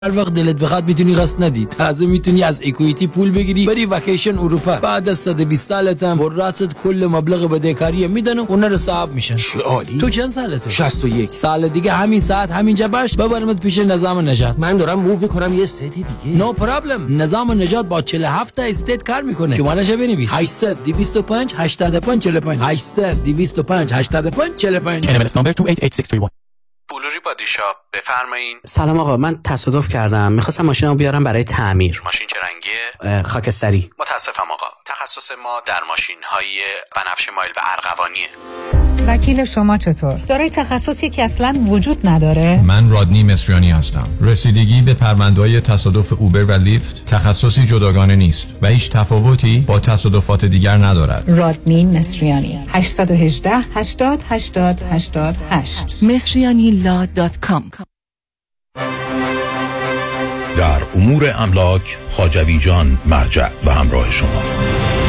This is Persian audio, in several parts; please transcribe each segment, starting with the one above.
هر وقت دلت بخواد میتونی قسط ندی. تازه میتونی از اکوئیتی پول بگیری بری وکیشن اروپا. بعد از 120 سالت هم راست کل مبلغ بدهکاری میدن و اون رو صاحب میشن. چه عالی. تو چند سالته؟ 61 سال دیگه همین ساعت همینجا باش ببرمت پیش نظام نجات. من دارم موو میکنم یه استیت دیگه. نو پرابلم. نظام نجات با 47 تا استیت کار میکنه. شمارهش بنویس 800 225 85 45 800 225 85 45. NMLS number 288631. بلوری بادی شاپ، بفرمایین. سلام آقا، من تصادف کردم، میخواستم ماشینمو بیارم برای تعمیر. ماشین چه رنگیه؟ خاکستری. متاسفم آقا، تخصص ما در ماشین‌های بنفش مایل به ارغوانیه. وکیل شما چطور؟ دارای تخصصی که اصلا وجود نداره؟ من رادنی مصریانی هستم. رسیدگی به پرونده‌های تصادف اوبر و لیفت تخصصی جداگانه نیست و هیچ تفاوتی با تصادفات دیگر ندارد. رادنی مصریانی 818 80 80 88 مصریanilaw.com. در امور املاک خواجوی جان مرجع و همراه شماست.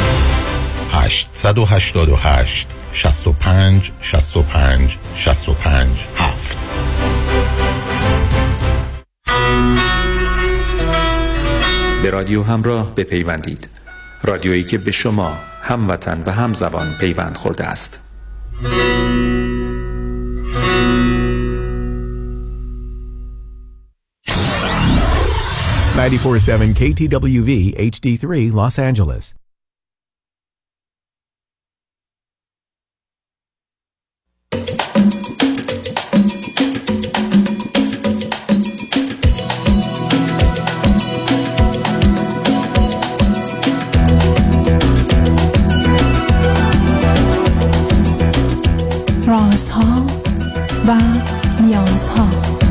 888 65 65 65 7. به رادیو همراه بپیوندید. رادیویی که به شما هموطن و همزبان پیوند خورده است. 94.7 KTWV HD3 Los Angeles. رازها و نیازها.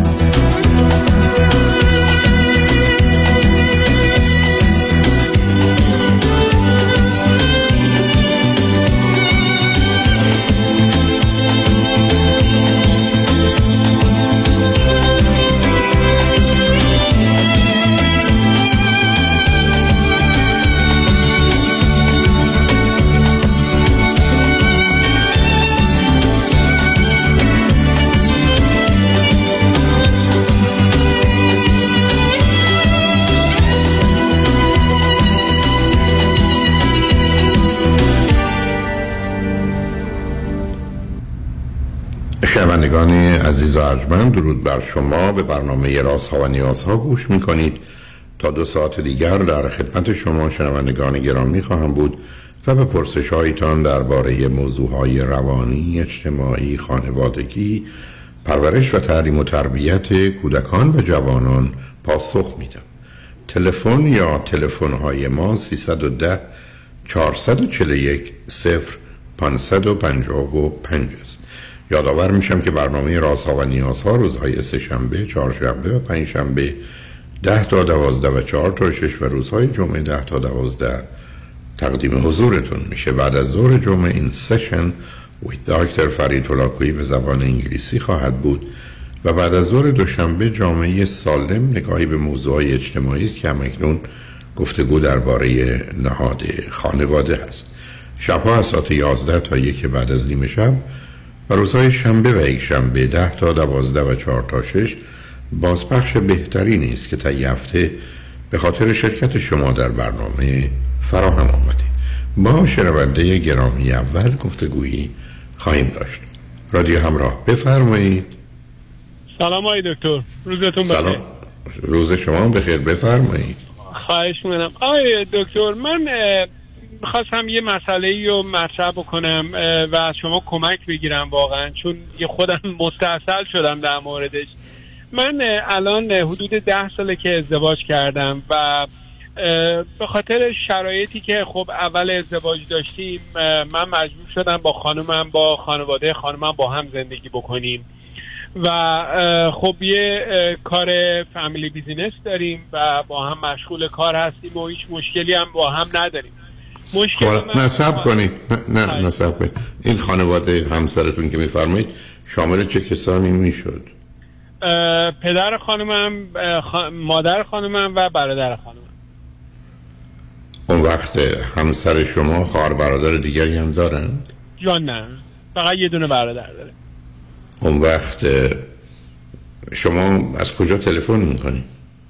شنوندگان عزیز و ارجمند، درود بر شما. به برنامه رازها و نیازها گوش میکنید. تا 2 ساعت دیگر در خدمت شما شنوندگان گرامی خواهم بود و به پرسش هایتان درباره موضوعهای روانی، اجتماعی، خانوادگی، پرورش و تعلیم و تربیت کودکان و جوانان پاسخ میدم. تلفن یا تلفن‌های ما 310 441 0555 است. یادآور میشم که برنامه رازها و نیازها روزهای سه‌شنبه، چهارشنبه و پنجشنبه 10 تا 12 و 4 تا 6 و روزهای جمعه 10 تا 12 تقدیم حضورتون میشه. بعد از ظهر جمعه این سشن with دکتر فرید هولاکویی به زبان انگلیسی خواهد بود و بعد از ظهر دوشنبه جامعه سالم نگاهی به موضوعهای اجتماعی است که همکنون گفتگو درباره نهاد خانواده هست. شبها از ساعت 11 تا 1 بعد از نیم شب و روزهای شنبه و یک شنبه 10 تا 12 و 4 تا 6 بازپخش بهتری است که تا هفته به خاطر شرکت شما در برنامه فراهم آمده. با شنونده گرامی اول گفتگویی خواهیم داشت. رادیو همراه، بفرمایید. سلام آقای دکتر، روزتون بخیر. سلام، روز شما بخیر، بفرمایید. خواهش می‌کنم آقای دکتر، من میخواستم یه مسئله‌ای رو مطرح بکنم و از شما کمک بگیرم واقعا، چون یه خودم مستاصل شدم در موردش. من الان حدود 10 ساله که ازدواج کردم و به خاطر شرایطی که خب اول ازدواج داشتیم من مجبور شدم با خانمم، با خانواده خانمم با هم زندگی بکنیم و خب یه کار فامیلی بیزینس داریم و با هم مشغول کار هستیم و هیچ مشکلی هم با هم نداریم. نصب کنید نصب کنید. این خانواده همسرتون که میفرمایید شامل چه کسانی میشد؟ پدر خانمم، مادر خانمم و برادر خانمم. اون وقت همسر شما خواهر برادر دیگری هم دارند؟ جان نه، فقط یه دونه برادر داره. اون وقت شما از کجا تلفن میکنید؟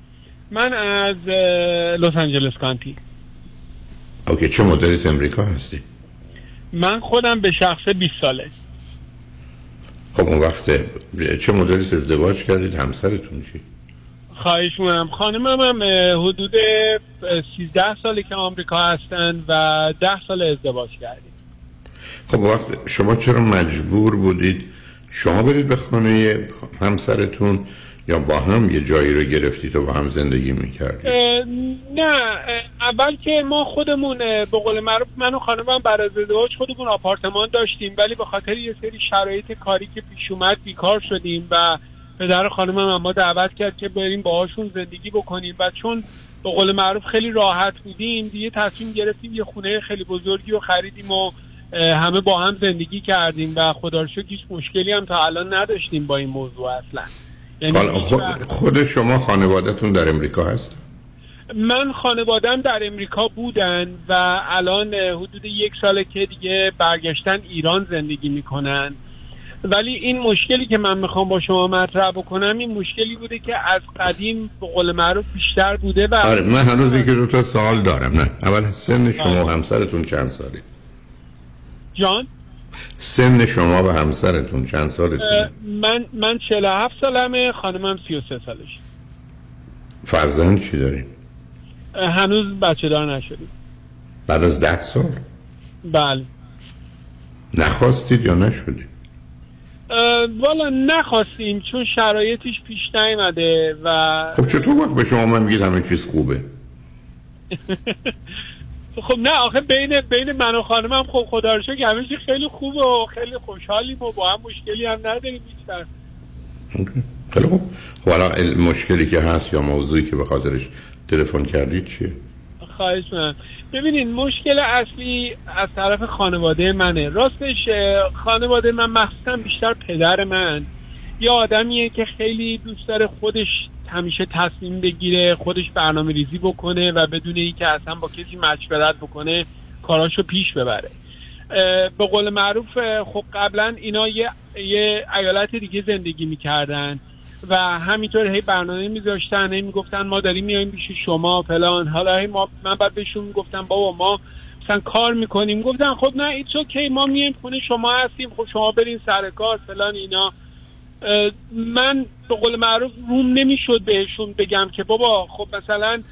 من از لس آنجلس کانتی. اوکی، چه مدلی از امریکا هستی؟ من خودم به شخصه 20 ساله. خب اون وقت چه مدلی ازدواج کردید؟ همسرتون چی؟ خواهش می‌کنم. خانمم هم حدود 13 ساله که آمریکا هستن و 10 سال ازدواج کردیم. خب وقت شما چرا مجبور بودید شما برید به خانه همسرتون یا با هم یه جایی رو گرفتید و با هم زندگی می‌کردید؟ نه، اول که ما خودمون به قول معروف من و خانمم بعد از ازدواج خودمون آپارتمان داشتیم، ولی به خاطر یه سری شرایط کاری که پیش اومد بیکار شدیم و پدر خانمم ما دعوت کرد که بریم باهاشون زندگی بکنیم و چون به قول معروف خیلی راحت بودیم دیگه تصمیم گرفتیم یه خونه خیلی بزرگی رو خریدیم و همه با هم زندگی کردیم و خدا رو شکر هیچ مشکلی هم تا الان نداشتیم با این موضوع اصلا. یعنی خود شما خانواده‌تون در امریکا هست؟ من خانوادم در امریکا بودن و الان حدود 1 ساله که دیگه برگشتن ایران زندگی میکنن، ولی این مشکلی که من میخوام با شما مطرح بکنم این مشکلی بوده که از قدیم به قول معروف بیشتر بوده و آره من هنوز یک دو تا سوال دارم. نه اول سن شما و همسرتون چند ساله؟ جان؟ سن شما و همسرتون چند سالتونه؟ من 47 سالمه، خانمم 33 سالش. فرزند چی دارین؟ هنوز بچه دار نشدیم. بعد از 10 سال؟ بله. نخواستید یا نشدید؟ والا نخواستیم چون شرایطش پیش نیامده و خب چطور وقت به شما من میگید همه چیز خوبه؟ خب نه آخه بین من و خانمم خب خدا رو شکر همه چی خیلی خوبه و خیلی خوشحالیم و با هم مشکلی هم نداریم بیشتر. خیلی خوب. خب حالا مشکلی که هست یا موضوعی که به خاطرش تلفن کردید چیه؟ خواهش می‌کنم. ببینید مشکل اصلی از طرف خانواده منه. راستش خانواده من مخصوصا بیشتر پدر من یه آدمیه که خیلی دوست داره خودش همیشه تصمیم بگیره، خودش برنامه ریزی بکنه و بدون اینکه اصلا با کسی مشورت بکنه کاراشو پیش ببره. به قول معروف خب قبلا اینا یه ایالت دیگه زندگی میکردن و همینطور هی برنامه میذاشتن، هی میگفتن ما داریم میایم پیش شما فلان. حالا هی من بعد بهشون میگفتم بابا ما مثلا کار میکنیم، گفتن خب نه ایتس اوکی ما میایم خونه شما هستیم، خب شما برین سر کار فلان اینا. من به قول معروف روم نمیشد بهشون بگم که بابا خب مثلا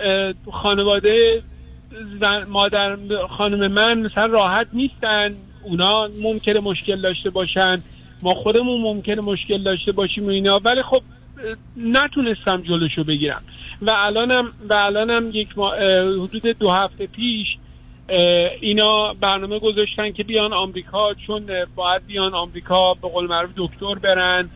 خانواده مادر خانم من مثلا راحت نیستن، اونا ممکنه مشکل داشته باشن، ما خودمون ممکنه مشکل داشته باشیم و اینا، ولی خب نتونستم جلوشو بگیرم و الانم حدود 2 هفته پیش اینا برنامه گذاشتن که بیان آمریکا، چون باید بیان آمریکا به قول معروف دکتر برن،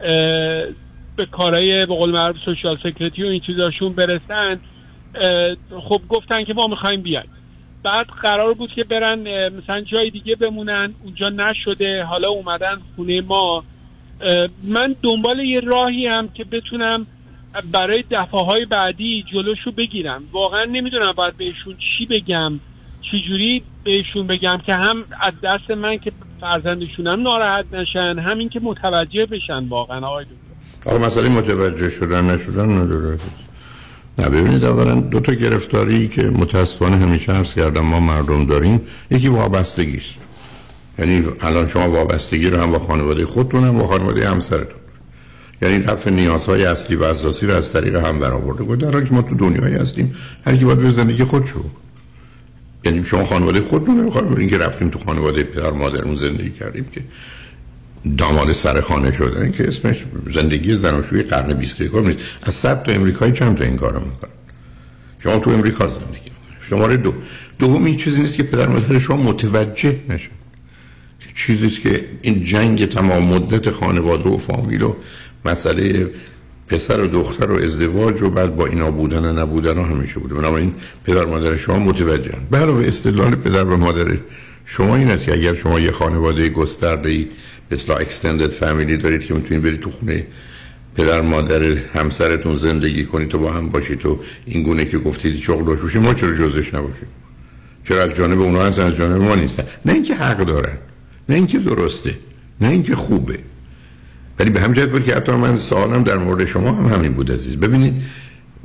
به کارهای به قول معروف سوشال سکرتی و این چیزاشون برسن. خب گفتن که ما میخوایم بیایم. بعد قرار بود که برن مثلا جای دیگه بمونن، اونجا نشده، حالا اومدن خونه ما. من دنبال یه راهی هم که بتونم برای دفعه‌های بعدی جلوشو بگیرم. واقعا نمیدونم باید بهشون چی بگم، چجوری بهشون بگم که هم از دست من که فرزندشونم ناراحت نشن، همین که متوجه بشن واقعا. آقای دکتر آقا مسئله متوجه شدن نشدن نداره. نه ببینید اولا 2 تا گرفتاری که متاسفانه همیشه عرض کردم ما مردم داریم، یکی وابستگی است. یعنی الان شما وابستگی رو هم با خانواده خودتون هم با خانواده همسرتون، یعنی رفع نیازهای اصلی و اساسی رو از طریق هم برآورده کنید، در حالی که ما تو دنیایی هستیم هر کی باید به زندگی خودشو. یعنی شما خانواده خودتون نمیخواید این که رفتیم تو خانواده پدر مادرمون زندگی کردیم که داماد سر خانه شدن که اسمش زندگی زناشویی قرن 21 نیست. از 100 تا امریکایی چند تا این کارو میکنن؟ شما تو امریکا زندگی میکنید. شماره 2 دومی چیزی نیست که پدر مادر شما متوجه نشن. چیزی است که این جنگ تمام مدت خانواده و فامیل و مسئله پسر و دختر و ازدواج و بعد با اینا بودن و نبودن همیشه بوده. بنابراین پدر مادر شما متوجهن. به علاوه استدلال پدر و مادر شما این است که اگر شما یه خانواده گسترده‌ای مثل اکستندد فامیلی دارید که میتونید برید تو خونه پدر مادر همسرتون زندگی کنید و با هم باشید و این گونه که گفتید شغل داشته باشید، ما چرا جزش نباشیم؟ چرا از جانب اونها هستن از جانب ما نیستن؟ نه اینکه حق دارن، نه اینکه درسته، نه اینکه خوبه، ولی به همین جهت بود که حتی من سوالم در مورد شما هم همین بود عزیز. ببینید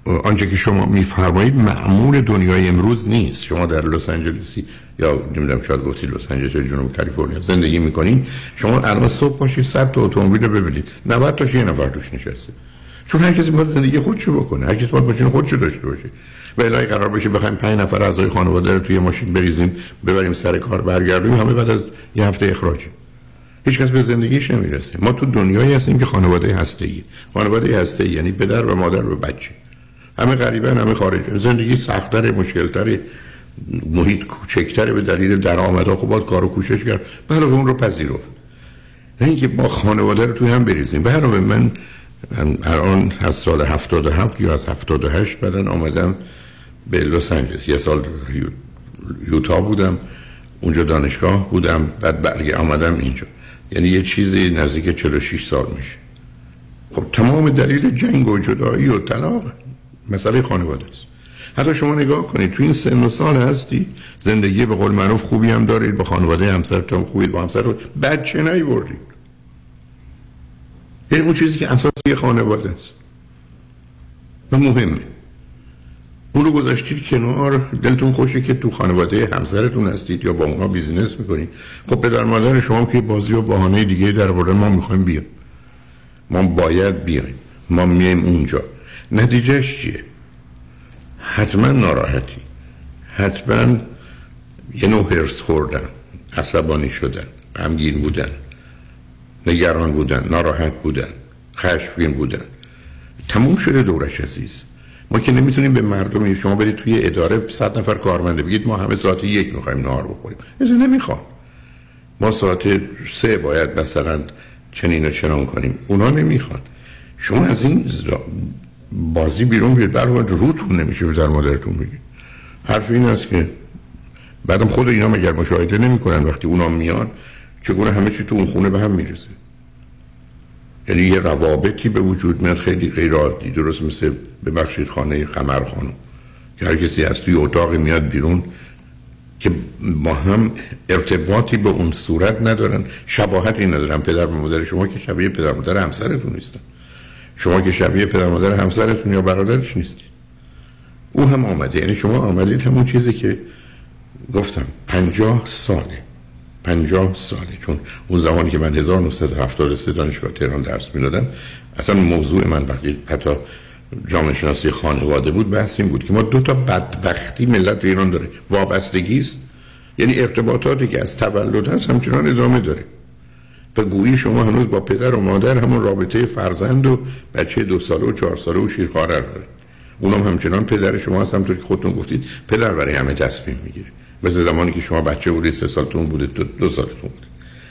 آنچه که شما میفرمایید معمول دنیای امروز نیست. شما در لس آنجلسی یا نمیدونم شاید گفتی لس آنجلس یا جنوب کالیفرنیا زندگی میکنین، شما الان صبح پاشید 100 تا اتومبیل رو ببینید 90 تاش یه نفر توش نشسته، چون هر کسی باید زندگی خودشو بکنه، هر کسی باید ماشین خودشو داشته باشه. و الهی قرار بشه بخوایم 5 نفر اعضای خانواده رو توی ماشین بریزیم ببریم سر کار برگردیم، همه بعد از یه هفته اخراجیم. هیچ کس به زندگیش نمیرسه. ما تو دنیایی هستیم که خانواده هسته‌ای. خانواده هسته‌ای یعنی پدر و مادر و بچه. همه غریبن، همه خارجن. زندگی سخت‌تره، مشکل‌تره، محیط کوچکتره به دلیل درآمدها. خب باید کار و کوشش کرد. علاوه اون رو پذیرفت. نه اینکه ما خانواده رو توی هم بریزیم. به علاوه من الان از سال 77 یا از 78 بعدن آمدم به لس آنجلس. یه سال یوتا بودم، اونجا دانشگاه بودم، بعد آمدم اینجا. یعنی یه چیزی نزدیک 46 سال میشه. خب تمام دلیل جنگ و جدایی و طلاق مسئله خانواده است. حتی شما نگاه کنید تو این سن و سال هستی، زندگی به قول معروف خوبی هم دارید، با خانواده همسرتون خوبید، با همسر بچه نیوردید. یعنی اون چیزی که اساسی خانواده است و مهمه، اون رو گذاشتید کنار. دلتون خوشه که تو خانواده همسرتون هستید یا با اونا بیزینس میکنید. خب پدر مادر شما که بازی و بهانه دیگه در آوردن، ما میخوایم بیایم، ما باید بیایم، ما میایم اونجا. نتیجهش چیه؟ حتما ناراحتی، حتما یه نوع هرس خوردن، عصبانی شدن، غمگین بودن، نگران بودن، ناراحت بودن، خشمگین بودن. تموم شده دورش عزیز. ما که نمیتونیم به مردم، شما برید توی اداره 100 نفر کارمنده بگید ما همه ساعت 1 میخوایم نهار بخوریم، از نمیخوام. ما ساعت 3 باید مثلا چنین و چنان کنیم، اونا نمیخوان. شما از این بازی بیرون بیاید، برای روتون نمیشه به در مادرتون بگید. حرف این است که بعدم خود اینا مگر مشاهده نمیکنن وقتی اونا میان چگونه همه چی تو اون خونه به هم میرسه؟ یعنی یه روابطی به وجود میاد خیلی غیر عادی، درست مثل ببخشید خانه قمر خانم که هر کسی از توی اتاقی میاد بیرون که با هم ارتباطی به اون صورت ندارن، شباهتی ندارن. پدر و مادر شما که شبیه پدر و مادر همسرتون نیستن، شما که شبیه پدر و مادر همسرتون یا برادرش نیستید. او هم آمده، یعنی شما آمدید همون چیزی که گفتم 50 ساله، چون اون زمانی که من 1973 دانشگاه تهران درس میدادم، اصلا موضوع من وقتی حتی جامعه شناسی خانواده بود، بحث این بود که ما 2 تا بدبختی ملت ایران داره. وابستگی است، یعنی ارتباطاتی که از تولد هست همچنان ادامه داره و گویی شما هنوز با پدر و مادر همون رابطه فرزند و بچه 2 ساله و 4 ساله و شیرخواره داره. اونم همچنان پدر شما هست، همونطور که خودتون گفتید پدر برای همه تصمیم میگیره. مثل زمانی که شما بچه بودید 3 سالتون بوده 2 سالتون بوده.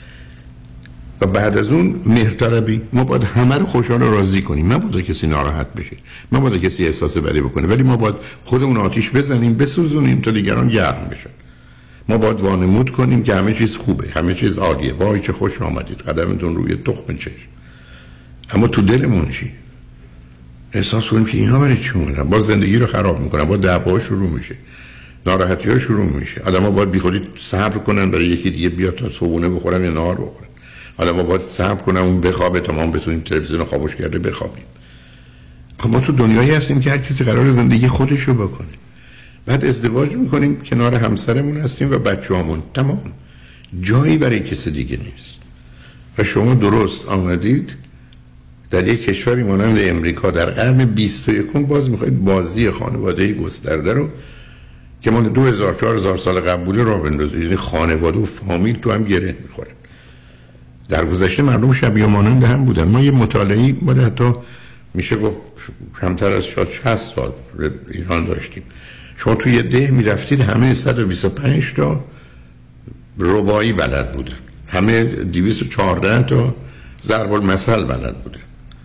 و بعد از اون مهرطلبی، ما باید همه رو خوشحال و راضی کنیم، ما باید کسی ناراحت بشه، ما باید کسی احساس بدی بکنه، ولی ما باید خودمون آتیش بزنیم، بسوزونیم تا دیگران گرم بشن. ما باید وانمود کنیم که همه چیز خوبه، همه چیز عالیه، وای چه خوش آمدید، قدمتون روی تخم چشم. اما تو دلمون چی؟ احساس کنیم که اینا برای چی اومدن؟ با زندگی رو خراب میکنن، با دعوا شروع میشه، ناراحتی ها شروع میشه. آدم‌ها باید بیخودی صبر کنن برای یکی دیگه بیاد تا صبحونه بخورن یا نهار بخورن. آدم‌ها باید صبر کنن اون بخوابه تا ما بتونیم تلویزیون رو خاموش کرده بخوابیم. ما تو دنیایی هستیم که هر کسی قرار زندگی خودش رو بکنه. بعد ازدواج میکنیم، کنار همسرمون هستیم و بچه‌هامون، تمام. جایی برای کسی دیگه نیست. و شما درست آمدید در یک کشوری مانند امریکا در قرن 21 باز میخواید بازی خانواده‌ای گسترده رو که مال 2000-4000 سال قبل بوده راه بندازید. یعنی خانواده و فامیل تو هم گره میخورن. در گذشته مردم شبیه مانند هم بودن. ما یه مطالعه‌ای ما حتی میشه گفت کمتر از 60 سال ایران داشتیم. شما توی یه ده میرفتید همه 125 تا رباعی بلد بودن، همه 214 تا ضرب المثل بلد بودن،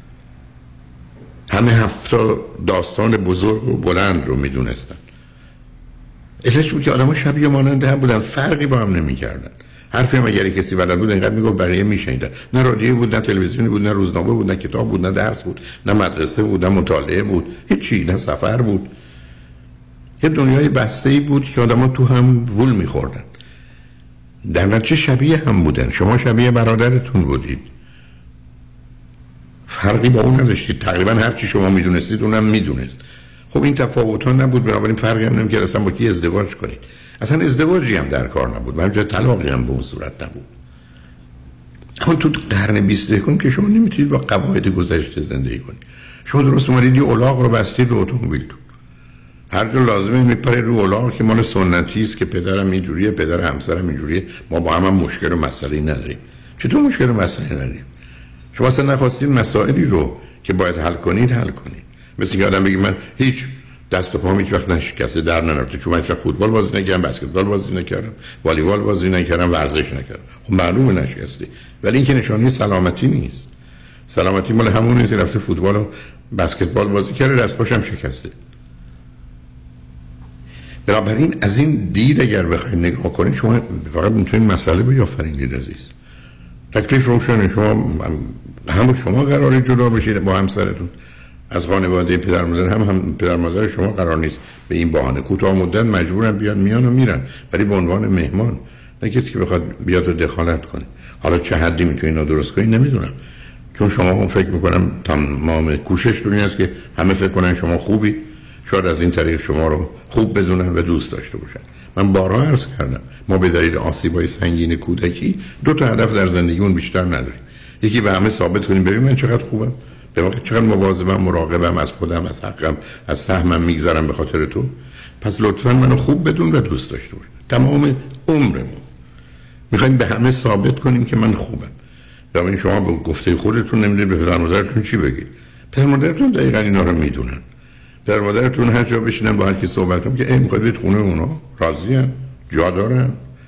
همه 7 تا داستان بزرگ و بلند رو میدونستن. علتش بود که آدم‌ها شبیه مانند هم بودن، فرقی با هم نمی‌کردن. حرفی هم اگر کسی بلد بود اینقدر میگفت بقیه میشنیدن. نه رادیو بود، نه تلویزیونی بود، نه روزنامه بود، نه کتاب بود، نه درس بود، نه مدرسه بود، نه مطالعه بود، هیچی، نه سفر بود. یه دنیای بسته‌ای بود که آدم‌ها تو هم وول می‌خوردن. در نتیجه شبیه هم بودن. شما شبیه برادرتون بودید، فرقی با اون نداشتید. تقریبا هر چی شما میدونستید اونم میدونست. خب این تفاوت‌ها نبود، بنابراین فرقی هم نمی‌کرد اصلا با کی ازدواج کنید. اصلا ازدواجی هم در کار نبود، همینجا طلاقی هم به اون صورت نبود. اما تو قرن 21 که شما نمیتونید با قواعد گذشته زندگی کنید. شما درست اومدید یه الاغ رو بستید به اتومبیلتون، هر جا لازمه میپره رو الاغ که مال سنتی است که پدرم اینجوریه، پدر همسرم اینجوریه، ما با هم مشکل و مسئله نداریم. چطور مشکل و مسئله نداریم؟ شما اصلا نخواستید مسائلی رو که باید حل کنید حل کنید. مثل که آدم بگه من هیچ دست و پام هیچ وقت نشکسته در نرفته، چون من هیچ وقت فوتبال بازی نکردم، بسکتبال بازی نکردم، والیبال بازی نکردم، ورزش نکردم. خب معلومه نشکسته، ولی این که نشانه سلامتی نیست. سلامتی مال همون نیست رفته فوتبال و بسکتبال بازی کرده دست پاشم شکسته. بنابراین از این دید اگر بخواید نگاه کنید شما فقط میتونید مسئله بیافرینید عزیز. تکلیف روشنه، شما هم شما قراره جدا بشید با همسرتون از خانواده پدر مادر، هم پدر مادر شما قرار نیست به این بهانه کوتاه مدت مجبورن بیان میان و میرن، ولی به عنوان مهمان، نه کسی که بخواد بیاد و دخالت کنه. حالا چه حدی میتونید اینو درست کنید نمیدونم، چون شما هم فکر میکنم تمام کوششتون این است که همه فکر کنن شما خوبی، شاید از این طریق شما رو خوب بدونن و دوست داشته باشن. من بارها عرض کردم ما به دلیل آسیب‌های سنگین کودکی 2 تا هدف در زندگیمون بیشتر نداریم. یکی به همه ثابت کنیم ببین من چقدر خوبم، به واقع چقدر مواظبم، مراقبم از خودم، از حقم، از سهمم میگذرم به خاطر تو، پس لطفاً منو خوب بدون و دوست داشته باش. تمام عمرمون میخوایم به همه ثابت کنیم که من خوبم. ببین شما به گفته خودتون نمیدونید به پدر مادرتون چی بگید. پدر مادرتون دقیقاً اینا رو میدونن. پدر مادرتون هر جا بشینن با هر کی صحبت کنن که ای میخواد برید خونه اونا، راضی‌ان، جا دارن،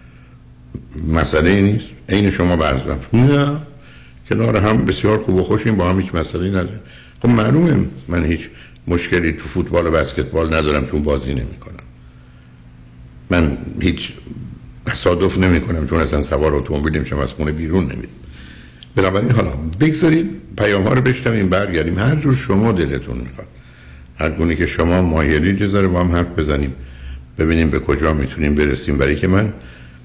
مسئله نیست. عین شما برزبم نه، کنار هم بسیار خوب و خوشیم، با هم هیچ مسئله‌ای نداریم. خب معلومه من هیچ مشکلی تو فوتبال و بسکتبال ندارم چون بازی نمی‌کنم. من هیچ تصادف نمی‌کنم چون اصلا سوار اتومبیل نمیشم، از خونه بیرون نمیرم. بنابراین حالا بگذارید پیام‌ها رو بشنویم، برگردیم هر جور شما دلتون می‌خواد، هر گونه که شما مایلید یه ذره با هم حرف بزنیم ببینیم به کجا میتونیم برسیم. برای که من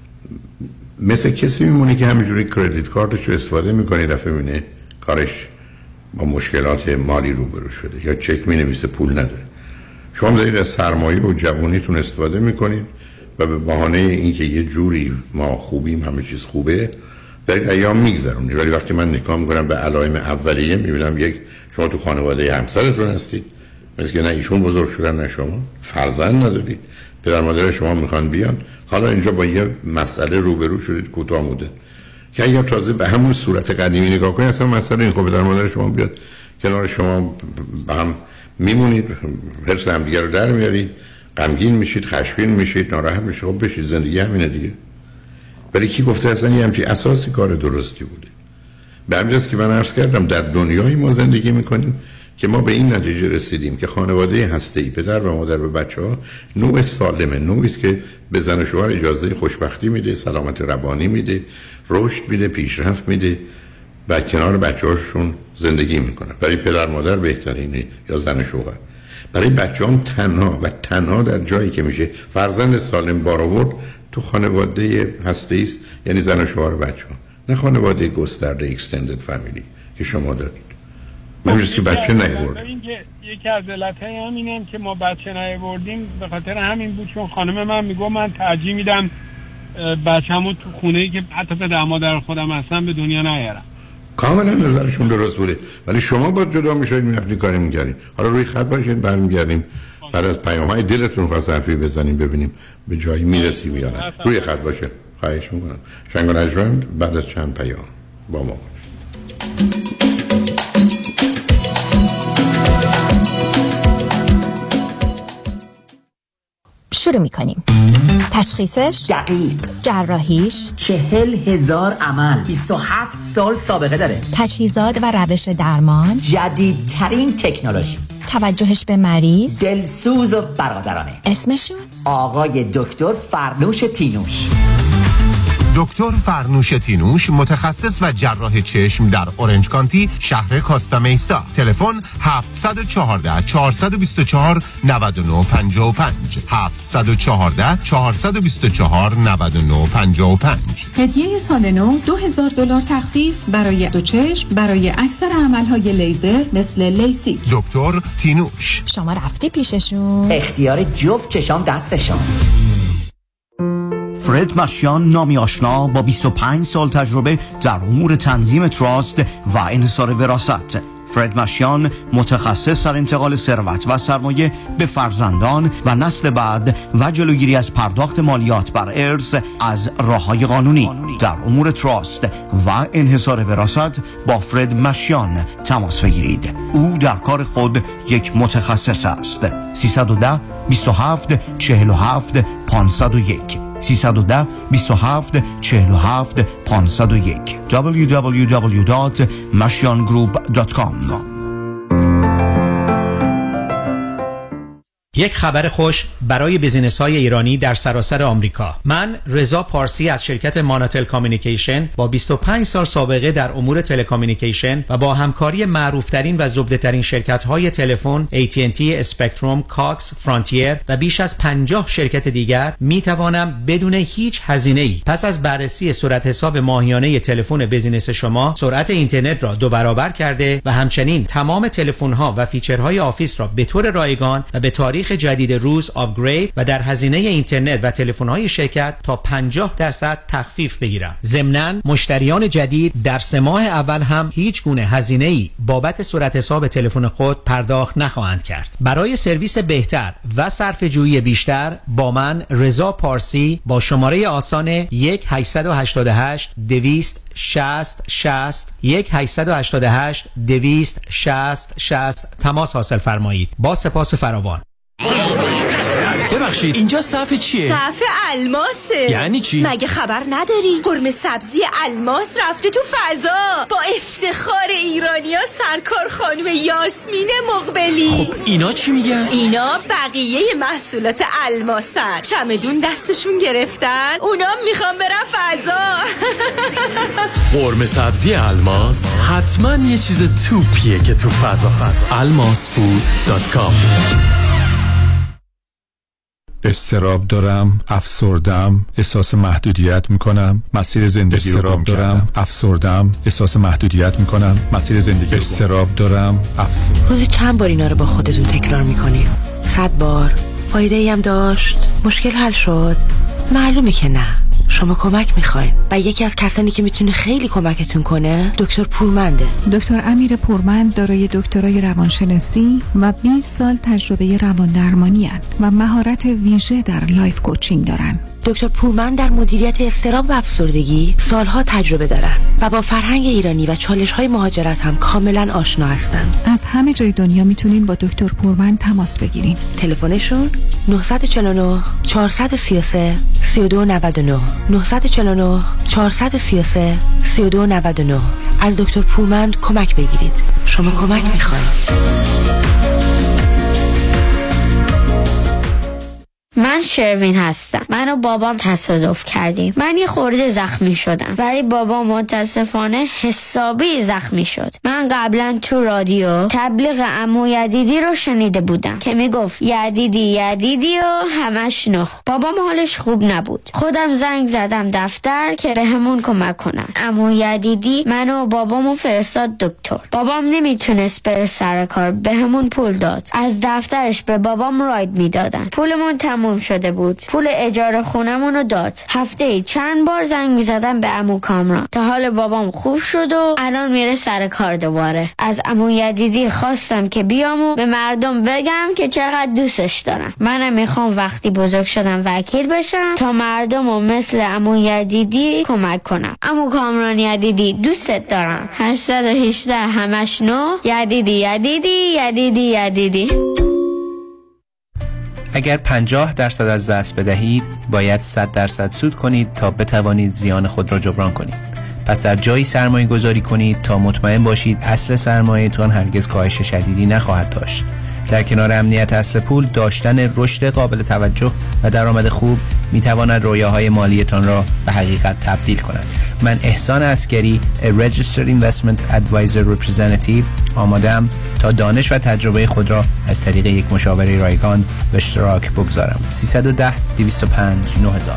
مثل کسی میمونه که همینجوری کردیت کارتش رو استفاده میکنه، دفعه میبینه کارش با مشکلات مالی روبرو شده یا چک مینویسه پول نداره. شما دارید از سرمایه و جوانیتون استفاده میکنید و به بهانه اینکه یه جوری ما خوبیم، همه چیز خوبه، دارید ایام میگذرونید. ولی وقتی من نگاه میکنم به علائم اولیه میبینم یک، شما تو خانواده همسرتون هستید، مثل که نه ایشون بزرگ شدن نه شما، فرزند ندارید، پدر مادر شما میخوان بیان، حالا اینجا با یه مسئله روبرو شدید کوتاه مدت که اگر تازه به همون صورت قدیمی نگاه کنید اصلا مسئله این، خب پدر مادر شما بیاد کنار شما با هم میمونید، حرص هم دیگه رو در میارید، غمگین میشید، خشمگین میشید، ناراحت میشید، خب بشید، زندگی همینه دیگه. ولی کی گفته اصلا یه همچین اساسی کار درستی بوده؟ به همین جاست که من عرض کردم در دنیای ما زندگی میکنیم که ما به این نتیجه رسیدیم که خانواده هسته‌ای، پدر و مادر و بچه‌ها، نوع سالمه، نوعی است که به زن و شوهر اجازه خوشبختی میده، سلامت روانی میده، رشد میده، پیشرفت میده و کنار بچه‌هاشون زندگی میکنن. برای پدر مادر بهترینه یا زن و شوهر. برای بچه‌ها تنها در جایی که میشه فرزند سالم بار آورد تو خانواده هسته‌ای است، یعنی زن و شوهر و بچه‌ها، نه خانواده گسترده اکستندد فامیلی که شما دارید. من که بچه نیاوردم. یکی از علتهای همینه که ما بچه نیاوردیم به خاطر همین بود، چون خانم من میگه من ترجیح میدم بچه‌مو تو خونه‌ای که حتی پدر مادر خودم هستن به دنیا نیارم. کاملا نظرشون درست بوده، ولی شما با جدا میشید میرفتید کاری می‌کردید. حالا روی خط باشید، برمیگردیم بعد از پیام‌های دلتون خواست حرفی بزنیم ببینیم به جایی میرسیم یا نه. روی خط باشه، خواهش می‌کنم. شنگ و نجوند بعد از چند پیام با ما شروع میکنیم. تشخیصش دقیق، جراحیش 40,000 عمل، 27 سال سابقه داره، تجهیزات و روش درمان جدیدترین تکنولوژی، توجهش به مریض دلسوز و برادرانه. اسمشون آقای دکتر فرنوش تینوش. دکتر فرنوش تینوش، متخصص و جراح چشم در اورنج کانتی، شهر کاستا میسا. تلفن 714 424 9955 714 424 9955. هدیه سال نو $2000 تخفیف برای دو چشم برای اکثر عملهای لیزر مثل لیسیک. دکتر تینوش. شما رفتی پیششون؟ اختیار جفت چشام دستشان. فرد مشیان، نامی آشنا با 25 سال تجربه در امور تنظیم تراست و انحصار وراثت. فرد مشیان متخصص در انتقال ثروت و سرمایه به فرزندان و نسل بعد و جلوگیری از پرداخت مالیات بر ارث از راه‌های قانونی. در امور تراست و انحصار وراثت با فرد مشیان تماس بگیرید. او در کار خود یک متخصص است. 310 27 47 501 310 27 47 501 www.mashiangroup.com. یک خبر خوش برای بیزینس‌های ایرانی در سراسر آمریکا. من رضا پارسی از شرکت ماناتل کامیونیکیشن با 25 سال سابقه در امور تلکامیونیکیشن و با همکاری معروف‌ترین و زبده‌ترین شرکت‌های تلفن AT&T، اسپکتروم، کاکس، فرانتیر و بیش از 50 شرکت دیگر می‌توانم بدون هیچ هزینه‌ای پس از بررسی صورت حساب ماهیانه تلفن بیزینس شما سرعت اینترنت را 2 برابر کرده و همچنین تمام تلفن‌ها و فیچرهای آفیس را به طور رایگان و به تاریخ جدید روز آپگرید و در هزینه اینترنت و تلفن‌های شرکت تا 50% تخفیف بگیرم. ضمناً مشتریان جدید در 3 ماه اول هم هیچ گونه هزینه‌ای بابت صورت حساب تلفن خود پرداخت نخواهند کرد. برای سرویس بهتر و صرفه‌جویی بیشتر با من رضا پارسی با شماره آسان 1-888 260 60 1-888 260 60 تماس حاصل فرمایید. با سپاس فراوان. ببخشید اینجا صف چیه؟ صف الماسه. یعنی چی؟ مگه خبر نداری؟ قرمه سبزی الماس رفته تو فضا با افتخار ایرانیا سرکار خانم یاسمین مقبلی. خب اینا چی میگن؟ اینا بقیه محصولات الماسن. چمدون دستشون گرفتن، اونا میخوان برن فضا. قرمه سبزی الماس حتما یه چیز توپیه که تو فضا هست. almasfood.com. استراب دارم، افسردم، احساس محدودیت میکنم، مسیر زندگی استراب دارم، افسردم، احساس محدودیت میکنم، مسیر زندگی استراب دارم، افسردم. روزی چند بار اینا رو با خودتون تکرار میکنی؟ 100 بار؟ فایده ای هم داشت؟ مشکل حل شد؟ معلومه که نه. شما کمک میخواین و یکی از کسانی که میتونه خیلی کمکتون کنه دکتر پورمنده. دکتر امیر پورمند دارای دکترای روانشناسی و 20 سال تجربه روان درمانی هستند و مهارت ویژه در لایف کوچینگ دارن. دکتر پورمند در مدیریت اضطراب و افسردگی سالها تجربه دارن و با فرهنگ ایرانی و چالش‌های مهاجرت هم کاملا آشنا هستن. از همه جای دنیا میتونین با دکتر پورمند تماس بگیرین. تلفنشون 949 433 3299 949 433 3299. از دکتر پورمند کمک بگیرید. شما کمک میخواید. من شروین هستم. من و بابام تصادف کردیم. من یه خورده زخمی شدم ولی بابام متاسفانه حسابی زخمی شد. من قبلا تو رادیو تبلیغ عمو یدیدی رو شنیده بودم که میگفت یدیدی و همش نه. بابام حالش خوب نبود. خودم زنگ زدم دفتر که به همون کمک کنن. عمو یدیدی منو و بابامو فرستاد دکتر. بابام نمیتونست بره سر کار، به همون پول داد. از دفترش به بابام راید میدادن. پولمون تموم شده بود. پول اجاره خونمونو داد. هفته چند بار زنگ میزدم به عمو کامران تا حال بابام خوب شد و الان میره سر کار دوباره. از عمو یدیدی خواستم که بیامو به مردم بگم که چقدر دوستش دارم. منم میخوام وقتی بزرگ شدم وکیل بشم تا مردمو مثل عمو یدیدی کمک کنم. عمو کامران یدیدی دوستت دارم. 818 همش نو. یدیدی. اگر 50% از دست بدهید باید 100% سود کنید تا بتوانید زیان خود را جبران کنید. پس در جایی سرمایه گذاری کنید تا مطمئن باشید اصل سرمایه‌تان هرگز کاهش شدیدی نخواهد داشت. در کنار امنیت اصل پول، داشتن رشد قابل توجه و درآمد خوب میتواند رویاهای مالیتان را به حقیقت تبدیل کند. من احسان عسگری، Registered Investment Advisor Representative، آماده‌ام تا دانش و تجربه خود را از طریق یک مشاور رایگان به اشتراک بگذارم. 310 205 9000.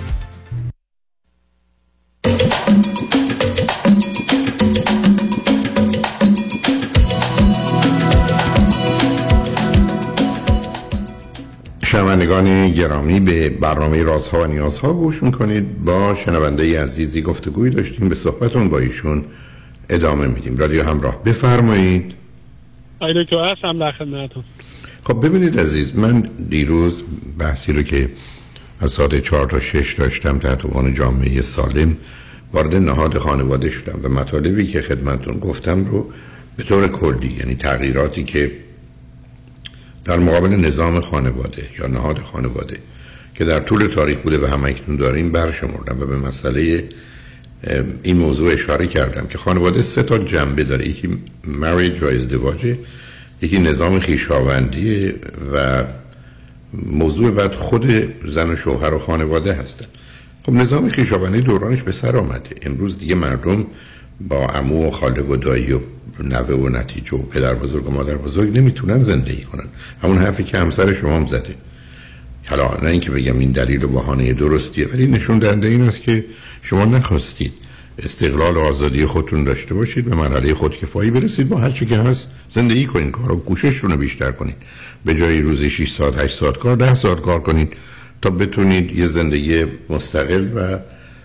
شنوندگان گرامی، به برنامه رازها و نیازها گوش میکنید. با شنونده عزیزی گفتگوی داشتیم، به صحبتون با ایشون ادامه میدیم. رادیو همراه، بفرمایید. آقای دکتر هستم در خدمتتون. خب ببینید عزیز، من دیروز بحثی رو که از ساعت 4 تا 6 داشتم تحت عنوان جامعه سالم وارد نهاد خانواده شدم و مطالبی که خدمتتون گفتم رو به طور کلی، یعنی تغییراتی که در مقابل نظام خانواده یا نهاد خانواده که در طول تاریخ بوده و همکنون داریم برشمردم و به مسئله این موضوع اشاره کردم که خانواده 3 تا جنبه داره. یکی مریج و ازدواجه، یکی نظام خویشاوندی و موضوع بعد خود زن و شوهر و خانواده هستن. خب نظام خویشاوندی دورانش به سر آمده. امروز دیگه مردم با عمو و خاله و دایی و نوه و نتیجه و پدر بزرگ و مادر بزرگ نمیتونن زندگی کنن. همون حرفی که همسر شما هم زده. حالا نه اینکه بگم این دلیل و بهانه درستیه، ولی نشون دهنده این است که شما نخواستید استقلال و آزادی خودتون داشته باشید، به مرحله خودکفایی برسید، با هر چی که هست زندگی کنید، کارو گوششون رو بیشتر کنید. به جای روزی 6 ساعت 8 ساعت کار 10 ساعت کار کنید تا بتونید یه زندگی مستقل و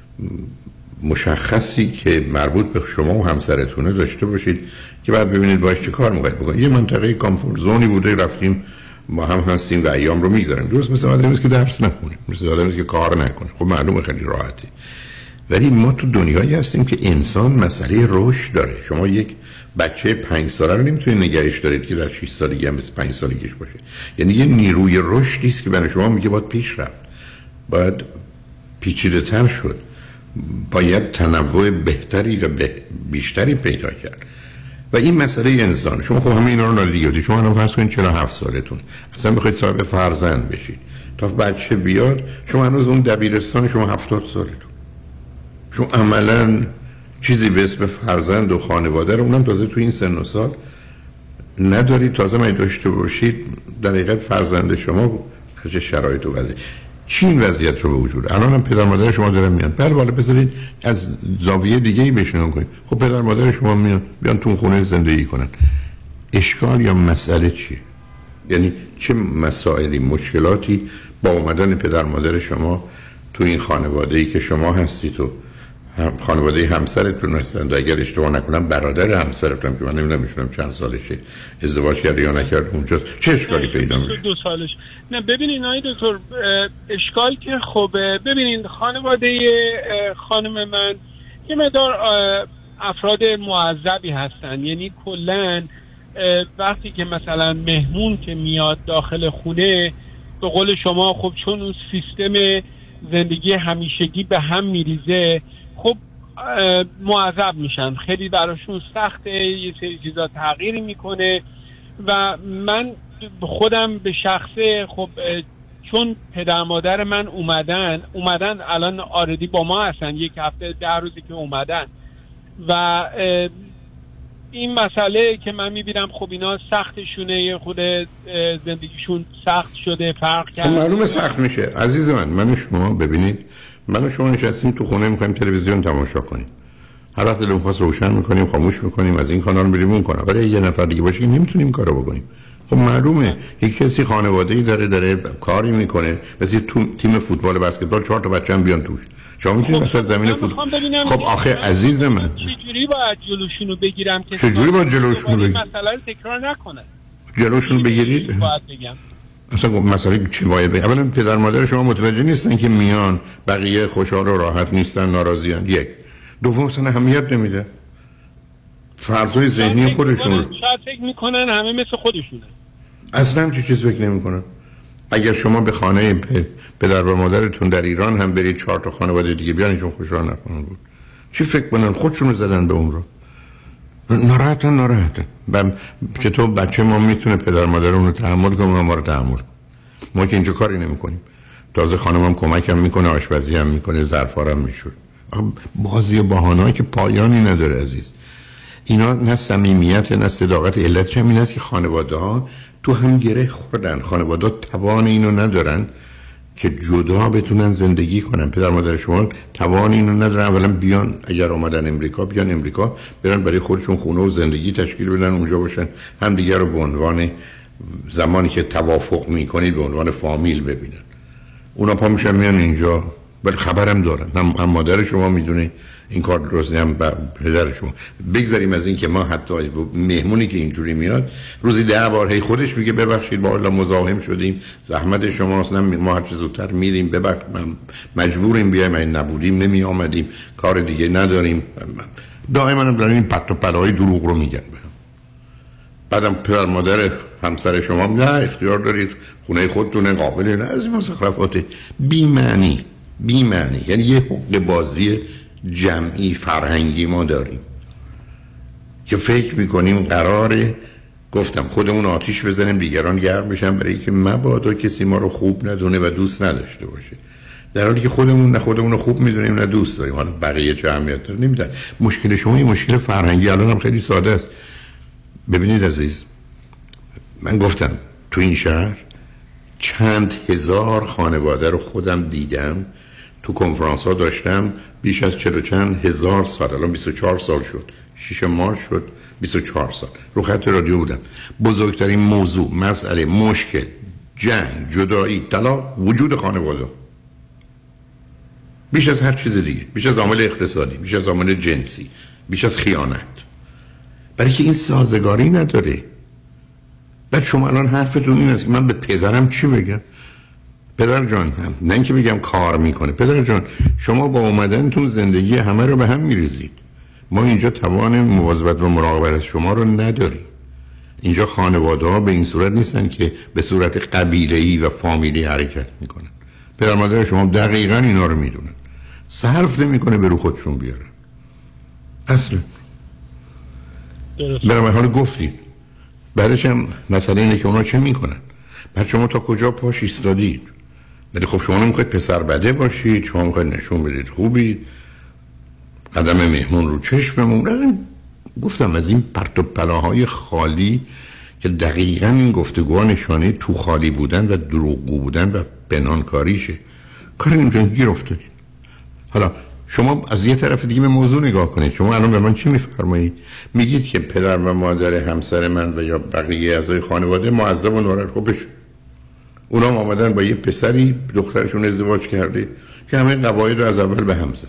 مشخصی که مربوط به شما و همسرتونه داشته باشید که بعد ببینید باش چه کار می‌خواید بکنید. یه منطقه کامفورت زونی بوده، رفتیم با هم هستیم و ایام رو می‌گذرونیم. درست مثل آدمی که درس نخونه، مثل آدمی که کار نکنه. خب معلومه خیلی راحته. ولی ما تو دنیایی هستیم که انسان مسئله رشد داره. شما یک بچه 5 ساله رو نمیتونید نگهش دارید که در 6 سالگی هم 5 سالگیش باشه. یعنی یه نیروی رشدی است که برای شما میگه باید پیش رفت، باید پیچیده‌تر شد، باید تنوع بهتری و بیشتری پیدا کرد. و این مسئله انسان. شما خب همه اینا رو نادیده گرفتید. شما الان فرض کنید 47 سالتون اصلا میخواید صاحب فرزند بشید، تا بچه بیاد شما هنوز اون دبیرستان، شما 70 سالتون، شما عملاً چیزی به اسم فرزند و خانواده رو اونم تازه تو این سن و سال ندارید. تازه ما داشته باشید در حقیقت فرزند شما چه شرایط و وضعیت چی این وضعیت رو به وجود. الان هم پدر مادر شما دارن میان، بله بالا بذارید از زاویه دیگه‌ای بشنون کنید. خب پدر مادر شما میان بیان تو خونه زندگی کنن، اشکال یا مسئله چیه؟ یعنی چه مسائلی، مشکلاتی با اومدن پدر مادر شما تو این خانواده‌ای که شما هستید و خانواده همسرتون هستند؟ اگر اشتباه نکنم برادر همسرتون که من نمیدونم چند سالشه ازدواج کرده یا نکرده اونجاست، چه اشکالی پیدا میشه؟ 2 سالش. نه ببینید آقای دکتر، اشکال که خوبه. ببینید خانواده خانم من یه مقدار افراد معذبی هستن. یعنی کلا وقتی که مثلا مهمون که میاد داخل خونه، به قول شما خب چون اون سیستم زندگی همیشگی به هم میریزه، خب معذب میشن، خیلی براشون سخته، یه سری چیزا تغییری میکنه. و من خودم به شخصه خب چون پدر مادر من اومدن الان آردی با ما هستن، 1 هفته 10 روزی که اومدن و این مسئله که من میبینم خب اینا سختشونه، خود زندگیشون سخت شده، فرق کرده. معلومه سخت میشه عزیز من و شما. ببینید من و شما نشستیم تو خونه میخوایم تلویزیون تماشا کنیم، هر وقت دلمون خواست روشن میکنیم، خاموش میکنیم، از این کانال میریم اون کانال. ولی یه نفر دیگه باشه که نمیتونیم کارو بکنیم. خب معلومه یک کسی خانواده‌ای داره کاری میکنه، مثل تیم فوتبال بسکتبال 4 تا بچه هم بیان توش، شما میتونید مثلا زمین فوتبال. خب آخه عزیز من چجوری باید جلوشونو بگیرم که چجوری باید جلوشونو بگیرید؟ مسئله رو تکرار نکنه. جلوشونو بگیرید؟ باید بگم اصلا مسئله چی باید بگم؟ اولا پدر مادر شما متوجه نیستن که میان بقیه خوشحال و راحت نیستن، ناراضیان. یک. دوم اصلا اهمیت نمیده. فرضای ذهنی خودشون رو شاید فکر میکنن همه مثل خودشونه. اصلا چه چیز فکر نمیکنن. اگر شما به خانه پدر و مادرتون در ایران هم برید 4 تا خانواده دیگه بیان، چون خوشحال نکنن بود، چی فکر کنن؟ خودشونو زدن به اون رو. ناراحتن. چطور بچه ما میتونه پدر مادر اون رو تحمل کنه و ما رو تحمل کنه؟ ما که اینجا کاری نمی کنیم. تازه خانمم کمکم میکنه، آشپزی هم میکنه، ظرفارم میشور. بازی و بهانه‌ای که پایانی نداره عزیز. اینا نه صمیمیت نه صداقت. علتش هم این است که خانواده‌ها تو هم گره خوردن. خانواده‌ها توان اینو ندارن که جدا بتونن زندگی کنن. پدر مادر شما توان اینو ندارن. اولا بیان، اگر اومدن امریکا، بیان امریکا برن برای خودشون خونه و زندگی تشکیل بدن، اونجا باشن، هم دیگر رو به عنوان زمانی که توافق میکنید به عنوان فامیل ببینن. اونا پا میشن میان اینجا، ولی خبرم دارن. هم مادر شما میدونه این کار درست، هم پدر شما. بگذاریم از این که ما حتی مهمونی که اینجوری میاد روزی 10 بار هی خودش میگه ببخشید با الله مزاحم شدیم، زحمت شماست، ما هر چه زودتر میریم، ببخشید مجبوریم بیایم، این نبودیم نمی آمدیم، کار دیگه نداریم. دائما هم دارن این پرت و پلای دروغ رو میگن. بعدم پدر مادر همسر شما نه اختیار دارید خونه خودتون قابل، نه از این مزخرفات بی معنی. یعنی یه حقوق بازی جمعی فرهنگی ما داریم که فکر میکنیم قراره، گفتم، خودمون آتیش بزنیم دیگران گرم بشن برای که مبادا کسی ما رو خوب ندونه و دوست نداشته باشه، در حالی که خودمون رو خوب میدونیم نه دوست داریم. حالا بقیه چه اهمیت داره نمیدن. مشکل شما این مشکل فرهنگی الان هم خیلی ساده است. ببینید عزیز، من گفتم تو این شهر چند هزار خانواده رو خودم دیدم، تو کنفرانس ها داشتم، بیش از 40 چند هزار سال، الان 24 سال شد، 6 مارس شد 24 سال رو خط رادیو بودم. بزرگترین موضوع، مسئله، مشکل، جنگ، جدایی، طلاق، وجود خانواده، بیش از هر چیز دیگه، بیش از عامل اقتصادی، بیش از عامل جنسی، بیش از خیانت، برای که این سازگاری نداره. بعد شما الان حرفتون این است که من به پدرم چی بگم؟ پدر جان، نه اینکه بگم کار میکنه، پدر جان شما با اومدنتون زندگی همه رو به هم میریزید. ما اینجا توان مواظبت و مراقبت از شما رو نداریم. اینجا خانواده ها به این صورت نیستن که به صورت قبیله‌ای و فامیلی حرکت میکنن. پدر مادر شما دقیقاً اینا رو میدونن، صرف نمیکنه به رو خودشون بیارن اصلا. برای حال گفتید بعدش هم مسئله اینه که اونا چه میکنن. بعد شما تا کجا پاش ایستادید؟ ولی خب شما نمیخواید پسر بده باشید، شما میخواید نشون بدید خوبید، قدم مهمون رو چشممون. گفتم از این پرت و پلاهای خالی که دقیقاً این گفتگوها نشانه تو خالی بودن و دروغگو بودن و پنهانکاریشه. کاری نمیتونید، گیر افتادید. حالا شما از یه طرف دیگه به موضوع نگاه کنید. شما الان به من چی میفرمایید؟ میگید که پدر و مادر همسر من و یا بقیه اعضای خانواده معذب و ناراحت. خب اونا هم آمدن با یه پسری دخترشون ازدواج کرده که همه قواعد رو از اول به هم زد.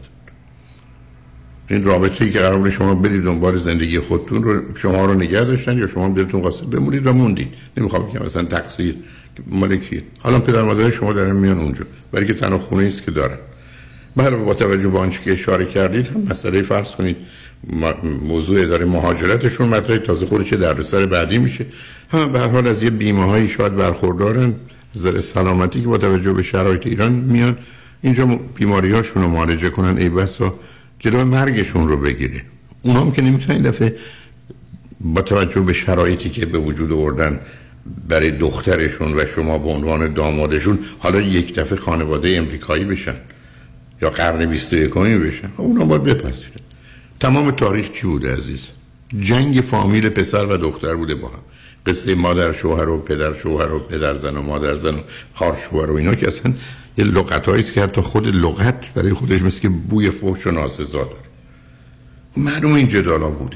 این رابطه‌ای که قرار بود شما برید دنبال زندگی خودتون رو، شما رو نگه داشتن یا شما دلتون قاصد بمونید و موندید. نمیخوام بگم مثلا تقصیر مال کیه. حالا پدر مادر شما دارن میان اونجا برای که تنها خونه است که دارن. بله، با توجه به آنچه که اشاره کردید هم مسئله فرض کنید موضوع اداره مهاجرتشون مطرح، تازه خودش دردسر بعدی میشه. هم به هر حال از یه بیمه‌هایی شاید برخوردارن از سلامتی که با توجه به شرایط ایران میان اینجا بیماری‌هاشون رو معالجه کنن، ای بسا جلوی مرگشون رو بگیره. اونا هم که نمیتونن این دفعه با توجه به شرایطی که به وجود آوردن برای دخترشون و شما به عنوان دامادشون حالا یک دفعه خانواده امریکایی بشن یا قرن 21 بشن. خب اونا باید بپذیرن. تمام تاریخ چی بوده عزیز؟ جنگ فامیل پسر و دختر بوده با هم. قصه مادر شوهر و پدر شوهر و پدر زن و مادر زن و خواهر شوهر و اینا که اصلا یه لغت‌هایی است که حتی خود لغت برای خودش مثل که بوی فحش و ناسزا داره. معلومه این جدالا بوده.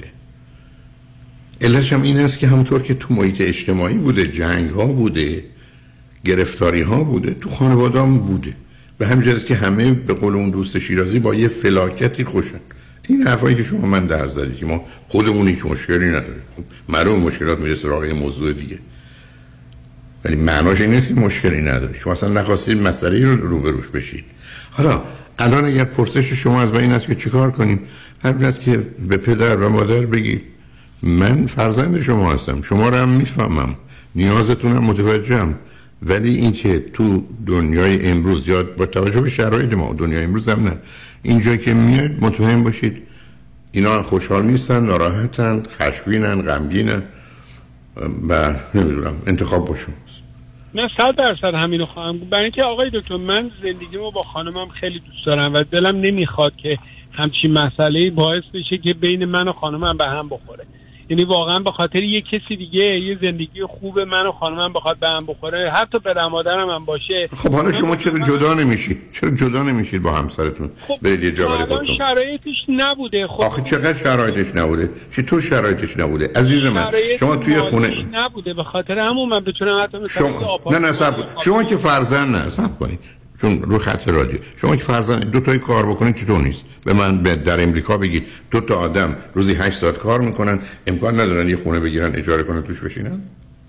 علتش هم این است که همونطور که تو محیط اجتماعی بوده، جنگ ها بوده، گرفتاری ها بوده، تو خانواده هم بوده. به همین جهت که همه به قول اون دوست شیرازی با یه فلاکتی خوشن. این حرفایی که شما من در زدید که ما خودمون هیچ مشکلی نداریم، خب معلوم مشکلات میره سراغ یه موضوع دیگه، ولی معناش این نیست که مشکلی ندارید. شما اصلا نخواستید مسئله رو روبروش بشید. حالا الان اگر پرسش شما از این است که چیکار کنیم، همین است که به پدر و مادر بگید من فرزند شما هستم، شما رو هم میفهمم، نیازتونم متوجهم، ولی این که تو دنیای امروز یا با توجه به شرایط ما دنیای امروز هم نه، اینجا که میاد مطمئن باشید اینا خوشحال نیستن، ناراحتن، خشمگینن، غمگینن و نمیدونم انتخاب باشون. نه 100% همینو خواهم. برای اینکه آقای دکتر من زندگیمو با خانمم خیلی دوست دارم و دلم نمیخواد که همچین مسئله‌ای باعث بشه که بین من و خانمم به هم بخوره. یعنی واقعا به خاطر یه کسی دیگه یه زندگی خوب من و خانمم بخواد به هم بخوره، حتی پدر مادرم هم باشه. خب حالا شما چرا جدا نمیشید؟ چرا جدا نمیشید با همسرتون؟ خب برید یه جا برای خودتون. شرایطش نبوده. خب آخه چقدر شرایطش نبوده؟ چطور شرایطش نبوده؟ عزیز من شما توی خونه نبوده، به خاطر همون من بتونم حتی نه شما که فرزند نه صبر کنید، چون رو خط رادیو شما که فرزند دو تایی کار بکنید چطور نیست؟ به من در امریکا بگید 2 تا آدم روزی 8 ساعت کار میکنن، امکان ندارن یه خونه بگیرن اجاره کنن توش بشینن؟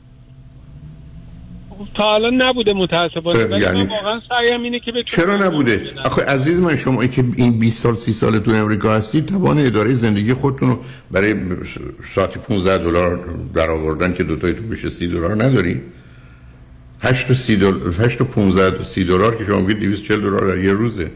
تا الان نبوده متاسفانه، ولی یعنی من واقعا سعیم اینه که چرا نبوده؟ آخه عزیز من شما که این 20 سال 30 سال تو امریکا هستید توان اداره زندگی خودتون رو برای ساعتی $15 در آوردن که 2 تایتون بشه $30 نداری؟ 8 تا 15 $30 که شما میگید $240 در یه روزه.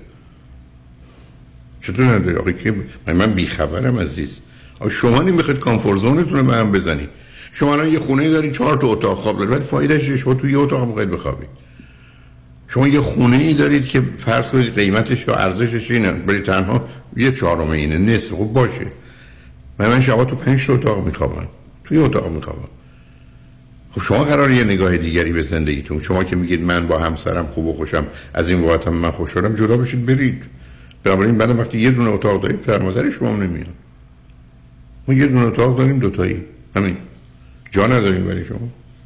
چطور نداری؟ آخه که من بیخبرم عزیز. آخه شما نمیخواید کامفورت زونتون رو به هم بزنید. شما الان یه خونه دارید 4 تا اتاق خواب دارید، ولی فایدهش چیه؟ شما تو یه اتاق میخواید بخوابید. شما یه خونه ای دارید که فرض کنید قیمتش یا ارزشش اینه، برای تنها 1/4 اینه، نصف. خب باشه. من شبا تو 5 تا اتاق میخوابم. تو یه اتاق میخوابم. خب شما قراره یه نگاه دیگری به زندگیتون، شما که میگید من با همسرم خوب و خوشم، از این بابت من خوشحالم، جدا بشید برید. بنابراین بعد وقتی یه دونه اتاق دارید پدر شما هم نمیاد. ما یه دونه اتاق داریم 2 تایی. همین. جا نداریم برای شما.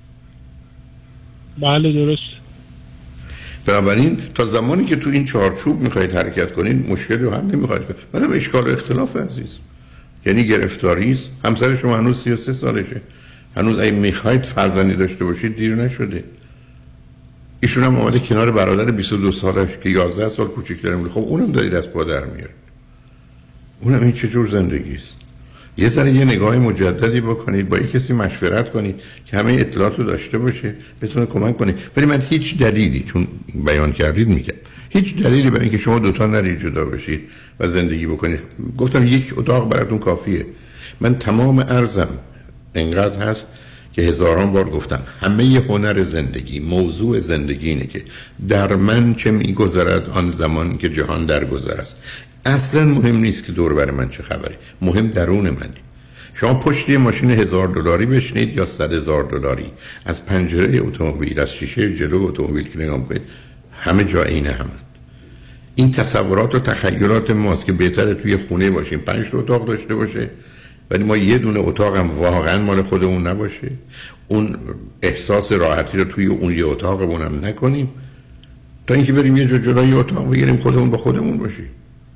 بله درست. بنابراین تا زمانی که تو این چارچوب میخواید حرکت کنید مشکلی رو حل نمیخواید کنید. منم اشکال و اختلاف عزیز. یعنی گرفتاری است. همسر شما هنوز 33 سالشه. هنوز اگه میخواید فرزندی داشته باشید دیر نشده. ایشون هم اومده کنار برادر 22 سالش که 11 سال کوچیک‌تره. خب اونم دارید از پا در میارید. اونم این چه جور زندگی است؟ یه ذره یه نگاه مجددی بکنید، با یک کسی مشورت کنید که همه اطلاعاتو داشته باشه، بتونه کمک کنه. ولی من هیچ دلیلی، چون بیان کردید میگم، هیچ دلیلی برای اینکه شما 2 تا نرید جدا بشید و زندگی بکنید. گفتم یک اتاق براتون کافیه. من تمام عرضم اینقدر هست که هزاران بار گفتم همه ی هنر زندگی، موضوع زندگی اینه که در من چه میگذرد آن زمان که جهان درگذر است. اصلا مهم نیست که دور بر من چه خبره، مهم درون منه. شما پشت یه ماشین $1000 بشینید یا $100,000 از پنجره اتومبیل، از شیشه جلو اتومبیل که نگاه کنید، همه جا عین همه. این تصورات و تخیلات ماست که بهتره توی خونه باشیم 5 تا اتاق داشته باشه، ولی ما یه دونه اتاق هم واقعا مال خودمون نباشه، اون احساس راحتی رو توی اون یه اتاقمون هم نکنیم، تا اینکه بریم یه جا جلوی اتاق بگیریم خودمون با خودمون باشیم.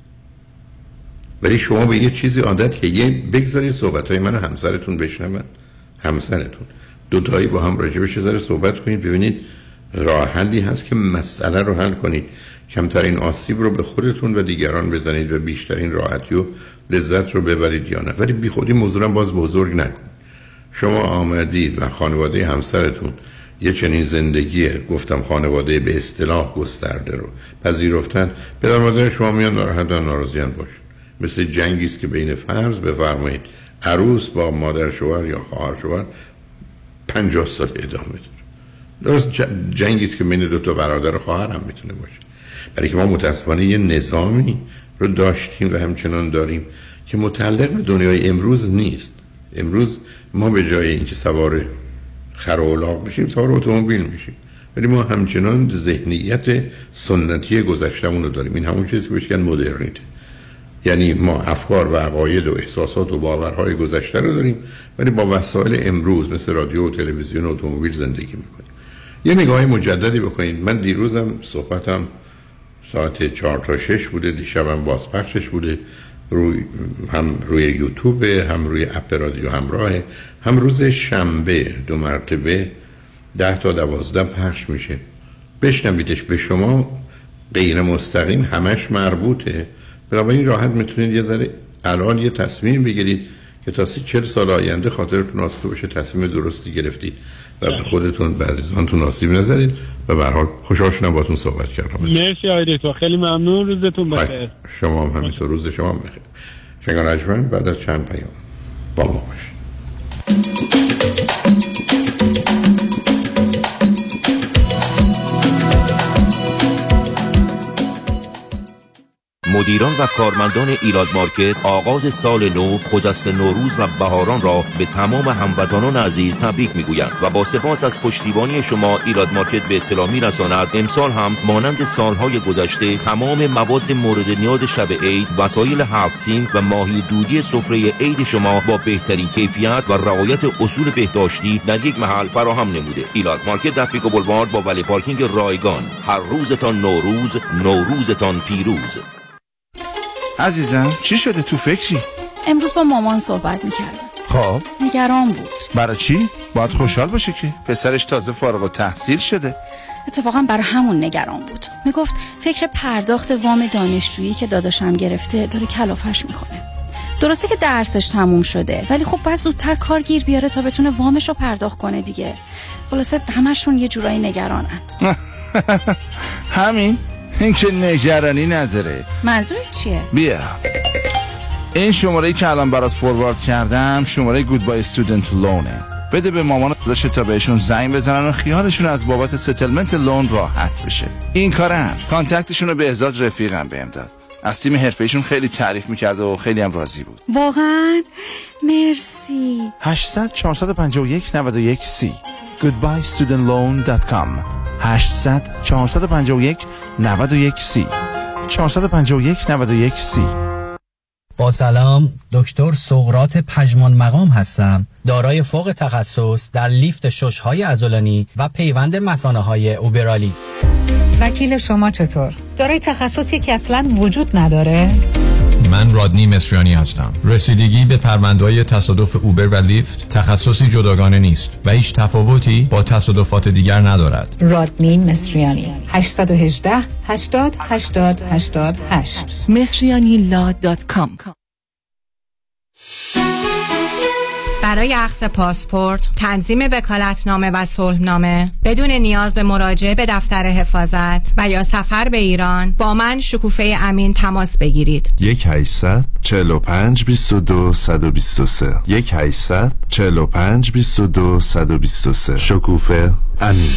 ولی شما به یه چیزی عادت که یه بگذارید صحبت‌های من و همسرتون بشنون، همسرتون 2 تایی با هم راجع بهش ذره صحبت کنید، ببینید راه حلی هست که مسئله رو حل کنید، کمترین آسیب رو به خودتون و دیگران بزنید و بیشترین راحتی و لذت رو ببرید یا نه. ولی بی خودی موضوع رو باز بزرگ نکنید. شما آمدید و خانواده همسرتون یه چنین زندگی، گفتم خانواده به اصطلاح گسترده رو پذیرفتن، پدر مادر شما میان ناراحت و ناراضیان باشه. مثل جنگی است که بین فرض بفرمایید عروس با مادر شوهر یا خواهر شوهر 50 سال ادامه داره. درست جنگی است که بین 2 تا برادر و خواهر هم میتونه باشه. برای که ما متاسفانه یه نظامی رو داشتیم و همچنان داریم که متعلق به دنیای امروز نیست. امروز ما به جای اینکه سوار خر و الاغ بشیم سوار اتومبیل میشیم، ولی ما همچنان ذهنیت سنتی گذشتمون رو داریم. این همون چیزی که بهش میگن مدرنیته. یعنی ما افکار و عقاید و احساسات و باورهای گذشته رو داریم، ولی با وسایل امروز مثل رادیو و تلویزیون و اتومبیل زندگی میکنیم. یه نگاه مجددی بکنید. من دیروزم صحبتم ساعت 4 تا 6 بوده، دیشبم بازپخشش بوده، هم روی یوتیوب، هم روی اپ رادیو همراه، هم روز شنبه 2 مرتبه 10 تا 12 پخش میشه. بشنویدش. به شما غیر مستقیم همش مربوطه. بنابراین راحت میتونید یه ذره الان یه تصمیم بگیرید که تا 40 سال آینده خاطرتون آسوده باشه، تصمیم درستی گرفتید و به خودتون به عزیزانتون آسیب نزنید. و به هر حال خوشحال شدم باهاتون صحبت کردم. مرسی آقای دکتر، خیلی ممنون. روزتون بخیر. شما هم همینطور، روز شما بخیر. شنگان اجمن بعد از چند پیام با ما باشید. مدیران و کارمندان ایلاد مارکت آغاز سال نو خجست نوروز و بهاران را به تمام هموطنان عزیز تبریک میگویند و با سپاس از پشتیبانی شما ایلاد مارکت به اطلاع میرساند امسال هم مانند سالهای گذشته تمام مواد مورد نیاز شب عید، وسایل 7 سین و ماهی دودی سفره عید شما با بهترین کیفیت و رعایت اصول بهداشتی در یک محل فراهم نموده. ایلاد مارکت در پیکو بولوارد با ولی پارکینگ رایگان. هر روزتان نوروز، نوروزتان پیروز. عزیزم چی شده؟ تو فکری؟ امروز با مامان صحبت میکردم. خب نگران بود. برای چی؟ باید خوشحال باشه که پسرش تازه فارغ التحصیل شده. اتفاقا برای همون نگران بود. میگفت فکر پرداخت وام دانشجویی که داداشم گرفته داره کلافش میکنه. درسته که درسش تموم شده ولی خب باید زودتر کار گیر بیاره تا بتونه وامش رو پرداخت کنه دیگه. خلاصه همشون یه جورایی نگرانن. همین؟ این که نگرانی نداره. منظورت چیه؟ بیا این شماره‌ای که الان برات فوروارد کردم شماره گودبای استودنت لونه. بده به مامان داشته تا بهشون زنگ بزنن و خیالشون از بابت ستلمنت لون راحت بشه. این کارن. کانتکتشون رو بهزاد رفیقم بهم داد. از تیم حرفه‌ایشون خیلی تعریف می‌کرد و خیلی هم راضی بود. واقعا مرسی. 800 451 9130 goodbyestudentloan.com 800 451 9130 451 9130. با سلام، دکتر سقراط پژمان مقام هستم، دارای فوق تخصص در لیفت شش‌های عضلانی و پیوند مثانه‌های اوبرالی. وکیل شما چطور؟ دارای تخصصی که اصلاً وجود نداره؟ من رادنی مصریانی هستم. رسیدگی به پرونده‌های تصادف اوبر و لیفت تخصصی جداگانه نیست و هیچ تفاوتی با تصادفات دیگر ندارد. رادنی مصریانی 818 80 80 88 مصریanilaw.com. برای اخذ پاسپورت، تنظیم وکالتنامه و صلحنامه بدون نیاز به مراجعه به دفتر حفاظت و یا سفر به ایران با من شکوفه امین تماس بگیرید. 1800 45 22 123 1800 45 22 123 شکوفه امین.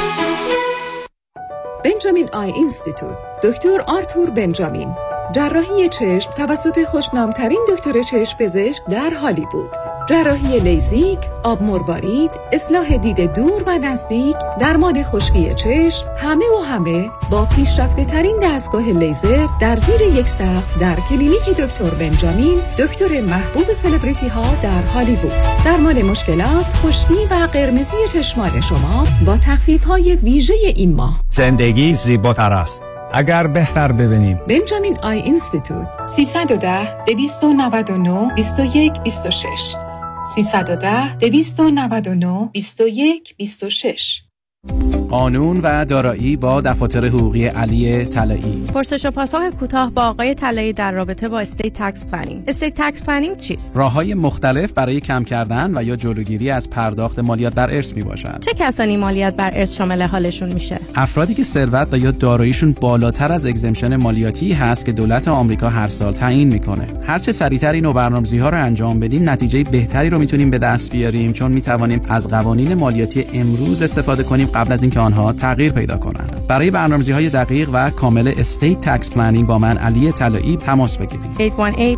بنجامین آی اینستیتوت، دکتر آرتور بنجامین، جراحی چشم توسط خوشنامترین دکتر چشم پزشک در هالیوود، جراحی لیزیک، آب مروارید، اصلاح دید دور و نزدیک، درمان خشکی چشم، همه با پیشرفته ترین دستگاه لیزر در زیر یک سقف در کلینیک دکتر بنجامین، دکتر محبوب سلبریتی ها در هالیوود. درمان مشکلات خشکی و قرمزی چشمان شما با تخفیف های ویژه این ماه. زندگی زیباتر است اگر بهتر ببینیم. بنجامین آی اینستیتوت 310 299 21 26 310 299 21 26. قانون و دارایی با دفاتر حقوقی علی طلایی. پرسش و پاسخ کوتاه با آقای طلایی در رابطه با استیت تکس پلنینگ. استیت تکس پلنینگ چیست؟ راه‌های مختلف برای کم کردن و یا جلوگیری از پرداخت مالیات بر ارث میباشد. چه کسانی مالیات بر ارث شامل حالشون میشه؟ افرادی که ثروت و یا داراییشون بالاتر از اگزمشن مالیاتی هست که دولت آمریکا هر سال تعیین میکنه. هر چه سریعتر این برنامه‌ریزی‌ها رو انجام بدیم نتیجه بهتری رو میتونیم به دست بیاریم، چون میتوانیم از قوانین مالیاتی امروز استفاده کنیم قبل از اینکه آنها تغییر پیدا کنند. برای برنامه‌ریزی‌های دقیق و کامل استیت تکس پلنینگ با من علی طلایی تماس بگیرید. 818-285-2850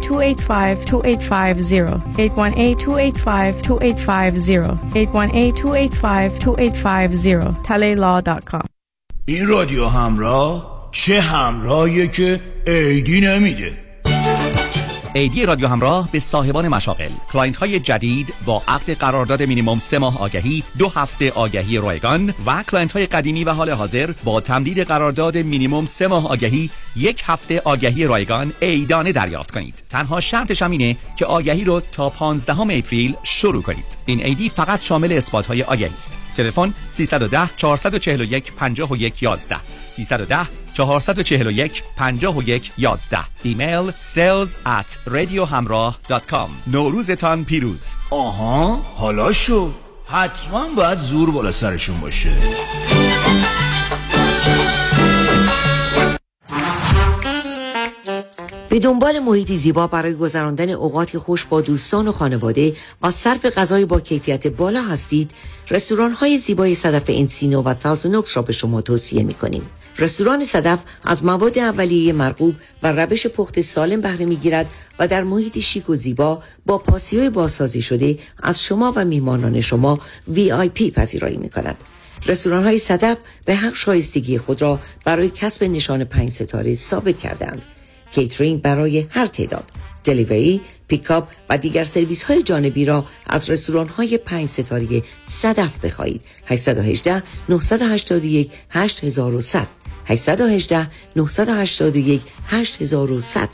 818-285-2850 talaylaw.com. این رادیو همراه چه همراهیه که ایدی نمیده. ایدی رادیو همراه به صاحبان مشاغل، کلاینت های جدید با عقد قرارداد مینیمم 3 ماه آگهی، 2 هفته آگهی رایگان و کلاینت های قدیمی و حال حاضر با تمدید قرارداد مینیمم 3 ماه آگهی، 1 هفته آگهی رایگان ایدانه دریافت کنید. تنها شرطش هم اینه که آگهی رو تا 15 اپریل شروع کنید. این ایدی فقط شامل اثبات های آگهی است. تلفن 310 441 51 11 310 441 51 11. ایمیل sales@radiohamrah.com. نوروزتان پیروز. آها حالا شد. حتما باید زور بالا سرشون باشه. به به دنبال محیطی زیبا برای گذراندن اوقاتی خوش با دوستان و خانواده و صرف غذای با کیفیت بالا هستید، رستوران‌های زیبای صدف انسینو و تازن اوکس را به شما توصیه می‌کنیم. رستوران صدف از مواد اولیه مرغوب و روش پخت سالم بهره می‌گیرد و در محیط شیک و زیبا با پاسیوی بازسازی شده از شما و میهمانان شما VIP پذیرایی می‌کند. رستوران‌های صدف به حق شایستگی خود را برای کسب نشان 5 ستاره ثابت کردند. کیترینگ برای هر تعداد، دلیوری، پیکاپ و دیگر سرویس‌های جانبی را از رستوران‌های 5 ستاره صدف بخواهید. 818 981 8100 818 981 8100.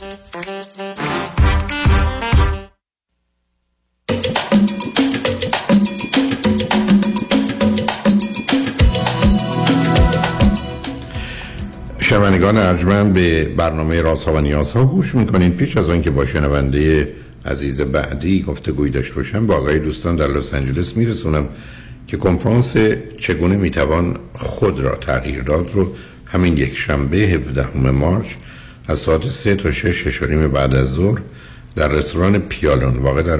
شنوندگان ارجمند، به برنامه رازها و نیازها گوش میکنید. پیش از آن که با شنونده عزیز بعدی گفتگوی داشته باشم، با آقای دوستان در لس آنجلس میرسونم که کنفرانس چگونه میتوان خود را تغییر داد رو همین یک شنبه 17 مارچ از ساعت 3 تا 6 بعد از ظهر در رستوران پیالون واقع در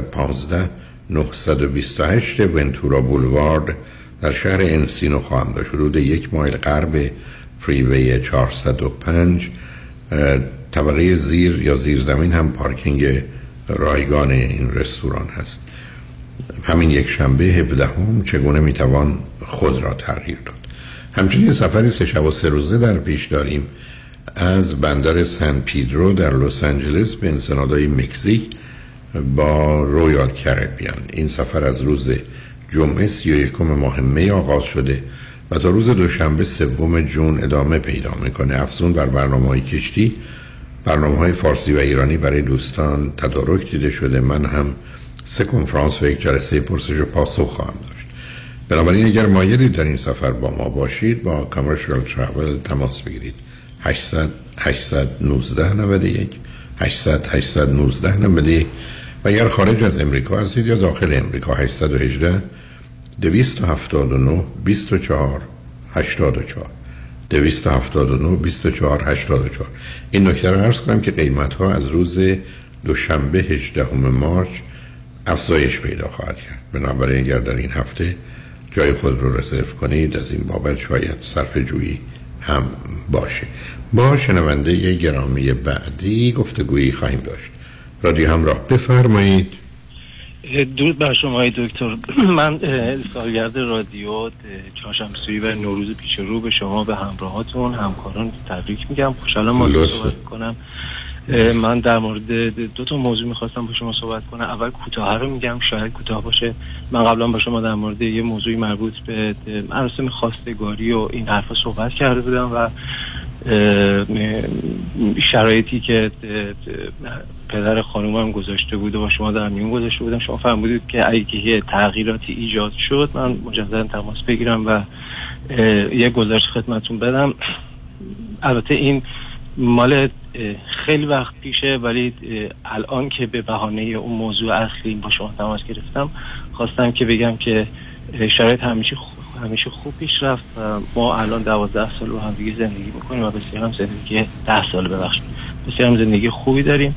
15928 ونتورا بولوارد در شهر انسینو خواهم داشت. حدود 1 مایل غرب فریوی 405 طبقه زیر یا زیر زمین هم پارکینگ رایگان این رستوران هست. همین یک شنبه 17 چگونه میتوان خود را تغییر داد. همچنین سفری 3 شب و 3 روزه در پیش داریم از بندر سن پیدرو در لس آنجلس به انسنادای مکزیک با رویال کربیان. این سفر از روز جمعه 31 ماه می آغاز شده و تا روز دوشنبه 3 جون ادامه پیدا میکنه. افزون بر برنامه‌های کشتی، برنامه‌های فارسی و ایرانی برای دوستان تدارک دیده شده. من هم 3 کنفرانس و 1 جلسه پرسش و پاسخ خواهم داشت. بنابراین اگر مایلی در این سفر با ما باشید، با کامرشال ترافل تماس بگیرید. 800 819 91 800 819 91 و اگر خارج از امریکا هستید یا داخل امریکا 818 279 24 84 279 24 84. این نکته رو عرض کنم که قیمت ها از روز دوشنبه 18 مارچ افزایش پیدا خواهد کرد. بنابراین اگر در این هفته جای خود رو رزرو کنید، از این بابت شاید صرف جویی هم باشه. با شنونده گرامی بعدی گفتگویی خواهیم داشت. رادیو همراه، بفرمایید. درود بر شما های دکتر. من سالگرد رادیو چهارشنبه‌سوری و نوروز پیش رو به شما، به همراهاتون، همکاران تبریک میگم. خوشحالم ما صحبت کنم. من در مورد 2 تا موضوع میخواستم با شما صحبت کنم. اول کوتاه رو میگم، شاید کوتاه باشه. من قبلا با شما در مورد یه موضوعی مربوط به مراسم خواستگاری و این حرفا صحبت کرده بودم و شرایطی که پدر خانومم گذاشته بود و با شما در میون گذاشته بودم. شما فرمودید که اگه تغییراتی ایجاد شد من مجددا تماس بگیرم و یه گزارش خدمتتون بدم. البته این مال خیلی وقت پیشه، ولی الان که به بهانه اون موضوع اصلی با شما تماس گرفتم، خواستم که بگم که شرایط همیشه خوب پیش رفت و ما الان 12 سال رو هم دیگه زندگی میکنیم و بسیار هم زندگی 10 سال بسیار هم زندگی خوبی داریم.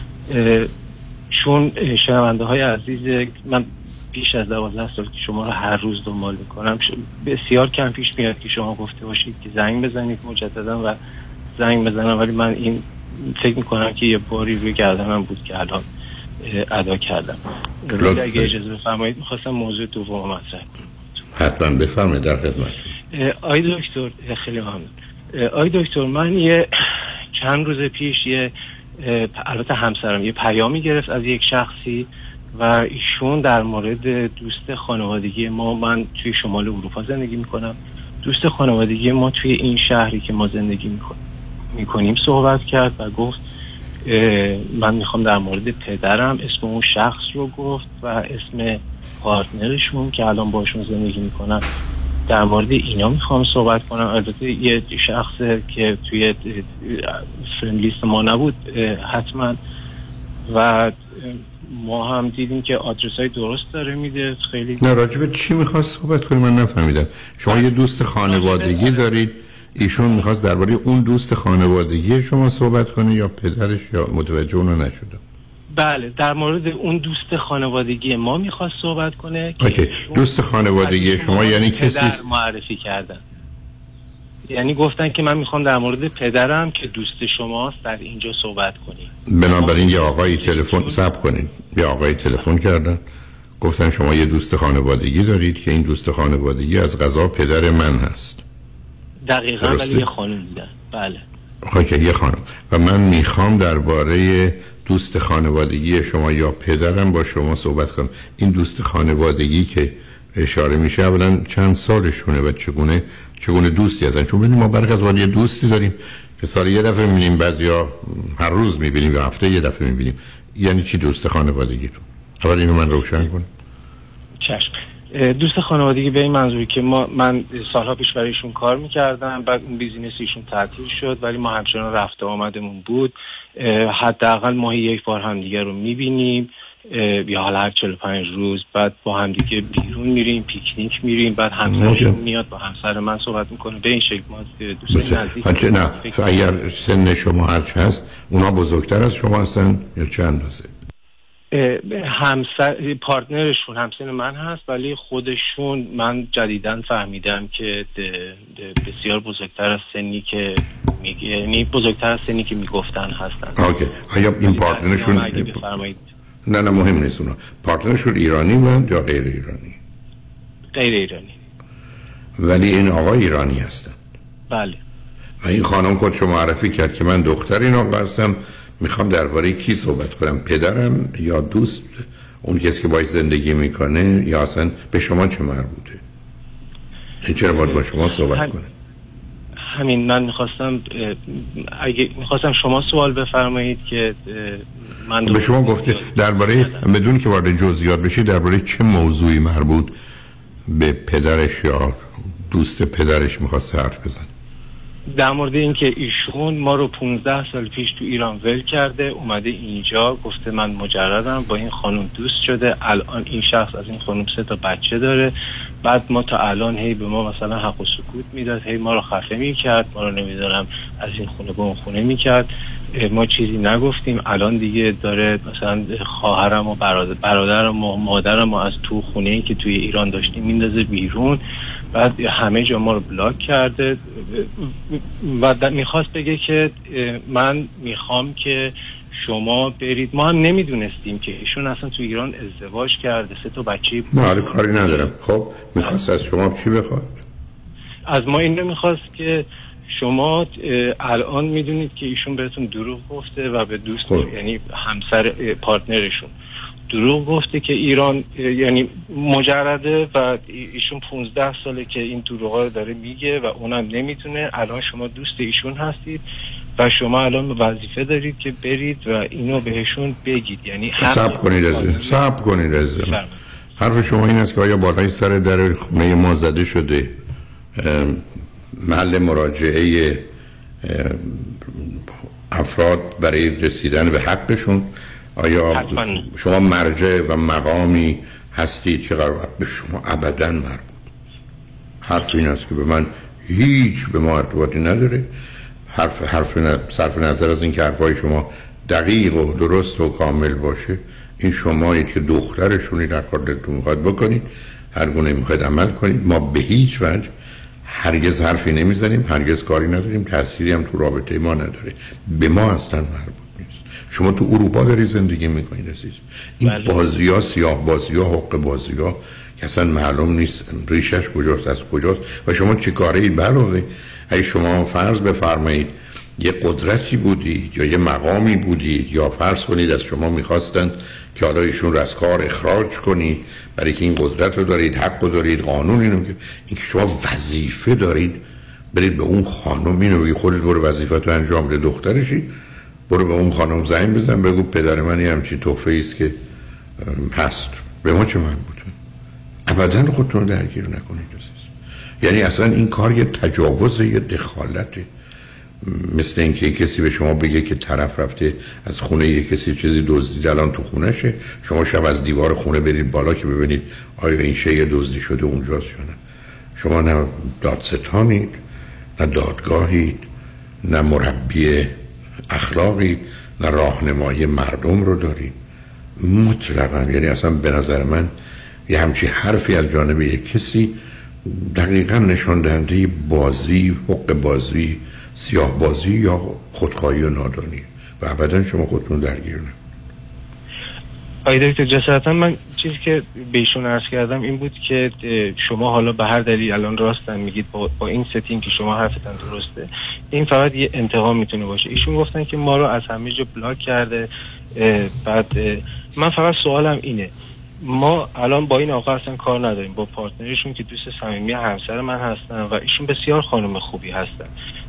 چون شنونده های عزیز، من پیش از 12 سال که شما رو هر روز دنبال میکنم، بسیار کم پیش میاد که شما گفته باشید که زنگ بزنید مجددا و زنگ بزنم، ولی من این فکر میکنم که یه باری روی گردنم بود که الان ادا کردم. اگه اجازه بفرمایید میخواستم موضوع دوم مطرح کنم. حتما بفرمایید، در خدمت. آقای دکتر خیلی ممنون. آقای دکتر، من چند روز پیش البته همسرم یه پیامی گرفت از یک شخصی و ایشون در مورد دوست خانوادگی ما، من توی شمال اروپا زندگی میکنم، دوست خانوادگی ما توی این شهری که ما زندگی میکنیم صحبت کرد و گفت من میخوام در مورد پدرم، اسم اون شخص رو گفت و اسم پارتنرشون که الان باشون زندگی میکنن، در مورد اینا میخوام صحبت کنم. البته یه شخص که توی فرند لیست ما نبود حتما، و ما هم دیدیم که آدرس های درست داره میده. خیلی نه، راجب چی میخواست صحبت کنی؟ من نفهمیدم. شما یه دوست خانوادگی دارید ایشون میخواست درباره اون دوست خانوادگی شما صحبت کنه یا پدرش، یا متوجه اونو نشدم؟ بله، در مورد اون دوست خانوادگی ما میخواست صحبت کنه که دوست خانوادگی شما یعنی کسی معرفی کردن. یعنی گفتن که من میخوام در مورد پدرم که دوست شماست در اینجا صحبت کنیم. بنابراین یه آقای تلفن صبر کنید، یه آقای تلفن کردن گفتن شما یه دوست خانوادگی دارید که این دوست خانوادگی از قضا پدر من هست. دقیقاً، ولی یه خانم دیدن. بله. خب یه خانم و من میخوام درباره دوست خانوادگی شما یا پدرم با شما صحبت کنم. این دوست خانوادگی که اشاره میشه اولا چند سالشونه و چگونه دوستی هستن؟ چون ببینیم ما برخی از یه دوستی داریم که سال یه دفعه میبینیم، بعضیا هر روز میبینیم یا هفته یه دفعه میبینیم. یعنی چی دوست خانوادگیتون؟ اول اینو من روشن کنم. چشم. دوست خانوادگی به این منظوری که من سالها پیش برای ایشون کار میکردم، بعد اون بیزینس ایشون تعطیل شد ولی ما همچنان رفت آمدمون بود. حداقل ماهی یک بار همدیگه رو میبینیم یا حالا هر 45 روز، بعد با همدیگه بیرون میریم، پیکنیک میریم، بعد همسرشون میاد با همسر من صحبت میکنه. به این شکل ما دوست نزدیک. نه اگر سن شما هرچ هست اونا بزرگتر از شما هستن یا چه اندازه؟ همسر پارتنرشون همسن من هست، ولی خودشون من جدیداً فهمیدم که بسیار بزرگتر از سنی که یعنی بزرگتر از سنی که میگفتن هستن. اوکی. آیا این پارتنرشون نه مهم نیست، اونا پارتنرشون ایرانی بودن یا غیر ایرانی؟ غیر ایرانی. ولی این آقا ایرانی هستن؟ بله. و این خانم خودشو معرفی کرد که من دختر این آقا هستم، میخوام درباره کی صحبت کنم، پدرم یا دوست اون کسی که باید زندگی میکنه، یا اصلا به شما چه مربوطه؟ این چرا باید با شما صحبت کنه؟ همین من میخواستم شما سوال بفرمایید که من به شما گفته درباره، بدون که وارد جزئیات بشی، درباره چه موضوعی مربوط به پدرش یا دوست پدرش میخواست حرف بزن؟ در مورد این که ایشون ما رو 15 سال پیش تو ایران ول کرده، اومده اینجا، گفته من مجردم، با این خانم دوست شده، الان این شخص از این خانم 3 بچه داره، بعد ما تا الان هی به ما مثلا حق و سکوت میداد، هی ما رو خفه میکرد، ما رو نمیدونم از این خونه به اون خونه میکرد، ما چیزی نگفتیم. الان دیگه داره مثلا خواهرم و برادرم و مادرم از تو خونه‌ای که توی ایران داشتیم میندازه بیرون، بعد همه جا ما رو بلاک کرده و میخواست بگه که من میخوام که شما برید. ما هم نمیدونستیم که ایشون اصلا تو ایران ازدواج کرده، 3 بچه بود. نه کاری ندارم. خب میخواست از شما چی بخواد؟ از ما این میخواست که شما الان میدونید که ایشون بهتون دروغ گفته و به دوست یعنی همسر پارتنرشون دروغ گفته که ایران یعنی مجرده و ایشون 15 ساله که این دروغا رو داره میگه و اونم نمیتونه. الان شما دوست ایشون هستید و شما الان وظیفه دارید که برید و اینو بهشون بگید. یعنی صبر کنید عزیزم. حرف شما این است که آیا بالای سر در خونه ما زده شده محل مراجعه افراد برای رسیدن به حقشون؟ آیا شما مرجع و مقامی هستید که قرار به شما ابداً مربوط؟ حرف این است که به من هیچ به ما ارتباطی نداره. صرف نظر از این که حرفای شما دقیق و درست و کامل باشه، این شمایید که دخترشونی در کار دلتون میخواد بکنید، هر گونه میخواد عمل کنید. ما به هیچ وجه هرگز حرفی نمیزنیم، هرگز کاری نداریم، تأثیری هم تو رابطه ما نداره، به ما اصلا مربوط نیست. شما تو اروپا داری زندگی میکنید عزیز. این بازی‌ها، سیاه بازی‌ها، حق بازی‌ها که اصلا معلوم نیست ریشش کجاست از کجاست و شما چی کاری برای اگه شما فرض بفرمایید یه قدرتی بودید یا یه مقامی بودید یا فرض کنید از شما میخواستند که حالا ایشون رو از کار اخراج کنید برای که این قدرت رو دارید، حق رو دارید، قانون اینو که اینکه شما وظیفه دارید برید به اون خانم اینو بگید خودت برو وظیفت رو انجام بده، دخترشی برو به اون خانم زنگ بزن بگو پدر من یه همچین تحفه‌ای است که هست، به ما چه مربوطه؟ ابدا خودتون رو درگیر نکنید عزیز. یعنی اصلا این کار یه تجاوز، یه دخالته. مثل اینکه کسی به شما بگه که طرف رفته از خونه یه کسی چیزی دزدید الان تو خونهشه، شما شب از دیوار خونه برید بالا که ببینید آیا این شیء دزدی شده اونجاست یا نه. شما نه دادستانید نه دادگاهید، نه مربی اخلاقی، نه راهنمای مردم رو دارید. مطلقا، یعنی اصلا به نظر من یه همچی حرفی از جانب یک کسی دقیقا نشان دهنده بازی، حق بازی، سیاه بازی یا خودخواهی و نادانی و ابدا شما خودتون درگیر نه. آقای دکتر جسارتا من چیزی که به ایشون عرض کردم این بود که شما حالا به هر دلیل الان راستن میگید با این ستینگ که شما حرفتون درسته، این فقط یه انتقام میتونه باشه. ایشون گفتن که ما رو از همه جا بلاک کرده. بعد من فقط سوالم اینه، ما الان با این آقا اصلا کار نداریم، با پارتنرشون که دوست صمیمی همسر من هستن و ایشون بسیار خانم خوبی هستن.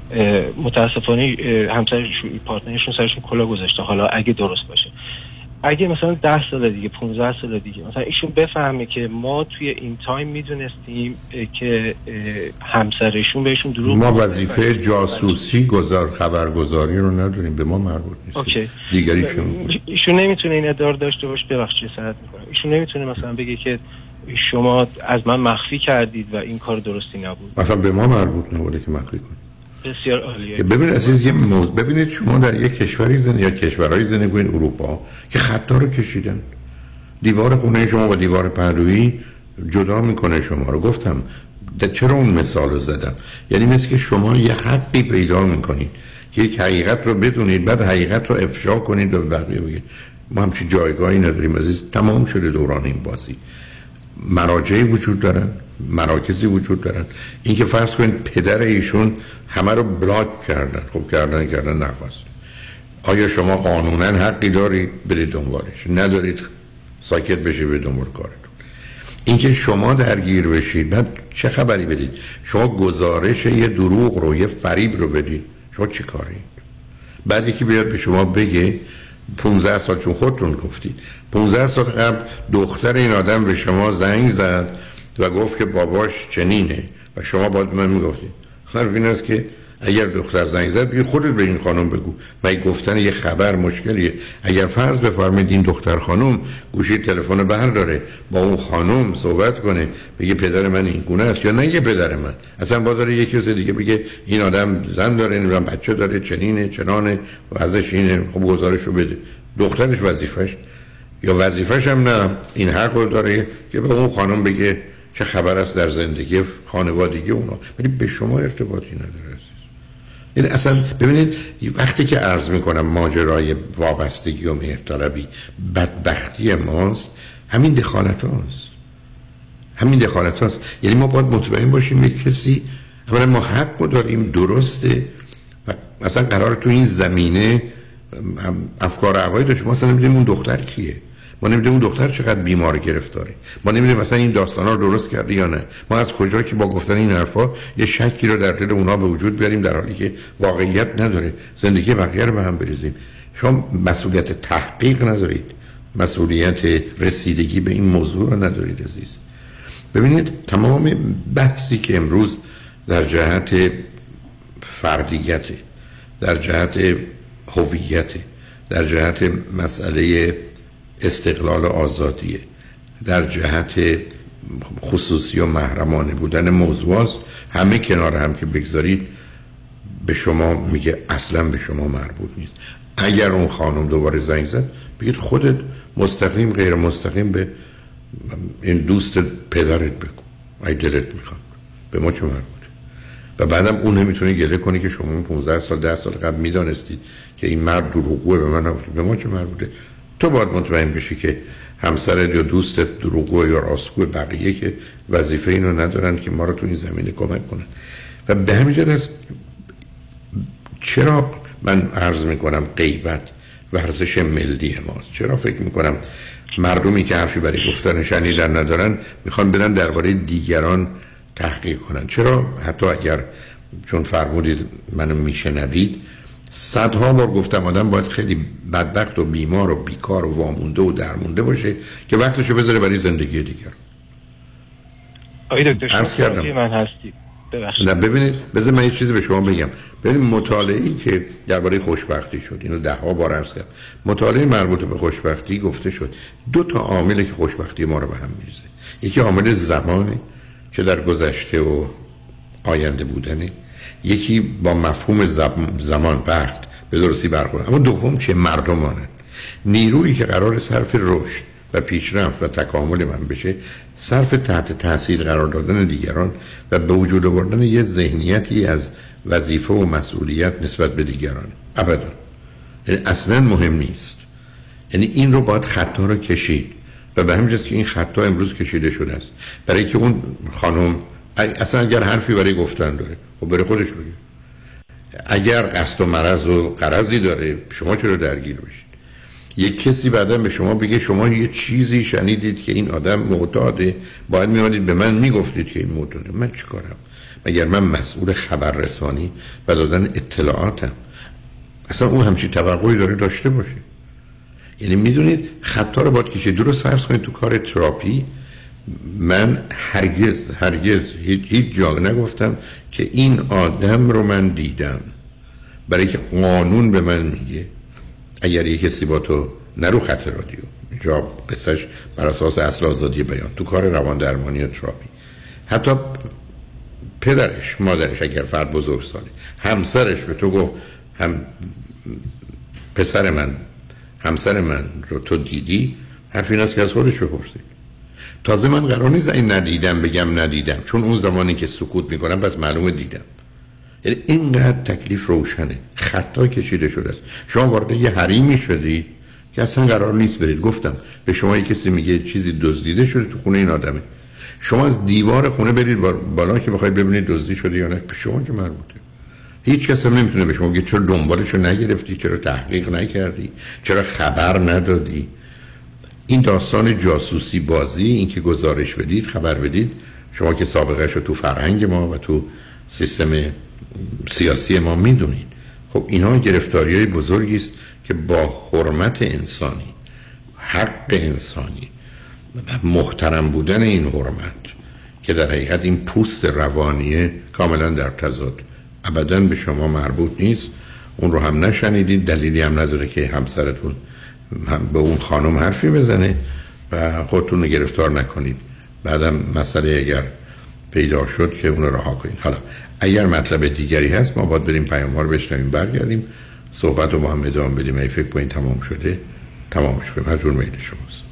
متاسفانه همسرشون، پارتنرشون سرشون کلا گذاشته. حالا اگه درست باشه، اگه مثلا 10 سال دیگه 15 سال دیگه مثلا ایشون بفهمه که ما توی این تایم میدونستیم که همسرشون بهشون دروغ، ما وظیفه جاسوسی خبرگزاری رو نداریم، به ما مربوط نیست. اوکی. دیگری ایشون نمیتونه این ادعا داشته باشه. ببخشید صحت میکنم. ایشون نمیتونه مثلا بگه که شما از من مخفی کردید و این کار درستی نبود. مثلا به ما مربوط نبوده که مخفی کنید. بسیار عالیه. ببینید عزیز، یه ببینید شما در یک کشوری یا کشورهای زندگی کنید اروپا که خطا رو کشیدن، دیوار خونه شما با دیوار پهلویی جدا میکنه شما رو. گفتم چرا اون مثال رو زدم، یعنی مثل که شما یه حقی پیدا میکنید که یک حقیقت رو بدونید، بعد حقیقت رو افشا کنید و بقیه بگید. ما همچین جایگاهی نداریم عزیز. تمام شده دوران این بازی. مراجعی وجود دارن، مراکزی وجود دارن. این که فرض کنید پدر ایشون همه رو بلاک کردن، خب کردن نخواست. آیا شما قانونا حقی دارید برید دنبالش؟ ندارید ساکت بشید به دنبال کارتون. این که شما درگیر بشید بعد چه خبری بدید؟ شما گزارش یه دروغ رو، یه فریب رو بدید، شما چی کارید؟ بعد یکی بیاد به شما بگه 15 سال، چون خودتون گفتید 15 سال قبل دختر این آدم به شما زنگ زد و گفت که باباش چنینه و شما باید من میگفتید. خب این است که اگر دختر زنگ زد بگید خودت به این خانم بگو. من گفتن یه خبر مشکلیه. اگر فرض بفرمایید این دختر خانم گوشی تلفن برداره با اون خانم صحبت کنه، بگه پدر من این گونه است، یا نگه پدر من، اصلا با داره یکی دیگه بگه این آدم زن داره، این بچه داره، چنینه چنانه و ازش اینه، خب گزارشو بده. دخترش وظیفش هم نه، این حق رو داره که به اون خانم بگه چه خبر است در زندگی خانوادگی اونا، ولی به شما ارتباطی نداره. این اصلا ببینید وقتی که عرض میکنم ماجرای وابستگی و مهرطلبی بدبختی ماست، همین دخالت هاست. یعنی ما باید مطمئن باشیم یک کسی، اولا ما حق رو داریم، درسته، و مثلا قرار تو این زمینه افکار عقاید شما اصلا نمیدونیم اون دختر کیه، ما نمیدونیم اون دختر چقدر بیمار گرفتاره، ما نمیدونیم مثلا این داستانا رو درست کرده یا نه. ما از کجا که با گفتن این حرفا یه شکی رو در دل اونا به وجود بیاریم در حالی که واقعیت نداره، زندگی بقیه رو به هم بریزیم. شما مسئولیت تحقیق ندارید، مسئولیت رسیدگی به این موضوع رو ندارید عزیز. ببینید تمام بحثی که امروز در جهت فردیت، در جهت هویت، در جهت مسئله استقلال آزادیه، در جهت خصوصی و محرمانه بودن موضوع است، همه کنار هم که بگذارید به شما میگه اصلا به شما مربوط نیست. اگر اون خانم دوباره زنگ زد بگید خودت مستقیم غیر مستقیم به این دوست پدرت بگو ای دلت میخواد، به ما چه مربوطه؟ و بعدم اون نمیتونه گله کنی که شما 15 سال 10 سال قبل میدانستید که این مرد دروغگوه، به من نگفتید، به ما چه مربوطه؟ تو باید مطمئن بشی که همسرت یا دوستت دروغگو یا راستگو، بقیه که وظیفه اینو ندارن که ما رو تو این زمینه کمک کنن. و به همین جهت است چرا من عرض میکنم غیبت ورزش ملی ماست. چرا فکر میکنم مردمی که حرفی برای گفتن شنیدن ندارن میخوان برن درباره دیگران تحقیق کنن. چرا حتی اگر چون فرمودید منو میشنوید، صدها بار گفتم آدم باید خیلی بدبخت و بیمار و بیکار و وامونده و درمونده باشه که وقتشو بذاره برای زندگی دیگر. آقای دکتر شما من هستی. نه ببینید، بذار من یه چیزی به شما بگم. ببینید مطالعه‌ای که درباره خوشبختی شد، اینو 10 بار عرض کردم، مطالعه مربوط به خوشبختی گفته شد 2 تا عاملی که خوشبختی ما رو به هم می‌ریزه. یکی عامل زمانه که در گذشته و آینده بودنه، یکی با مفهوم زمان وقت به درستی برخورد. اما دوم چه؟ مردمانه. نیرویی که قرار صرف رشد و پیشرفت و تکامل من بشه صرف تحت تاثیر قرار دادن دیگران و به وجود آوردن یه ذهنیتی از وظیفه و مسئولیت نسبت به دیگران. ابدا، یعنی اصلا مهم نیست. یعنی این رو باید خطا رو کشید و به همین جاست که این خطا امروز کشیده شده است برای که اون خانم اصلا اگر حرفی برای گفتن داره خب برای خودش بگه. اگر قصد و مرض و غرضی داره شما چرا درگیر بشید؟ یک کسی بعدا به شما بگه شما یه چیزی شنیدید که این آدم معتاده، باید می‌آمدید به من میگفتید که این معتاده. من چیکارم؟ مگر من مسئول خبررسانی و دادن اطلاعاتم؟ اصلا اون همچین توقعی داره داشته باشه؟ یعنی میدونید خطا رو باید کشید. درست فرض کنید تو کار تراپی من هرگز هیچ جا نگفتم که این آدم رو من دیدم، برای که قانون به من میگه اگر یک کسی با تو نرو خط رادیو، اینجا قصهش بر اساس اصل آزادی بیان تو کار روان درمانی و تراپی، حتی پدرش مادرش اگر فرد بزرگساله همسرش به تو گفت پسر من همسر من رو تو دیدی، حرف این است که از خودش بپرسید. تازه من قرار نیست این ندیدم بگم ندیدم، چون اون زمانی که سکوت میکنم بس معلومه دیدم. یعنی اینقدر تکلیف روشنه، خطا کشیده شده است. شما وارد یه حریمی شدی که اصلا قرار نیست برید. گفتم به شما یک کسی میگه چیزی دزدیده شده تو خونه این آدمه، شما از دیوار خونه برید بالا که بخواید ببینید دزدی شده یا نه، به شما که مربوطه. هیچ کس هم نمیتونه به شما بگه چرا دنبالشو نگرفتی، چرا تحقیق نکردی، چرا خبر ندادی. این داستان جاسوسی بازی، این که گزارش بدید، خبر بدید، شما که سابقه‌اش رو تو فرهنگ ما و تو سیستم سیاسی ما میدونید. خب اینا گرفتاری‌های بزرگی است که با حرمت انسانی، حق انسانی و محترم بودن این حرمت که در حقیقت این پوست روانیه کاملا در تضاد، ابداً به شما مربوط نیست. اون رو هم نشنیدید، دلیلی هم نداره که همسرتون هم به اون خانم حرفی بزنه و خودتون رو گرفتار نکنید. بعدم مسئله اگر پیدا شد که اون رو رها کنید. حالا اگر مطلب دیگری هست ما باید بریم پیام‌ها رو بشنویم، برگردیم صحبت رو با هم ادامه بدیم. اگه فکر کنید تمام شده تمامش کنیم. هر جور میل شماست.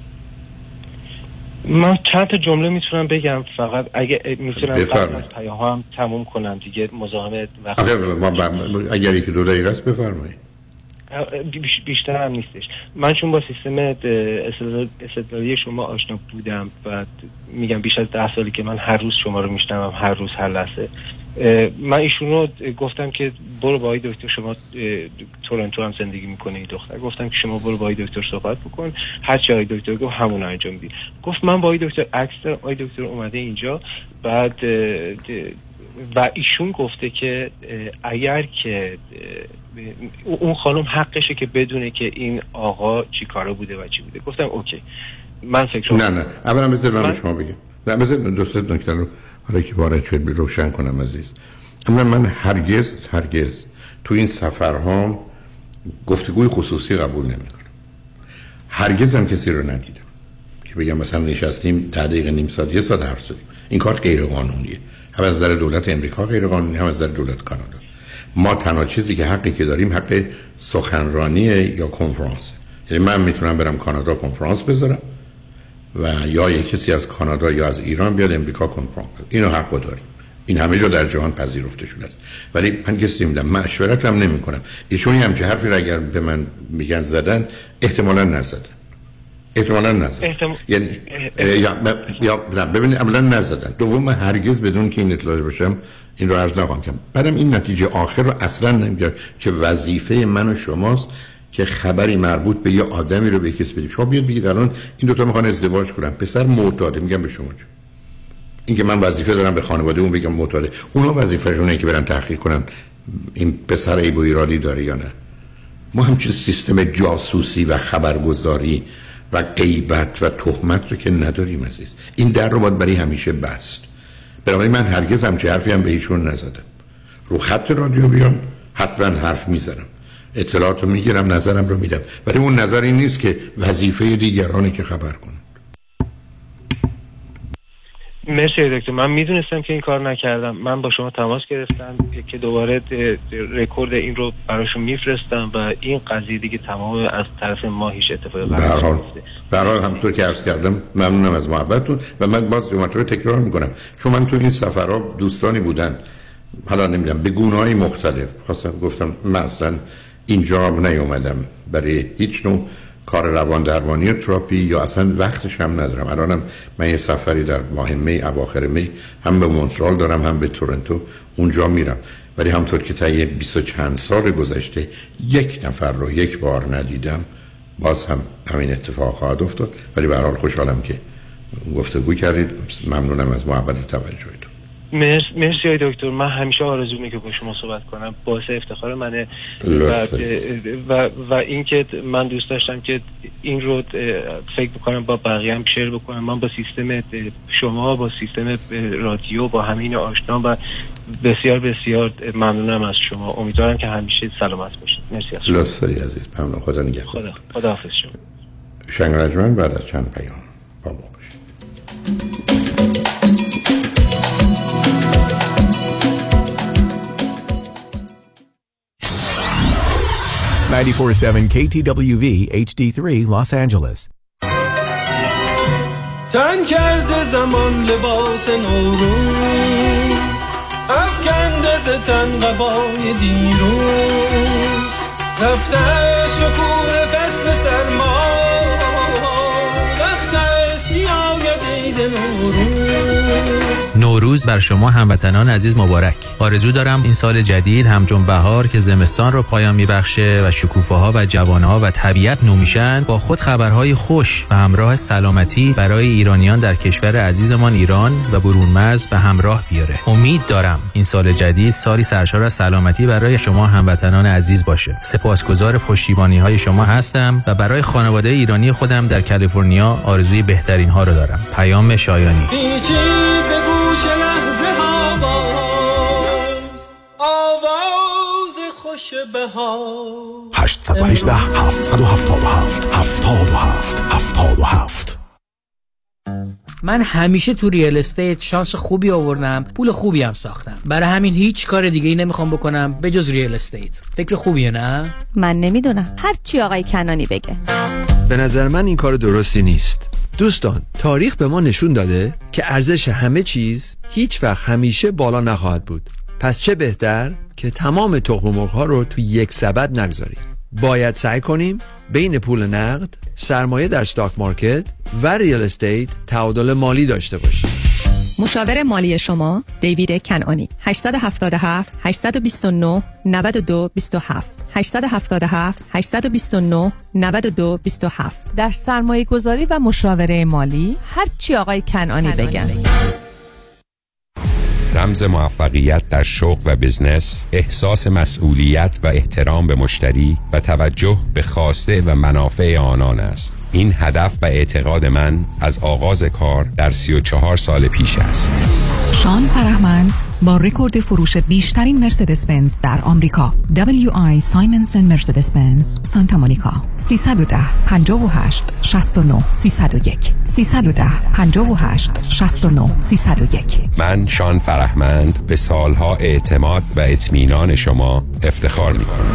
من چند تا جمله میتونم بگم فقط اگه میتونم قبل از پیام‌ها هم تموم کنم دیگه مزاحمت وقت. اگر یکی دو دقیقه است بفرمایید. بیشتر هم نیستش. من چون با سیستم استدلالی شما آشنا بودم و میگم بیش از 10 سالی که من هر روز شما رو میشنوم، هر روز هر لحظه. من ایشون رو گفتم که برو با آقای دکتر، شما تورنتو هم زندگی میکنه این دختر، گفتم که شما برو با آقای دکتر صحبت بکن، هر چی آقای دکتر گفت همون انجام بدید. گفت من با آقای دکتر عکس دارم، آقای دکتر اومده اینجا بعد و ایشون گفته که اگر که اون خانم حقشه که بدونه که این آقا چی کاره بوده و چی بوده. گفتم اوکی. من فکر نه اولا بذار من شما بگم. نه بذار دوست نکته رو حالا که وارد شد روشن کنم عزیز. اما من هرگز تو این سفرها گفتگوی خصوصی قبول نمی‌کنم. هرگز هم کسی رو ندیدم که بگم مثلا نشستیم 10 دقیقه نیم ساعت یه ساعت حرف زدیم. این کار غیر قانونیه. هم از نظر دولت امریکا غیر قانونی، هم از نظر دولت کانادا. ما تنها چیزی که حقی که داریم حق سخنرانیه یا کنفرانس. یعنی من میتونم برم کانادا کنفرانس بذارم و یا یک کسی از کانادا یا از ایران بیاد امریکا کنفرانس. اینو حقو داریم. این همه جا در جهان پذیرفته شده است. ولی من کسی نمیدم، مشورت هم نمیکنم. ایشونی هم که حرفی را اگر به من میگن زدن احتمالاً نزدن. یعنی یا ببینید عملا نزدن. دوم هرگز بدون که این اطلاع باشم این رو عرض نخواهم کنم. بعدم این نتیجه آخر رو اصلا نمیگم که وظیفه من و شماست که خبری مربوط به یه آدمی رو به کسی بدیم. شما بیاد بگید الان این دوتا میخوان ازدواج کنن، پسر معتاده، میگم به شما این که من وظیفه دارم به خانواده اون بگم معتاده، اونا وظیفه‌شونه که برن تحقیق کنن این پسر عیب و ایرادی داره یا نه. ما همچین سیستم جاسوسی و خبرگزاری و غیبت و تهمت رو که نداریم عزیز. این در رو باید برای همیشه بست. بنابراین من هرگز همچه حرفی هم به ایشون نزدم. رو خط رادیو بیان حتما حرف میزنم، اطلاعات رو میگیرم، نظرم رو میدم، ولی اون نظر این نیست که وظیفه دیگرانی که خبر کنن. مرسی دکتر. من میدونستم که این کار نکردم. من با شما تماس گرفتم که دوباره رکورد این رو براشون میفرستم و این قضیه دیگه تمام از طرف ما هیچ اتفاقی نمیفته. به هر حال همونطور که عرض کردم ممنونم از محبتتون و من باز دو مرتبه تکرار میکنم چون من تو این سفرها دوستانی بودن، حالا نمیدونم به گونه‌های مختلف، خواستم گفتم من اصلا اینجا نیومدم برای هیچ نوع کار روان درمانی و تراپی یا اصلا وقتش هم ندارم. الانم من یه سفری در ماه می اواخر می هم به مونترال دارم هم به تورنتو، اونجا میرم. ولی همطور که طی 20 و چند سال گذشته یک نفر رو یک بار ندیدم، باز هم همین اتفاق خواهد افتاد. ولی به هر حال خوشحالم که گفتگو کردید. ممنونم از محبت و توجهتون. مرسی دکتر. من همیشه آرزو می‌کنم که با شما صحبت کنم، باعث افتخار منه و اینکه من دوست داشتم که این رو فکر بکنم با بقیه هم شیر بکنم. من با سیستم شما، با سیستم رادیو، با همین آشنا و بسیار بسیار ممنونم از شما. امیدوارم که همیشه سلامت باشید. مرسی از شما. لطفاً عزیز. ممنون. خدا نگهدار. خدا حافظ شما. شنگرجمن بعد از چند پیام با ما باشید. 94.7 KTWV HD3 Los Angeles. تن کرده زمان لباس نورون، افکنده ز تن قبای دیرون، رفته شکوه فصل سرما، وقت است میآید عید نورون. نوروز بر شما هموطنان عزیز مبارک. آرزو دارم این سال جدید همچون بهار که زمستان رو پایان میبخشه و شکوفه‌ها و جوانه‌ها و طبیعت نو میشن، با خود خبرهای خوش و همراه سلامتی برای ایرانیان در کشور عزیزمان ایران و برون مرز به همراه بیاره. امید دارم این سال جدید سالی سرشار از سلامتی برای شما هموطنان عزیز باشه. سپاسگزار پشتیبانی‌های شما هستم و برای خانواده ایرانی خودم در کالیفرنیا آرزوی بهترین ها رو دارم. پیام شایانی. گوش لحظه ها باز آواز خوش بهار 818 777 77 77. من همیشه تو ریال استیت شانس خوبی آوردم، پول خوبی هم ساختم. برای همین هیچ کار دیگه ای نمیخوام بکنم به جز ریال استیت. فکر خوبیه نه؟ من نمیدونم، هر چی آقای کنانی بگه. به نظر من این کار درستی نیست. دوستان، تاریخ به ما نشون داده که ارزش همه چیز هیچ وقت همیشه بالا نخواهد بود. پس چه بهتر که تمام تخم مرغ‌ها رو تو یک سبد نگذاریم. باید سعی کنیم بین پول نقد، سرمایه در استاک مارکت و ریال استیت تعادل مالی داشته باشیم. مشاور مالی شما دیوید کنعانی. 877 829 92 27 877 829 92 27. در سرمایه گذاری و مشاوره مالی هر چی آقای کنعانی بگن. رمز موفقیت در شغل و بزنس، احساس مسئولیت و احترام به مشتری و توجه به خواسته و منافع آنان است. این هدف و اعتقاد من از آغاز کار در 34 سال پیش است. شان فرهمند با رکورد فروش بیشترین مرسدس بنز در آمریکا، WI سایمنسن مرسدس بنز سانتا مونیکا. 310 58 69 301 310 58 69 301. من شان فرهمند به سالها اعتماد و اطمینان شما افتخار می‌کنم.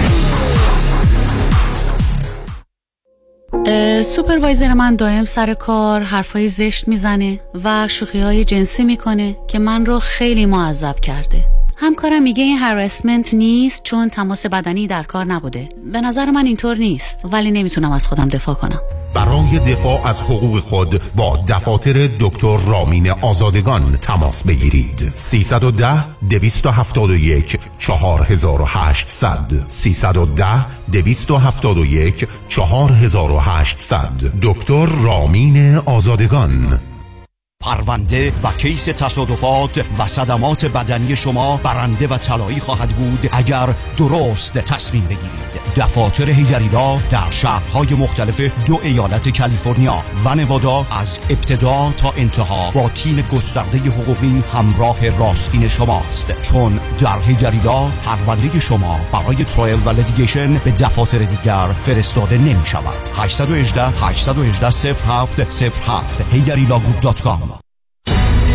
سوپروایزر من دائم سر کار حرفای زشت میزنه و شوخی‌های جنسی میکنه که من رو خیلی معذب کرده. همکارم میگه این هراسمنت نیست چون تماس بدنی در کار نبوده. به نظر من اینطور نیست، ولی نمیتونم از خودم دفاع کنم. برای دفاع از حقوق خود با دفاتر دکتر رامین آزادگان تماس بگیرید. 310 271 4800 310 271 4800. دکتر رامین آزادگان. پرونده و کیس تصادفات و صدمات بدنی شما برنده و طلایی خواهد بود اگر درست تصمیم بگیرید. دفاتر هیگریلا در شهرهای مختلف 2 ایالت کالیفرنیا و نوادا از ابتدا تا انتها با تیم گسترده حقوقی همراه راستین شماست، چون در هیگریلا پرونده شما برای ترایل و لیتیگیشن به دفاتر دیگر فرستاده نمی شود. 818 818 0707 higarilaGroup.com.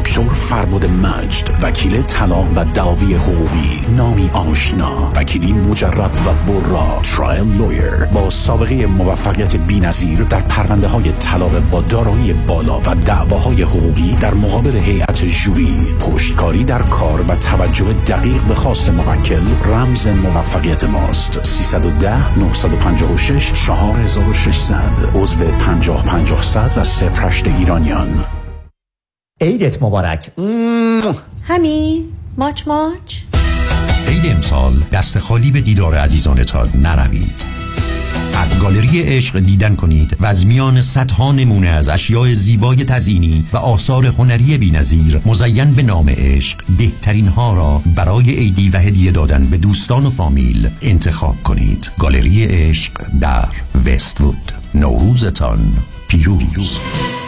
دکتر فربد مجد، وکیل طلاق و دعاوی حقوقی، نامی آشنا، وکیلی مجرب و برا، ترایل لویر با سابقه موفقیت بی‌نظیر در پرونده‌های طلاق با دارایی بالا و دعواهای حقوقی در مقابل هیئت ژوری. پشتکاری در کار و توجه دقیق به خواست موکل رمز موفقیت ماست. 310 956 4600 عضو 50500 و 08 ایرانیان. عیدت مبارک. همین ماچ عید امسال دست خالی به دیدار عزیزانتان نروید. از گالری عشق دیدن کنید و از میان صدها نمونه از اشیاء زیبای تزئینی و آثار هنری بی‌نظیر مزین به نام عشق بهترین ها را برای عیدی و هدیه دادن به دوستان و فامیل انتخاب کنید. گالری عشق در وست‌وود. نوروزتان پیروز.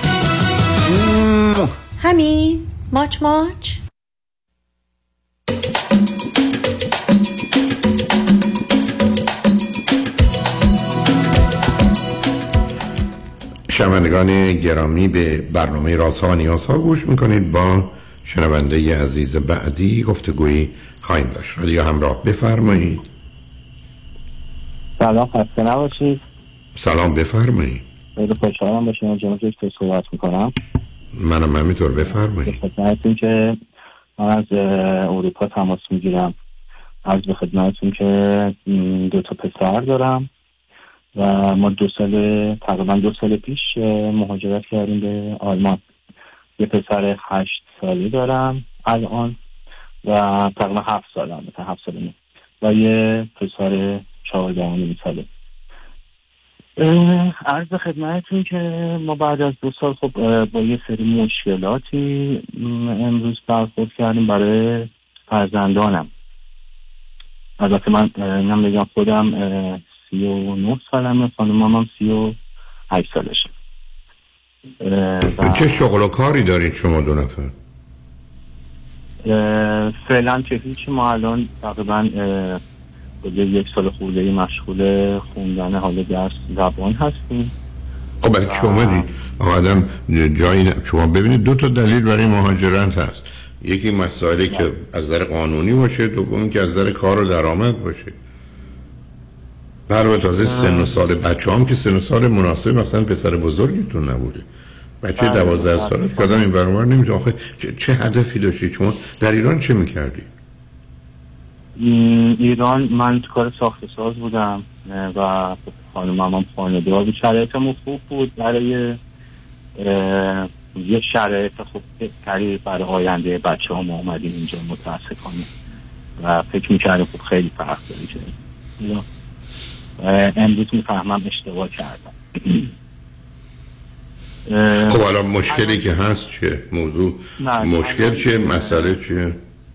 همین ماچ شنوندگان گرامی، به برنامه رازها و نیازها گوش میکنید. با شنونده عزیز بعدی گفتگویی خواهیم داشت. رادیو همراه، بفرمایید. سلام، خسته نباشید. سلام، بفرمایید. خیلی خوشحالم با شما جناب دکتر صحبت میکنم. منم همینطور، بفرمایید. خدمتتون که من از اروپا تماس میگیرم. عرض به خدمتتون که 2 پسر دارم و ما تقریبا 2 سال پیش مهاجرت کردیم به آلمان. یه پسر 8 ساله دارم الان و تقریبا 7 سالم و یه پسر 14 ساله. عرض خدمتتون که ما بعد از 2 سال خب با یه سری مشکلاتی امروز برخورد کردیم برای فرزندانم. البته من نمیگم خودم 39 سالمه، خانمم هم 38 سالشه. چه شغل و کاری دارید شما 2 نفر؟ فعلا که هیچ. ما الان تقریبا 1 سال خورده مشغول خوندن حال درس زبان هستیم. خب برای چه اومدید؟ آدم جایی شما ببینید 2 دلیل برای مهاجرت هست. یکی مسائلی که از نظر قانونی باشه، دوم که از نظر کار و درآمد باشه. برای تازه سن و سال بچه هم که سن و سال مناسب مثلا پسر بزرگتون نبوده. بچه 12 ساله که آدم این برنامه نمیتونه. آخه چه هدفی داشتی؟ شما در ایران چه میکردی؟ ایران من تو کار ساخت ساز بودم و خانمم هم خانه‌دار بود. شرایطم خوب بود برای یه شرایط خوب بهتری برای آینده بچه هم اومدیم اینجا متاسفانه و فکر میکردم خب خیلی فرق داری شده. امروز میفهمم اشتباه کردم. خب حالا مشکلی که هست چیه؟ موضوع مشکل چیه؟ مسئله چیه؟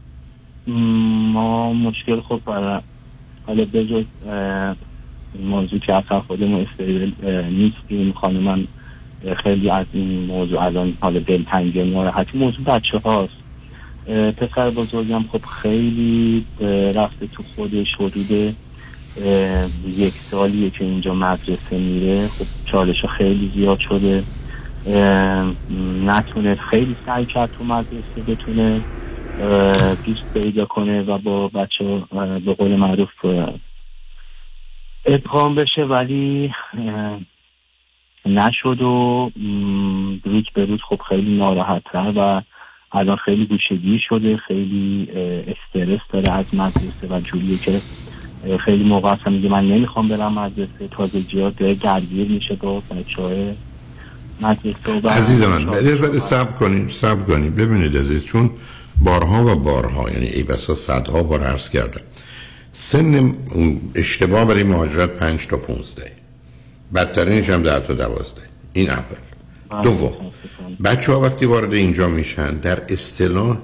ما مشکل خب حالا بجز موضوع که اصلا خودمون استیبل نیستیم. خانمم خیلی از این موضوع الان حالا دلتنگی ناراحتی موضوع بچه هاست. پسر بزرگم خب خیلی رفته تو خودش. حدود 1 سالیه که اینجا مدرسه میره. خب چالش خیلی زیاد شده. نتونه، خیلی سعی کرد تو مدرسه بتونه دوست پیدا کنه و با بچه به قول معروف ادغام بشه، ولی نشد و روز به روز خب خیلی ناراحت‌تر و الان خیلی گوشه‌گیر شده. خیلی استرس داره از مدرسه و جوریه که خیلی موقع اصلا میگه من نمیخوام برم مدرسه. تازگی‌ها داره درگیر میشه با بچه‌های مدرسه. عزیز من یه ذره صبر کنید. ببینید عزیز، چون بارها و بارها، یعنی ای بسا صدها بار عرض کردم، سن اشتباه برای مهاجرت 5 تا 15، بدترینش هم 10 تا 12. این اول. دوم، بچه ها وقتی وارد اینجا میشن در اصطلاح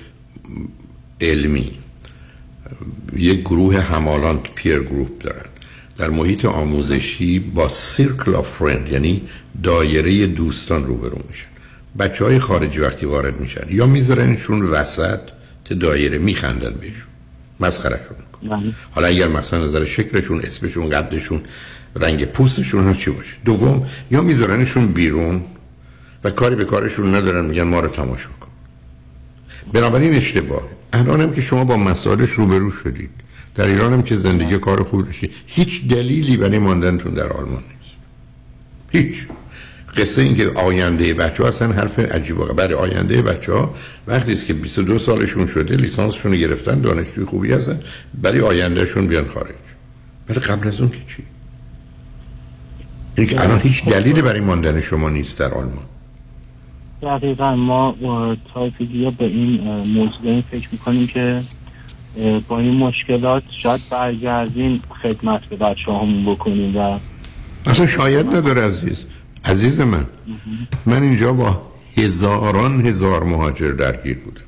علمی یک گروه همالان پیر گروپ دارن. در محیط آموزشی با سیرکل آف فرند، یعنی دایره دوستان روبرو میشن. بچه های خارجی وقتی وارد میشن یا میذارنشون وسط دایره، میخندن بهشون، مسخرهشون میکنن. حالا اگر مثلا نظر شکلشون، اسمشون، قدشون، رنگ پوستشون ها چی باشه. دوم، یا میذارنشون بیرون و کاری به کارشون ندارن، میگن ما رو تماشا کن. بنابراین اشتباه. الان هم که شما با مسائلش روبرو شدید، در ایران هم که زندگی کار خوب داشتید، هیچ دلیلی برای ماندنتون در آلمان نیست. هیچ. قصه این که آینده بچه‌ها اصلا حرف عجیبه. برای آینده بچه‌ها وقتی است که 22 سالشون شده، لیسانسشون رو گرفتن، دانشجوی خوبی هستن، برای آیندهشون بیان خارج. ولی قبل از اون که چی؟ این که الان هیچ دلیلی برای ماندن شما نیست در آلمان. دقیقا ما تایپیدیا به این موضوع فکر میکنیم که با این مشکلات شاید برگردیم خدمت به بچه همون بکنیم و اصلا شاید نداره عزیز من. من اینجا با هزار مهاجر درگیر بودم،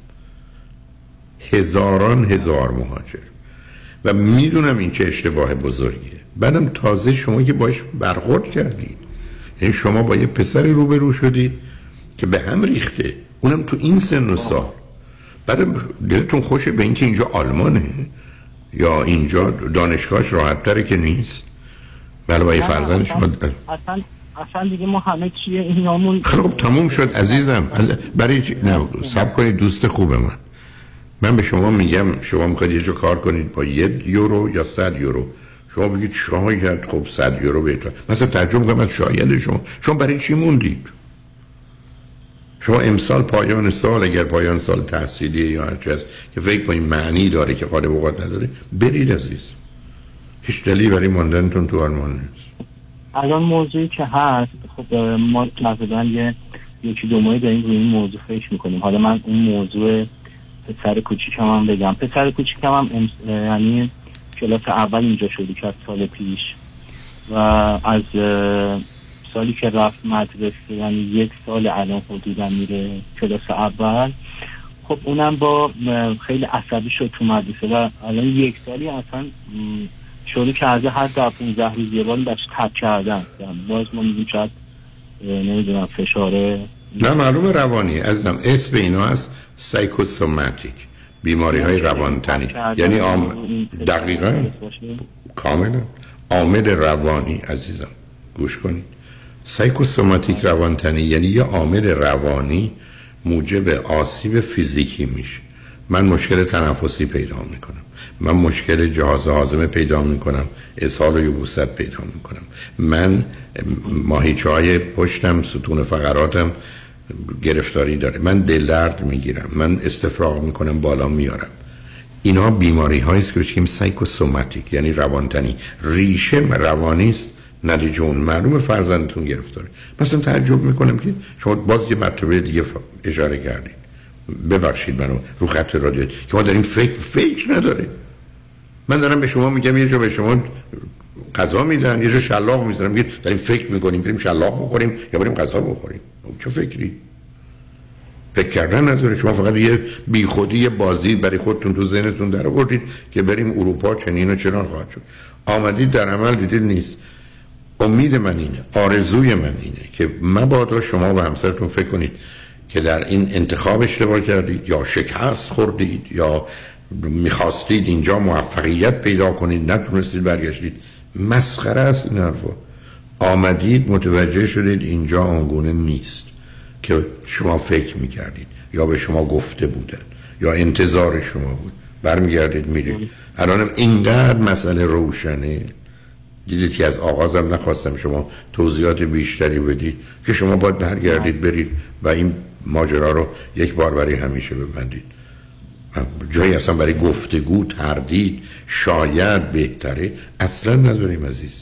هزار مهاجر، و میدونم این چه اشتباه بزرگیه. بعدم تازه شما که باش برخورد کردید، یعنی شما با یه پسر روبرو شدید که به هم ریخته، اونم تو این سن و سال. بعدم دلتون خوشه به اینکه اینجا آلمانه یا اینجا دانشگاهش راحت تره که نیست؟ بله با یه فرزند شما اصلا دیگه ما همه چیه اینامون. خب تموم شد عزیزم. برای نه صبر کنید دوست خوب من به شما میگم شما میخواید یه جا کار کنید با 1 یورو یا 100 یورو، شما بگید شاید خب 100 یورو بهتر. مثلا ترجمه کنم از شاید شما برای چی موندید؟ شما امسال پایان سال، اگر پایان سال تحصیلی یا هر چیز هست که فکر کنید معنی داره که غالب اوقات نداره، برید عزیز. هیچ دلیلی برای ماندنتون تو آلمان نیست. الان موضوعی که هست، خب ما مثلا یکی دو ماهی داریم روی این موضوع فکر میکنیم. حالا من اون موضوع پسر کوچیکم هم بگم. پسر کوچیکم هم یعنی کلاس اول اینجا شروع کرد سال پیش و از سالی که رفت مدرسه، یعنی 1 سال الان حدودا میره کلاس اول. خب اونم با خیلی عصبی شد تو مدرسه و الان 1 سالی اصلا شروع کرده هر 15 روز یه بار بچه تب کردن. باز ما میگیم شاید نمیدونم فشاره، نه معلوم روانی ازم اسم اینا هست سایکوسوماتیک، بیماری های روانتنی. یعنی دقیقاً کاملا عامل روانی. عزیزم گوش کنید، سایکوسوماتیک روانتنی یعنی یه عامل روانی موجب آسیب فیزیکی میشه. من مشکل تنفسی پیدا میکنم، من مشکل جهاز هاضمه پیدا میکنم، اسهال و یبوست پیدا میکنم، من ماهیچه‌های پشتم، ستون فقراتم گرفتاری داره، من دل درد میگیرم، من استفراغ میکنم بالا میارم. اینا بیماری هایی است که بگیم سایکوسوماتیک یعنی روانتنی، ریشه روانی است، نتیجه اون معلومه فرزندتون گرفتاره. مثلا تعجب میکنم که شما باز یه مرتبه دیگه اشاره کردید، ببخشید منو رو خط رادیو، که ما داریم فکر نداره. من دارم به شما میگم یه جا به شما غذا میدن، یه جا شلاق میذارم، میگید داریم فکر میکنیم بریم شلاق بخوریم یا بریم غذا بخوریم. چه فکری؟ فکر کردن نداره. شما فقط یه بیخودی بازی برای خودتون تو ذهنتون در آوردید که بریم اروپا چنین و چنان خواهد شد. آمدید در عمل دیدید نیست. امید من اینه، آرزوی من اینه که مبادا شما و همسرتون فکر کنید که در این انتخاب اشتباه کردید یا شکست خوردید یا میخواستید اینجا موفقیت پیدا کنید نتونستید برگشتید. مسخره است این حرفا. آمدید متوجه شدید اینجا آنگونه نیست که شما فکر میکردید یا به شما گفته بودن یا انتظار شما بود. برمیگردید میرید. الانم اینقدر مسئله روشنه. دیدید که از آغازم نخواستم شما توضیحات بیشتری بدید که شما باید برگردید برید و این ماجرا رو یک بار برای همیشه ببندید. جایی اصلا برای گفتگو، تردید، شاید بهتره اصلا نداریم عزیز.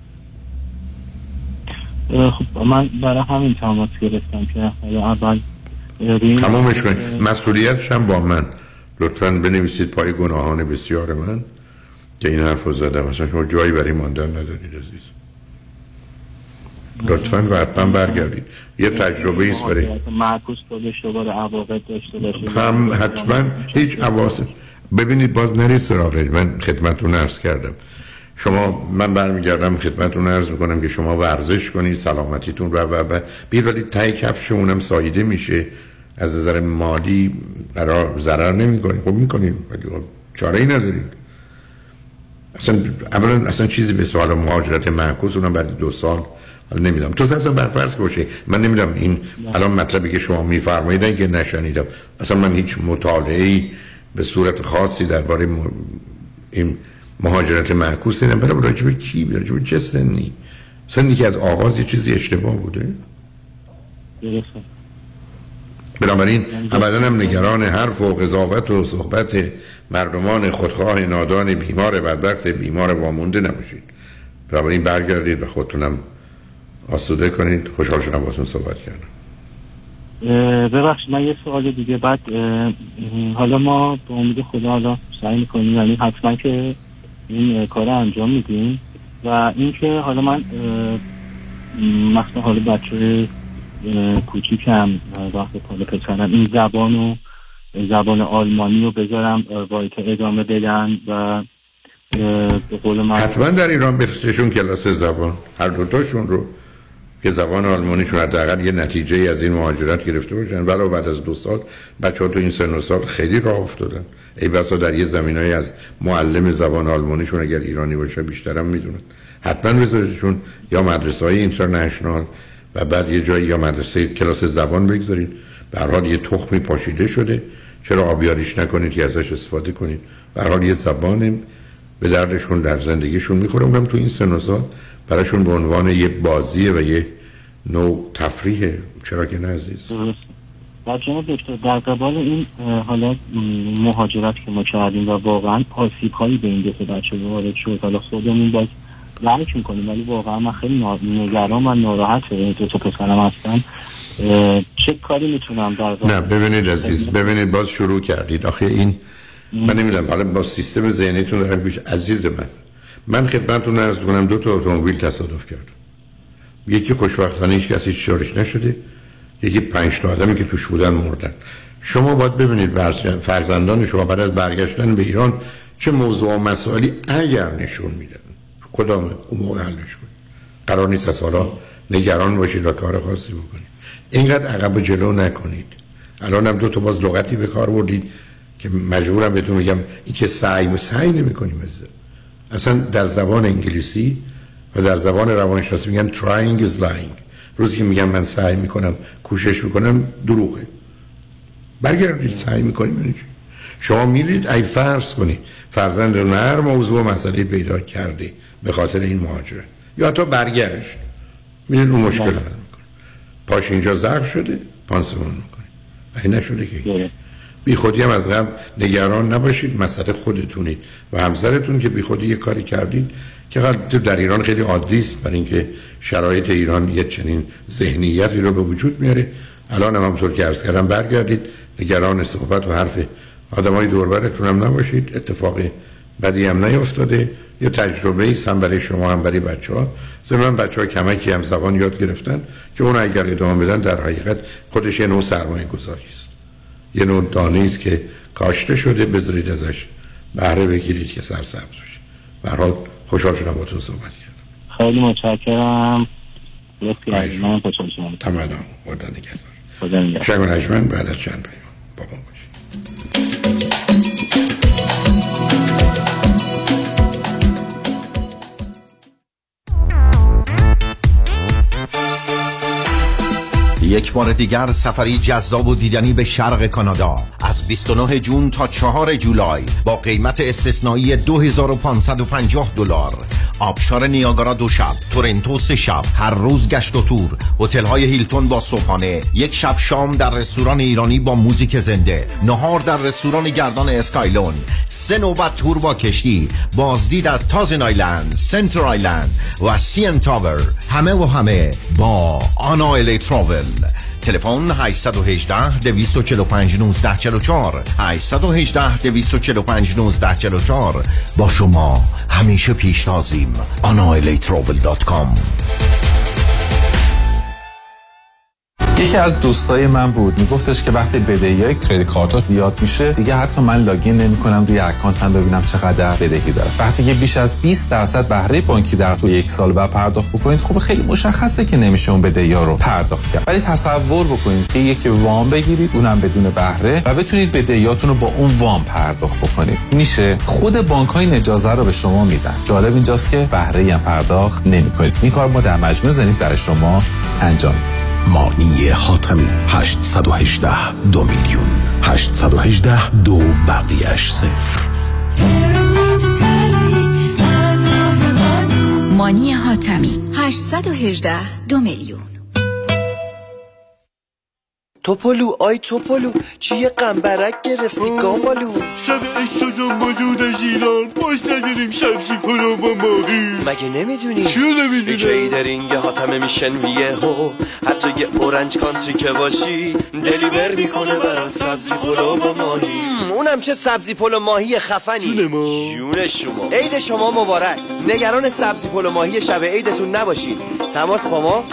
خب من برای همین تماس گرفتم که اول تمامش کنید. مسئولیتش هم با من. لطفاً بنویسید پای گناهان بسیار من که این حرف رو زدم. مثلا شما جایی برای ماندن ندارید عزیز. لطفاً و حتما برگردید. یه تجربه ایست برای معکوس داشته باشه، عواقب داشته باشه. هم حتما هیچ عواقب. ببینید باز نرید سراغش. من خدمتتون عرض کردم من برمیگردم خدمتتون عرض میکنم که شما ورزش کنید، سلامتیتون و بیاید، ولی ته کفش اونم ساییده میشه. از نظر مالی قرار ضرر نمیکنید. خب میکنید ولی چاره‌ای ندارید. اصلا چیزی به اسم مهاجرت معکوس اونم بعد 2 سال نمیدونم. تو اصلا برفرض باشه من نمیدونم این الان مطلبی که شما میفرمایید که نشنیدم، اصلا من هیچ مطالعه‌ای به صورت خاصی درباره این مهاجرت معکوس ندیدم. برای راجع به کی، راجع به چه سنی که از آغاز یه چیزی اشتباه بوده. بنابراین ابدا هم نگران حرف و قضاوت و صحبت مردمان خودخواه نادان بیمار بدبخت بیمار وامونده نباشید. بنابراین برگردید و خودتونم آسوده کنید. خوشحال شدم باهاتون صحبت کردم. ببخشید من یه سوال دیگه بعد حالا ما به امید خدا حالا سعی می‌کنیم، یعنی حتما که این کار انجام میدیم و اینکه حالا من مثلا حالا بچه کوچیکم وقتی حالا پسرم این زبان آلمانی رو بذارم وایت ادامه بدن و به قول من حتما در ایران بفرستشون کلاس زبان، هر دوتاشون رو که زبان آلمانیشون حداقل یه نتیجه از این مهاجرت گرفته باشن. ولی بعد از 2 سال بچه‌ها تو این سن و سال خیلی راه افتادن. ای بسا در یه زمینه‌ای از معلم زبان آلمانیشون اگر ایرانی باشه بیشترم میدونن. حتما بذارشون یا مدرسه‌های اینترنشنال و بعد یه جایی یا مدرسه کلاس زبان بگذارید. به هر حال یه تخمی پاشیده شده، چرا آبیاریش نکنید که ازش استفاده کنید. به هر حال یه زبان به دردشون در زندگیشون میخوره. اونم تو این سن و سال براشون به عنوان یه بازیه و یه نوع تفریحه. چرا که نه عزیز؟ در جناب دکتر در قبال این حالا مهاجرت که ما کردیم و واقعا آسیب هایی به این 2 بچه وارد شد، حالا خودمون باز درک میکنیم ولی واقعا من خیلی نگران و ناراحت این 2 پسرم هستم. چه کاری میتونم در نه ببینید عزیز، ببینید باز شروع کردید. آخه این من نمیدونم حالا با سیستم ذهنیتون دارم پیش. عزیز من خدمتتون عرض کنم 2 تا اتومبیل تصادف کرد. یکی خوشبختانه هیچ کسی چارش نشده، یکی 5 تا آدمی که توش بودن مردن. شما باید ببینید فرزندان شما بعد از برگشتن به ایران چه موضوع و مسائلی اگر نشون میدن کدام اون موقع حلش کنید. قرار نیست از حالا نگران باشید و کار خاصی بکنید. اینقدر عقب و جلو نکنید. الان هم 2 تا باز لغتی به کار بردید که مجبورم بهتون میگم این که سعی نمی‌کنیم. اصلا در زبان انگلیسی و در زبان روانشناسی میگن trying is lying. روزی که میگم من سعی میکنم کوشش میکنم دروغه. برگردید سعی میکنیم. شما میرید ای فرض کنید فرزند رو هر موضوع و مسئله پیدا کرده به خاطر این مهاجرت یا تا برگشت میرید اون مشکل حل میکنه. پاش اینجا زخم شده پانسمان میکنه. این نشده که بی خودی هم از قبل نگران نباشید. مسئله خودتونید و همسرتون که بی خودی یه کاری کردید که در ایران خیلی عادی است، برای اینکه شرایط ایران یه چنین ذهنیتی رو به وجود میاره. الان هم همونطور که عرض کردم برگردید، نگران صحبت و حرف آدمای دور برتون هم نباشید. اتفاق بدی هم نیفتاده. یه تجربه ایست هم برای شما هم برای بچه‌ها. ضمن بچه‌ها کمکی هم زبان یاد گرفتن که اون اگر ادامه بدن در حقیقت خودش یه نوع سرمایه‌گذاری است، یه نوع دانه‌ای است که کاشته شده، بذارید ازش بهره بگیرید که سرسبز بشه. به هر حال خوشحال شدم باهاتون صحبت کردم. خیلی متشکرم. من خوشحال شدم. تمام. خدا نگهدار. شنگ و نجمن بعد از چند پیام با ما باشید. یک بار دیگر سفری جذاب و دیدنی به شرق کانادا از 29 جون تا 4 جولای با قیمت استثنایی $2550. آبشار نیاگارا 2 شب، تورنتو 3 شب، هر روز گشت و تور، هتل‌های هیلتون با صبحانه، 1 شب شام در رستوران ایرانی با موزیک زنده، نهار در رستوران گردان اسکایلون، 3 نوبت تور با کشتی، بازدید از تازن آیلند، سنتر آیلند و سین تاور، همه و همه با آنا الی تراول. تلفن 818 245 1944 818 245 1944. با شما همیشه پیشتازیم. anailetravel.com. یکی از دوستای من بود میگفتش که وقتی بدهیای کریدیت کارت زیاد میشه دیگه حتی من لاگین نمی‌کنم روی اکانتم ببینم چقدر بدهی دارم. وقتی که بیش از 20% بهره بانکی در طول یک سال بعد پرداخت بکنید خب خیلی مشخصه که نمیشه اون بدهی‌ها رو پرداخت کرد. ولی تصور بکنید که یک وام بگیرید اونم بدون بهره و بتونید بدهیاتون رو با اون وام پرداخت بکنید. میشه خود بانک‌ها این اجازه رو به شما میدن. جالب اینجاست که بهره‌ای هم پرداخت نمی‌کنید. این کار ما در مجموع زنید برای شما انجام میدیم. مانی حاتمی 818 2 میلیون 818 2 بقیه‌اش 0. مانی حاتمی 818 2 میلیون. توپلو آی توپلو چیه قنبرک گرفتی گامالو؟ شب اکسودم مدود از ایران باز نداریم سبزی پلو با ماهی. مگه نمیدونی؟ چیو نمیدونم؟ کیدرینگ حاتم میشن ویه هو هر جای اورنج کانتری که باشی دلیور میکنه برات سبزی پلو با ماهی. اونم چه سبزی پلو ماهی خفنی. جون شما عید شما مبارک. نگران سبزی پلو ماهی شب عیدتون نباشید. تماس با ما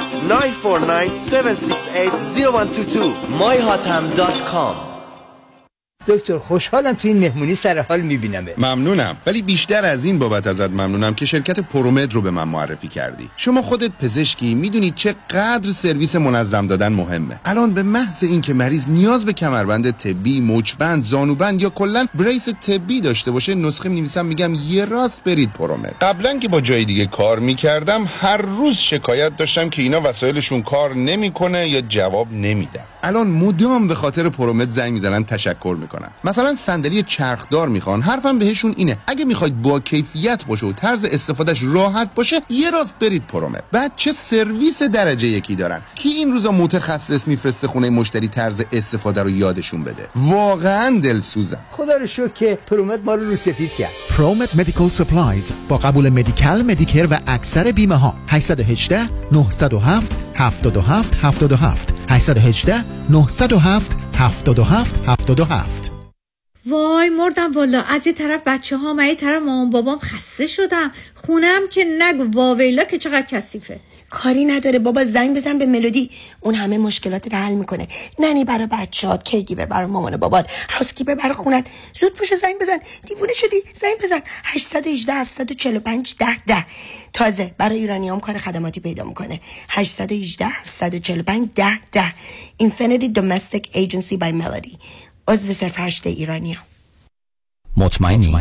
949-768-0122 myhatam.com. دکتر خوشحالم تو این مهمونی سر حال میبینمه. ممنونم، ولی بیشتر از این بابت ازت ممنونم که شرکت پرومد رو به من معرفی کردی. شما خودت پزشکی میدونی چقدر سرویس منظم دادن مهمه. الان به محض این که مریض نیاز به کمربند طبی، مچبند، زانوبند یا کلا بریس طبی داشته باشه نسخه می‌نویسم میگم یه راست برید پرومد. قبلا که با جای دیگه کار میکردم هر روز شکایت داشتم که اینا وسایلشون کار نمیکنه یا جواب نمیدن. الان مدام به خاطر پرومد زنگ میزنن تشکر میکنن. مثلا صندلی چرخدار میخوان، حرفم بهشون اینه اگه میخواید با کیفیت باشه و طرز استفادهش راحت باشه یه راست برید پرومد. بعد چه سرویس درجه یکی دارن کی این روزا متخصص میفرسته خونه مشتری طرز استفاده رو یادشون بده. واقعا دلسوزم. خدا رو شکر که پرومد ما رو سفید کرد. پرومد مدیکال سپلایز با قبول مدیکال، مدیکر و اکثر بیمه ها. 818 907 77 77 818 907 77 77. وای مردم والا. از یه طرف بچه ها و یه طرف مامان بابام خسته شدم. خونم که نگو واویلا که چقدر کثیفه. کاری نداره بابا، زنگ بزن به ملودی، اون همه مشکلات رو حل میکنه. ننی برای بچه‌هات، کیگیور برای مامان بابات، هاوسکیپر برای خونت. زود پوش زنگ بزن. دیوونه شدی؟ زنگ بزن 818 745 10 10. تازه برای ایرانیام کار خدماتی پیدا میکنه. 818 745 10 10. Infinity Domestic Agency by Melody. عضو صرف 8 ایرانیام. مطمئنی؟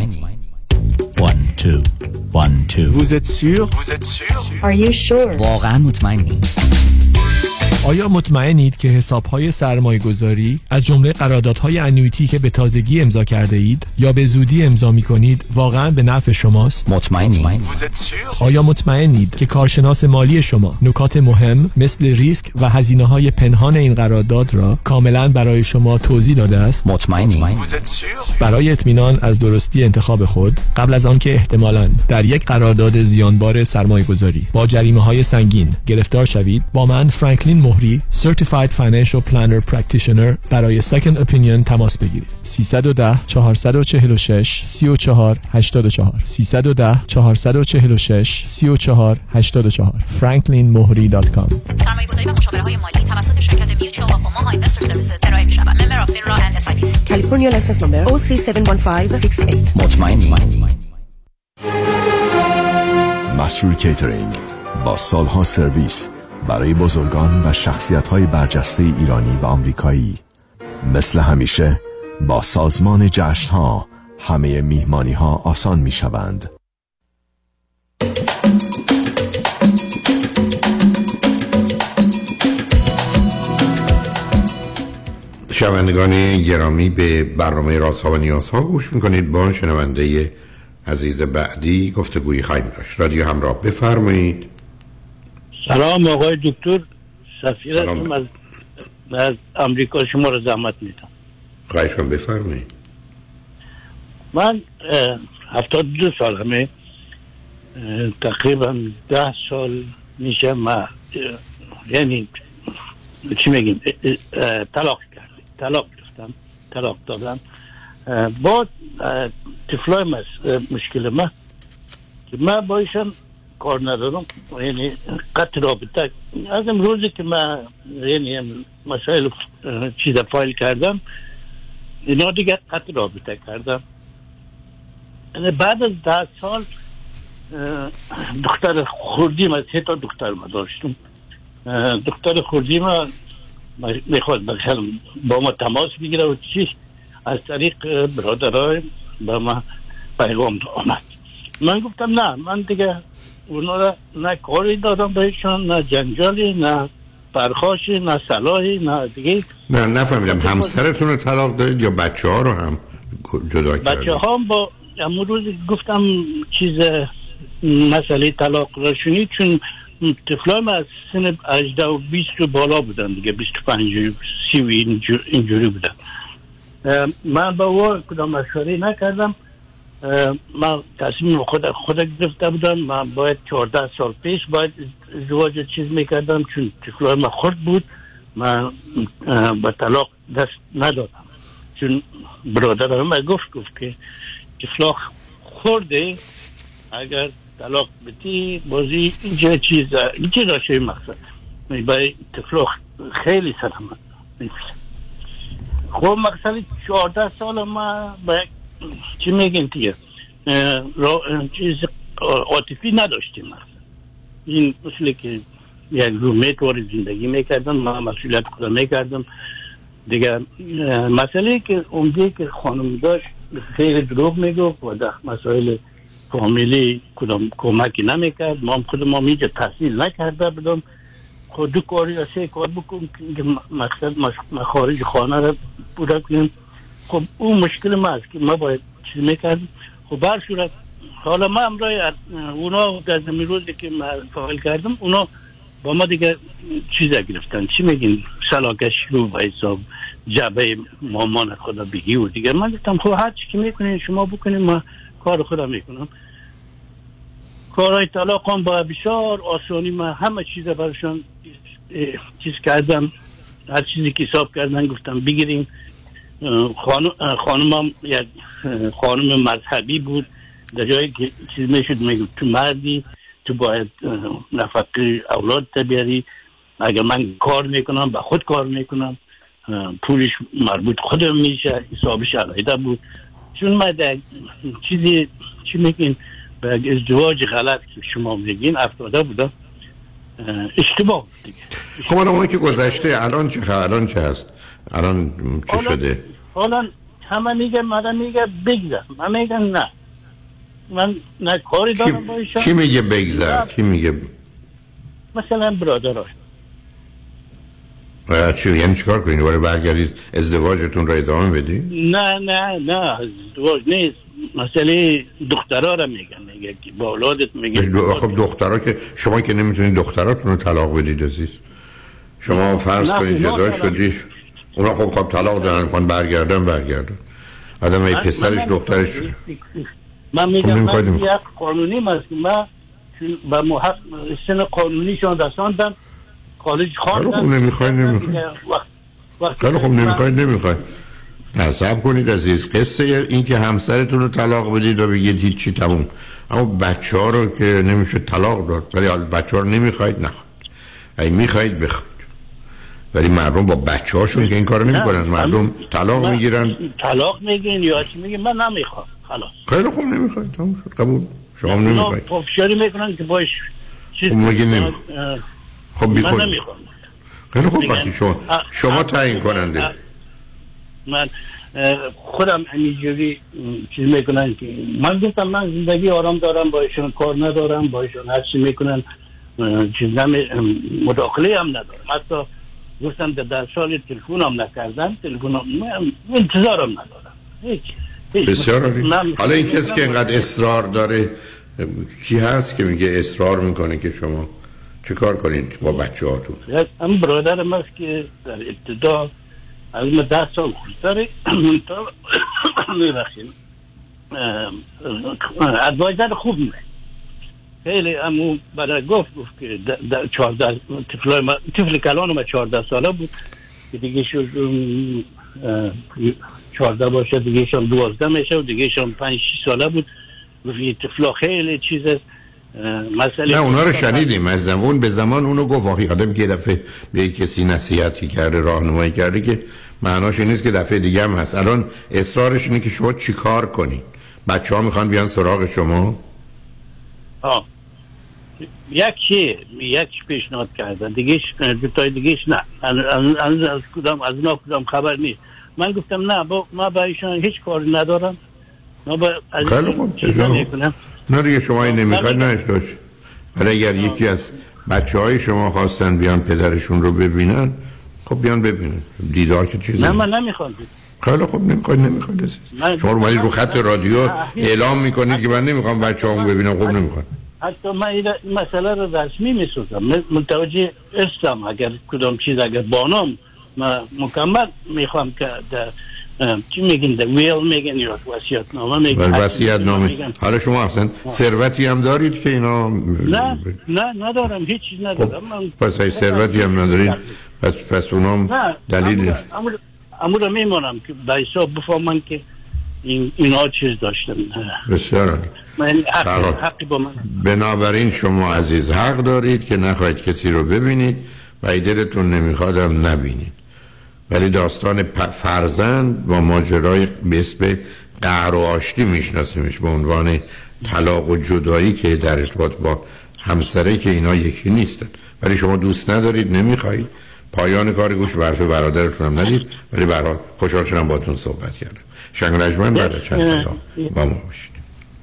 1 2 1 2. Vous êtes sûr? Are you sure? واقعا مطمئنی؟ آیا مطمئنید که حساب‌های سرمایه‌گذاری از جمله قراردادهای انویتی که به تازگی امضا کرده اید یا به زودی امضا می‌کنید واقعاً به نفع شماست؟ مطمئنی؟ آیا مطمئنید که کارشناس مالی شما نکات مهم مثل ریسک و هزینه‌های پنهان این قرارداد را کاملاً برای شما توضیح داده است؟ مطمئنی؟ برای اطمینان از درستی انتخاب خود قبل از آنکه احتمالاً در یک قرارداد زیانبار سرمایه‌گذاری با جریمه‌های سنگین گرفتار شوید، با من فرانکلین مهری Certified Financial Planner Practitioner برای Second Opinion تماس بگیرید. 310 446 34 84 310 446 34 84 franklinmohri.com. سرمایه‌گذاری و مشاوره‌های مالی توسط شرکت میوچوال و اوماها اینوستر سرویسز ارائه می‌شود. ممبر اف فینرا اند SIPC. کالیفرنیا لایسنس نمبر OC71568. مطمئنی؟ مسرور کیترینگ با سالها سرویس برای بزرگان و شخصیت‌های برجسته ایرانی و آمریکایی. مثل همیشه با سازمان جشن‌ها همه میهمانی‌ها آسان می‌شوند. شنوندگان گرامی به برنامه رازها و نیازها گوش می‌کنید. با شنونده عزیز بعدی گفتگویی خواهیم داشت. رادیو همراه، بفرمایید. سلام آقای دکتر، سفیر هستم از امریکا، شما رو زحمت میدم. خواهش کنم بفرمایید. من 72 سالمه، تقریبا 10 سال میشه من یعنی چی میگیم طلاق گرفتم، طلاق دادم. با طفلای مشکل من که من با ایشان کار ندارم، یعنی قطع رابطه از امروزی که من یعنی مسائل چیز فایل کردم اینا دیگه قطع رابطه کردم. یعنی بعد از 10 سال دختر خوردی ما 3 تا دختر ما داشتم. دختر خوردی ما میخواد با ما تماس بگیره و چی از طریق برادرای با ما پیغام آمد. من گفتم نه، من دیگه اونا را نه کاری دادم بهشون، نه جنجالی، نه پرخاشی، نه صلاحی، نه دیگه. نه نفهمیدم همسرتون رو طلاق دارید یا بچه ها رو هم جدا کردید؟ بچه ها با امون روز گفتم چیز مسئله طلاق را شنید، چون طفلای من از سن 18 و 20 رو بالا بودن دیگه، 25 30 اینجوری بودن. من با او کدام مشوره نکردم. من تصمیم خود گرفته بودم. من باید 14 سال پیش باید ازدواج چیز میکردم، چون طفلای من خرد بود. من با طلاق دست ندادم، چون برادرم من گفت که طفلا خورده، اگر طلاق بدی بازی اینجا چیزا اینجا داشته مقصد باید طفلا خیلی سلامت نیست. خب مقصد 14 سال ما باید چی میگن دیگه چیز عاطفی نداشتیم. این مثل که یک رومیت وارد زندگی میکردم، من مسئولیت خدا میکردم دیگه. مسئله که عمده که خانم داشت خیلی دروغ میگفت و در مسائل فامیلی کدام کمکی نمیکرد. ما خودم اینجا تحصیل نکرده بودم، خود 2 کار یا 3 کار بکنم که مقصد خارج خانه را پورا کنیم. خب اون مشکل ما است که ما باید چیز میکردیم. خب برصورت حالا ما امرای اونا در زمین روزی که من فعال کردم اونا با ما دیگه چیزا گرفتن، چی میگین سلاکش رو با حساب جبه مامان خدا بگی و دیگه. من گفتم خب هر چی که میکنین شما بکنین، ما کار خدا میکنم. کارهای طلاق هم با بسیار آسانی من همه چیزا برشان چیز کردم، هر چیزی که حساب کردن گفتم بگیرین. خانم هم یک خانم مذهبی بود، در جایی که چیز میشد میگفت تو مردی تو باید نفقه اولاد تبیاری، اگر من کار میکنم با خود کار میکنم، پولش مربوط خودم میشه، حسابش علیده بود. چون من در چیزی چی میگین به ازدواج غلط که شما میگین افتاده بودم، اشتباه دیگه. خب اون که گذشته الان چه هست؟ الان چه شده؟ حالا همه میگه من میگه بگذر، من میگم نه، من نه کاری دارم با ایشان. کی میگه بگذر؟ کی میگه؟ مثلا برادرها. چی یعنی چیکار کنید؟ دوباره برگردید ازدواجتون را ادامه بدی؟ نه ازدواج نیست، مسئله دخترها را میگه که با اولادت میگه. خب دخترها که شما که نمیتونید دختراتون رو طلاق بدید عزیز. شما فرض کنید جدا شدی، اونا خب طلاق دارن، کن برگردن آدم ای پسرش دخترش. من میگم یک قانونی است، من با محق سن قانونیشون رساندم، کالج خواندم. خب نمیخواید صبر کنید عزیز. قصه این که همسرتون رو طلاق بدید و بگید هیچی تموم، اما بچه ها رو که نمیشه طلاق داد، ولی بچه ها رو نمیخواید نخواید، اگه میخواید بخواید. ولی مردم با بچه هاشون که این کارو نمی کنن، مردم طلاق میگیرن. طلاق میگین یا چی میگین؟ من نمیخوام خلاص. خیلی خوب نمیخواید، تموم شد، قبول. شما نمیخواید. خب شاری میکنن که باش چیز میگین نمیخوام. خب بیخود. من نمیخوام. خیلی خوب وقتی شما تعیین کننده. من خودم همینجوری چیز میکنن که من گفتم من زندگی آرام دارم، با ایشون کار ندارم، با ایشون هر چی میکنن چیز مداخله هم ندارم. حتی گفتم در سال تلفن هم نکردم، تلفن هم انتظارم ندارم هیچ. بسیار عالی. حالا این کسی که اینقدر اصرار داره کی هست که میگه اصرار میکنه که شما چه کار کنید با بچه هاتون؟ هم برادرم هست که در ابتدا از من 10 سال خودتره ادوایزر خوب میده خیلی. امو برای گفت که 14 طفل کلان ما 14 ساله بود که دیگه شد 14 باشه، دیگه شون 12 میشه و دیگه شون 5-6 ساله بود. گفت طفلا خیلی چیز نه اونا رو شنیدیم از زمان به زمان. اونو گفت واقعی آدم که دفعه به کسی نصیحتی کرده راهنمایی کرده که معناش این نیست که دفعه دیگه هم هست. الان اصرارش اینه که شما چیکار کنین؟ بچه‌ها میخوان بیان سراغ شما؟ یک پیشنهاد کردن دیگهش، دوتای دیگهش نه. از کدام خبر نیست. من گفتم نه ما با ایشان هیچ کاری ندارم، ما با چیزا نکنم. نه دیگه شما این نمیخواید نهش داشت. ولی اگر یکی از بچه‌های شما خواستن بیان پدرشون رو ببینن، خب بیان ببینن. دیدار که چیزی نه من نمیخوام. خیلی خوب نمیخواید شما رو خط رادیو اعلام میکنید که من نمیخوام بچه‌هامو ببینم. خب نمیخوام. حتی من این مسئله رو رسمی میسازم، متوجه استم اگر کدام چیز اگر بانام مکمل میخوام که چی میگین ده ویل میگن یا وصیت‌نامه میگن. وصیت‌نامه. حالا شما اصلا ثروتی هم دارید که اینا؟ نه ندارم، هیچ چیز ندارم. پس ای ثروتی هم ندارید پس اونام دلیل امو رو میمونم که به حساب بفهمن که اینا چیز داشتن. بسیار حقی با من. بنابراین شما عزیز حق دارید که نخواهید کسی رو ببینید و دلتون نمیخواد هم نبینید، ولی داستان فرزند با ماجرای به اسم قهر و آشتی میشناسیمش به عنوان طلاق و جدایی که در ارتباط با همسره که اینا یکی نیستن. ولی شما دوست ندارید، نمیخواید. پایان کار گوش به حرف برادرتون هم ندید. ولی به هر حال خوشحال شدم باهاتون صحبت کردم. شنگ رجمن بعد از چند دقیقه با ما باشید.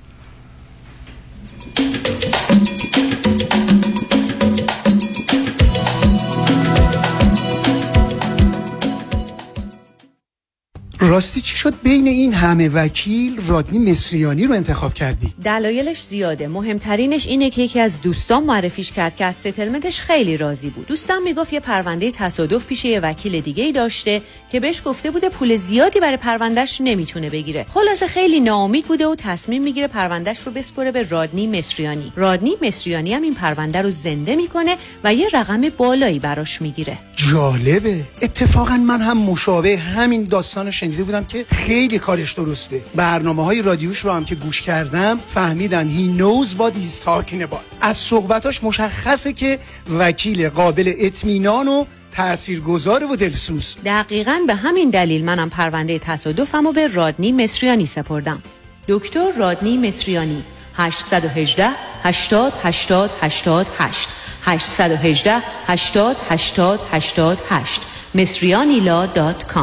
راستی چی شد بین این همه وکیل رادنی مصریانی رو انتخاب کردی؟ دلایلش زیاده. مهمترینش اینه که یکی از دوستان معرفیش کرد که از ستلمنتش خیلی راضی بود. دوستم میگفت یه پرونده تصادف پیش یه وکیل دیگه‌ای داشته که بهش گفته بوده پول زیادی برای پروندهش نمیتونه بگیره. خلاصه خیلی ناامید بوده و تصمیم میگیره پروندهش رو بسپره به رادنی مصریانی. رادنی مصریانی هم این پرونده رو زنده میکنه و یه رقم بالایی براش میگیره. جالبه. اتفاقا من هم مشابه همین داستانو شنیده بودم که خیلی کارش درسته. برنامه‌های رادیوش رو هم که گوش کردم فهمیدن he knows what he's talking about. از صحبتاش مشخصه که وکیل قابل اطمینان و تاثیرگذار و دلسوز. دقیقاً به همین دلیل منم پرونده تصادفمو به رادنی مصریانی سپردم. دکتر رادنی مصریانی 818 80 80 88 818 80 80 88 مصریانیلا.com.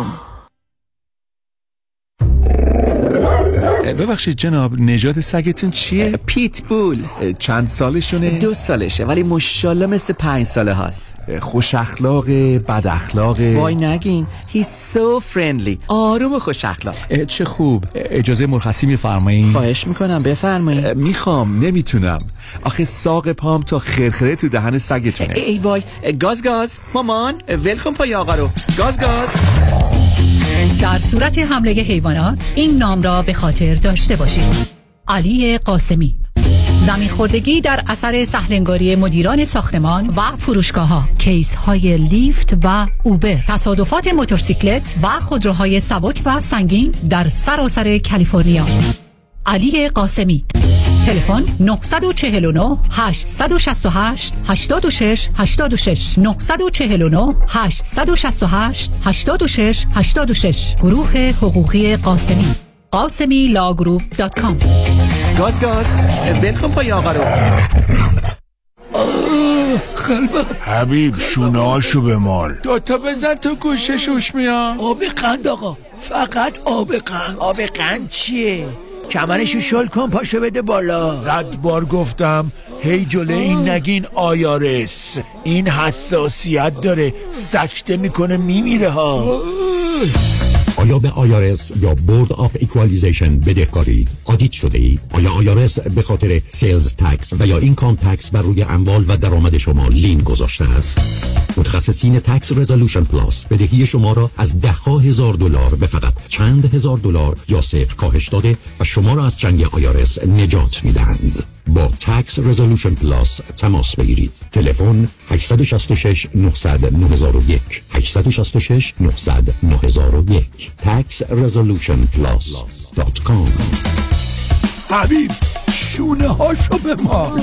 ببخشید جناب، نژاد سگتون چیه؟ پیت بول. چند سالشونه؟ 2 سالشه ولی ماشاءالله مثل 5 ساله هست. خوش اخلاقه، بد اخلاقه؟ وای نگین، he's so friendly. آروم و خوش اخلاق. چه خوب. اجازه مرخصی میفرمایید؟ خواهش میکنم بفرمایید. میخوام، نمیتونم. آخه ساق پام تا خرخره تو دهن سگتونه. ای وای. گاز مامان ولکن پای آقا رو. گاز. در صورت حمله حیوانات این نام را به خاطر داشته باشید: علی قاسمی. زمین خوردگی در اثر سهلنگاری مدیران ساختمان و فروشگاه‌ها، کیس‌های لیفت و اوبر، تصادفات موتورسیکلت و خودروهای سبک و سنگین در سراسر کالیفرنیا. علی قاسمی. تلفن 949 868 86 86 949 868 86 86. گروه حقوقی قاسمی. قاسمیلاگروپ.com. گاز ولکن پای آقا رو. حبیب شونه هاشو به مال. دوتا بزن تو گوشه شوش میام. آب قند آقا، فقط آب قند. آب قند چیه؟ کمرشو شل کن پاشو بده بالا. 100 بار گفتم هی جلوی این نگین آیارس، این حساسیت داره، سکته میکنه میمیره ها. آیا به آیارس یا بورد آف ایکوالیزیشن بدهکارید؟ آدیت شده اید؟ آیا آیارس به خاطر سیلز تکس و یا اینکام تکس بر روی اموال و درآمد شما لین گذاشته است؟ متخصصین تکس رزولوشن پلاس بدهی شما را از $10,000 به فقط چند هزار دلار یا صفر کاهش داده و شما را از چنگ آیارس نجات میدهند. با تکس رزولوشن پلاس تماس بگیرید. تلفن 866 900 9001 866 900 9001 taxresolutionplus.com. حبیب شونه هاشو به ما.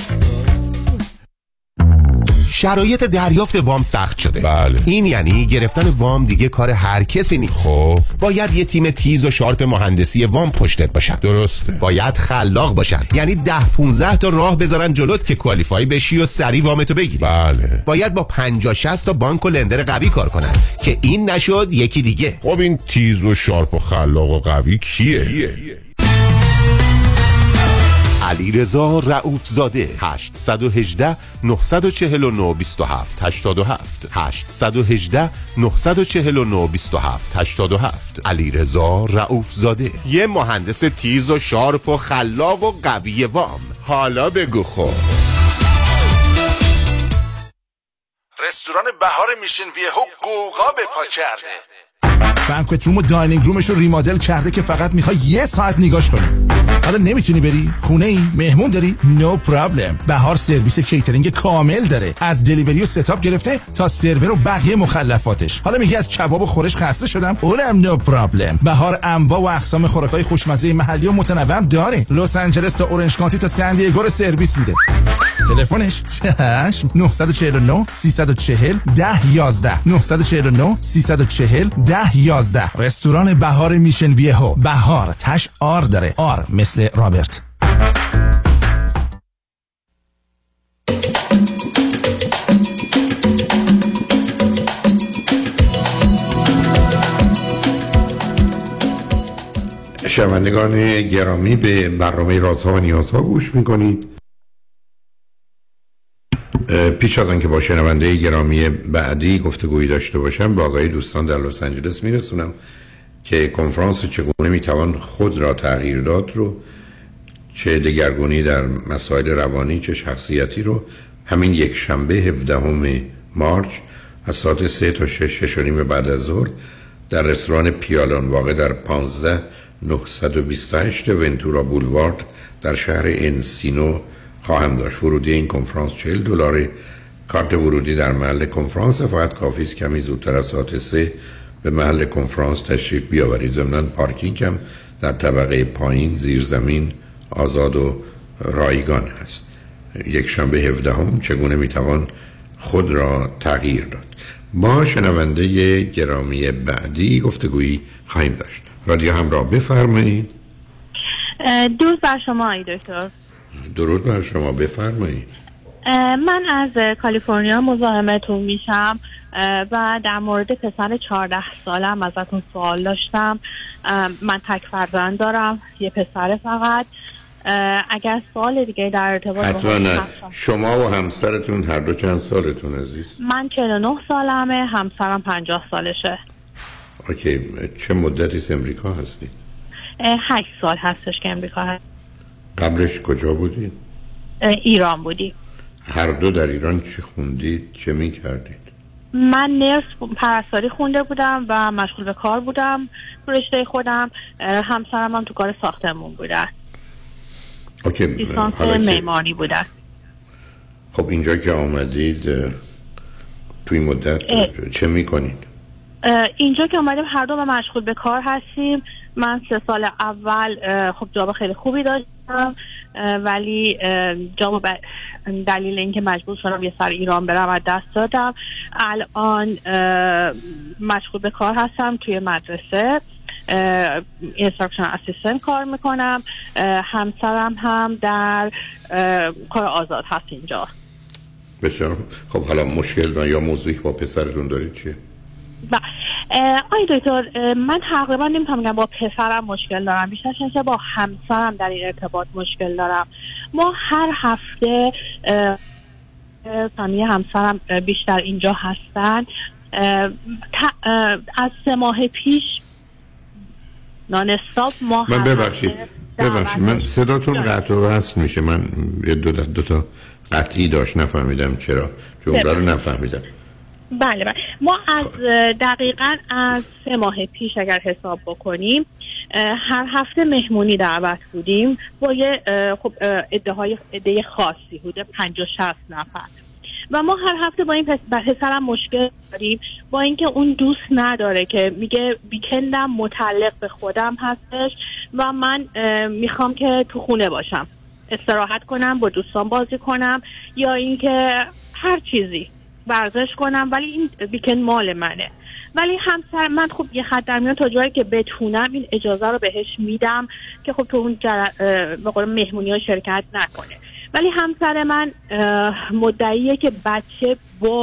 شرایط دریافت وام سخت شده. بله. این یعنی گرفتن وام دیگه کار هر کسی نیست. خب باید یه تیم تیز و شارپ مهندسی وام پشتت باشن. درسته. باید خلاق باشن، یعنی 10-15 تا راه بذارن جلوت که کوالیفای بشی و سری وامتو بگیری. بله. باید با 50-60 تا بانک و لندر قوی کار کنن که این نشد یکی دیگه. خب این تیز و شارپ و خلاق و قوی کیه؟ علیرضا رؤوف زاده. 818 949 27 87 818 949 27 87. علیرضا رؤوف زاده، یه مهندس تیز و شارپ و خلاق و قوی وام. حالا بگو خب. رستوران بهار میشن ویهو قوقا به پا کرده. بانکوت روم و داینینگ رومش رو ریمادل کرده که فقط میخوای یه ساعت نگاش کنی. حالا نمیتونی بری؟ خونه ای؟ مهمون داری؟ نو پرابلم. بهار سرویس کیترینگ کامل داره، از دلیوری و ستاپ گرفته تا سرور و بقیه مخلفاتش. حالا میگی از کباب و خورش خسته شدم؟ اونم نو پرابلم. بهار انواع و اقسام خوراکای خوشمزه محلی و متنوع داره. لس آنجلس تا اورنج کانتی تا سن دیگو رو سرویس میده. تلفنش 949 340 1011 949 340 1011. رستوران بهار میشن ویهو. بهار تش آر داره، آر مثل رابرت. شنوندگان گرامی، به برنامه رازها و نیازها گوش میکنید. پیش از آنکه با شنونده گرامی بعدی گفتگویی داشته باشم، با آقای دوستان در لس آنجلس میرسونم که کنفرانس چگونه میتوان خود را تغییر داد رو، چه دگرگونی در مسائل روانی چه شخصیتی رو، همین یک شنبه 17 مارچ از ساعت 3 تا 6 بعد از ظهر در رستوران پیالون واقع در 15928 ونتورا بولوارد در شهر انسینو خواهم داشت. ورودی این کنفرانس $40. کارت ورودی در محل کنفرانس. فقط کافی است کمی زودتر از ساعت 3 به محل کنفرانس تشریف بیاورید. ضمناً پارکینگ هم در طبقه پایین زیر زمین آزاد و رایگان هست. یک شنبه 17 چگونه میتوان خود را تغییر داد. ما شنونده گرامی بعدی گفتگویی خواهیم داشت. رادیو همراه، بفرمایید. درود بر شما آقای دکتر. درود بر شما، بفرمایید. من از کالیفرنیا مزاحمتون میشم و در مورد پسر 14 سالم ازتون سوال داشتم. من تک فرزند دارم، یه پسر فقط. اگر سوال دیگه در ارتباط حتما نه. شما و همسرتون هر دو چند سالتون عزیز؟ من 49 سالمه، همسرم 50 سالشه. اوکی. چه مدتی امریکا هستید؟ 8 سال هستش که امریکا هست. قبلش کجا بودید؟ ایران بودی. هر دو در ایران چی خوندید؟ چه می کردید؟ من نرس پرستاری خونده بودم و مشغول به کار بودم تو رشته خودم. همسرم هم تو کار ساختمون بودن. اوکی. لیسانس معماری بودن. خب اینجا که آمدید تو این مدت چه می کنید؟ اینجا که آمدیم هر دو مشغول به کار هستیم. من 3 سال اول خب جاب خیلی خوبی داشتم، ولی جاب دلیل اینکه مجبور شدم یه سر ایران برم از دست دادم. الان مشغول به کار هستم توی مدرسه، اینستراکشن اسیستنت کار میکنم. همسرم هم در کار آزاد هست اینجا. بسیار خب. حالا مشکل یا موضوعی که با پسرتون دارید چیه؟ آی دکتر، من تقریبا نمیتونم بگم با پسرم مشکل دارم، بیشتر که با همسرم در این ارتباط مشکل دارم. ما هر هفته فامیل همسرم بیشتر اینجا هستن. از 3 ماه پیش نان استاپ ما من ببخشید من صداتون قطع و وصل میشه. من دو تا قطعی داشت، نفهمیدم چرا جمله رو نفهمیدم. بله ما از دقیقاً از 3 ماه پیش اگر حساب بکنیم هر هفته مهمونی دعوت بودیم با یه خب عده خاصی حدود 50-60 نفر و ما هر هفته با این پسرم مشکل داریم، با اینکه اون دوست نداره، که میگه ویکندم متعلق به خودم هستش و من میخوام که تو خونه باشم. استراحت کنم، با دوستان بازی کنم، یا اینکه هر چیزی ورزش کنم، ولی این ویکند مال منه. ولی همسر من خب یه خط در میان تا جایی که بتونم این اجازه رو بهش میدم که خب تو اون به قول مهمونی‌ها شرکت نکنه. ولی همسر من مدعیه که بچه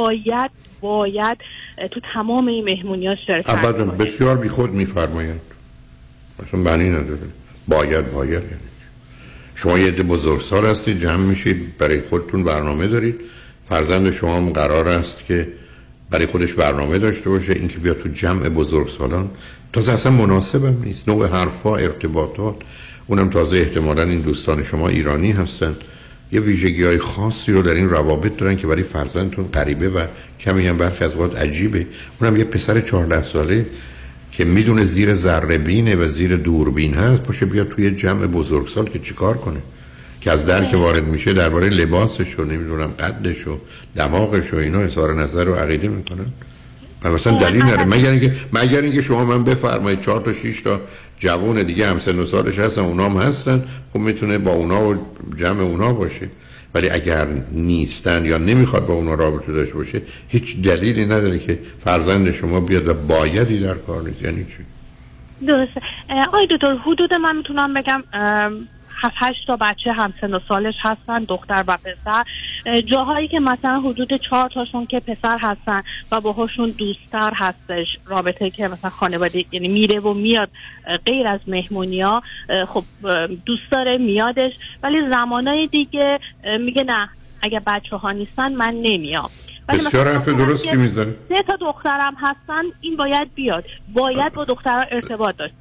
باید تو تمام این مهمونی‌ها شرکت کنه. بسیار بی خود میفرمایند، اصلا معنی نداره باید یعنی شما یه عده بزرگسال هستید، جمع میشید، برای خودتون برنامه دارید، فرزند شما هم قرار است که برای خودش برنامه داشته باشه. اینکه بیاد تو جمع بزرگسالان تازه اصلا مناسبم نیست. نوع حرفا، ارتباطات، اونم تازه احتمالاً این دوستان شما ایرانی هستن، یه ویژگی‌های خاصی رو در این روابط دارن که برای فرزندتون غریبه و کمی هم برخی از وقت عجیبه. اونم یه پسر 14 ساله که میدونه زیر ذره‌بینه و زیر دوربین هست، باشه بیاد توی جمع بزرگسال که چیکار کنه؟ که از در که وارد میشه درباره لباسش و نمیدونم قدش و دماغش و اینا اظهار نظر و عقیده میکنن. مثلا دلیل نداره مگر اینکه شما من بفرمایید 4 تا 6 تا جوان دیگه هم سن و سالش هستن، اونا هم هستن، خب میتونه با اونا و جمع اونا باشه. ولی اگر نیستن یا نمیخواد با اونا رابطه داشته باشه، هیچ دلیلی نداره که فرزند شما بیاد و بایدی در کار نیست. یعنی چی؟ درسته. آقای دکتر، حدود من میتونم بگم 7-8 تا بچه همسن و سالش هستن، دختر و پسر. جاهایی که مثلا حدود 4 تاشون که پسر هستن و باهاشون دوستتر هستش، رابطه که مثلا خانواده یعنی میره و میاد غیر از مهمونی‌ها، خب دوست داره میادش. ولی زمانای دیگه میگه نه، اگه بچه‌ها نیستن من نمیام. بسیار حرف درستی میزنه. 3 تا دخترم هستن، این باید بیاد، باید با دخترها ارتباط داشت.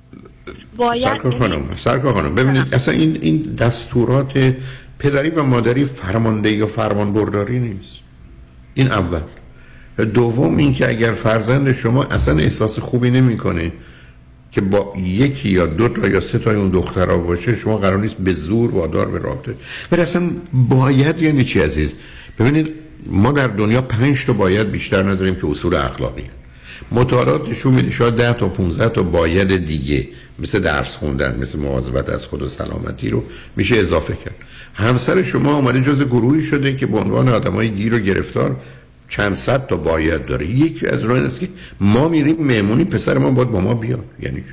سرکار خانم ببینید اصلا این دستورات پدری و مادری فرماندهی یا فرمانبرداری نیست. این اول. دوم این که اگر فرزند شما اصلا احساس خوبی نمیکنه که با یکی یا 2 تا یا 3 تا اون دخترها باشه، شما قرار نیست به زور وادار به رابطه. ولی اصلا باید یعنی چی عزیز؟ ببینید ما در دنیا 5 تا باید بیشتر نداریم که اصول اخلاقی. مطالعات نشون میده شاید 10 تا 15 تا باید دیگه، مثل درس خوندن، مثل مواظبت از خود و سلامتی رو میشه اضافه کرد. همسر شما اومده جز گروهی شده که به عنوان آدمای گیر و گرفتار چند صد تا باید داره. یکی از اونها است که ما میریم مهمونی، پسر ما باید با ما بیاد. یعنی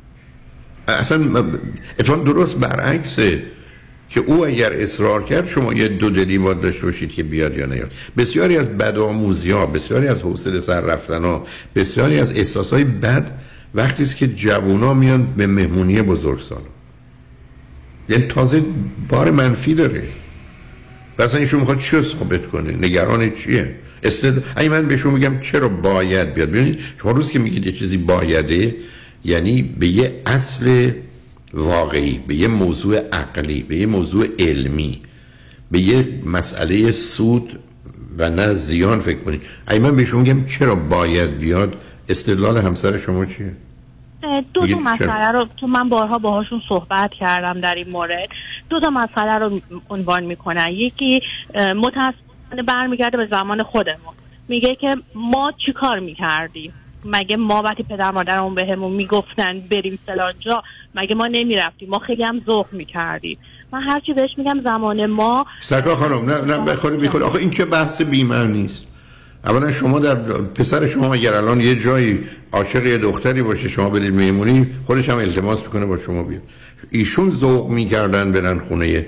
اصلا اتفاقا درست برعکسه که او اگر اصرار کرد شما یه دو دلی باید داشته باشید که بیاد یا نیاد. بسیاری از بدآموزی‌ها، بسیاری از حوصله سر رفتن‌ها، بسیاری از احساسات بد وقتی است که جوونا میان به مهمونی بزرگسال، یعنی تازه بار منفی داره. مثلا ایشون میخواد چی رو ثابت کنه؟ نگران چیه؟ اگه من بهشون میگم چرا باید بیاد، ببینید شما روز که میگید یه چیزی بایده، یعنی به یه اصل واقعی، به یه موضوع عقلی، به یه موضوع علمی، به یه مسئله سود و نه زیان فکر کنید. اگه من بهشون میگم چرا باید بیاد، استدلال همسر شما چیه؟ دو مسئله رو تو من بارها باهاشون صحبت کردم در این مورد. 2 مسئله رو عنوان میکنن. یکی متاسفانه برمیگرده به زمان خودمون، میگه که ما چی کار میکردیم؟ مگه ما وقتی پدر مادرمون بهمون میگفتن بریم فلان جا، مگه ما نمیرفتیم؟ ما خیلی هم ذوق میکردیم. من هرچی بهش میگم زمان ما. سرکار خانم نه بخوری آخه این چه بحث بی‌معنی است. اولا شما در پسر شما اگر الان یه جایی عاشق یه دختری باشه، شما برید مهمونی، خودش هم التماس میکنه با شما بیاد. ایشون ذوق میکردن برن خونه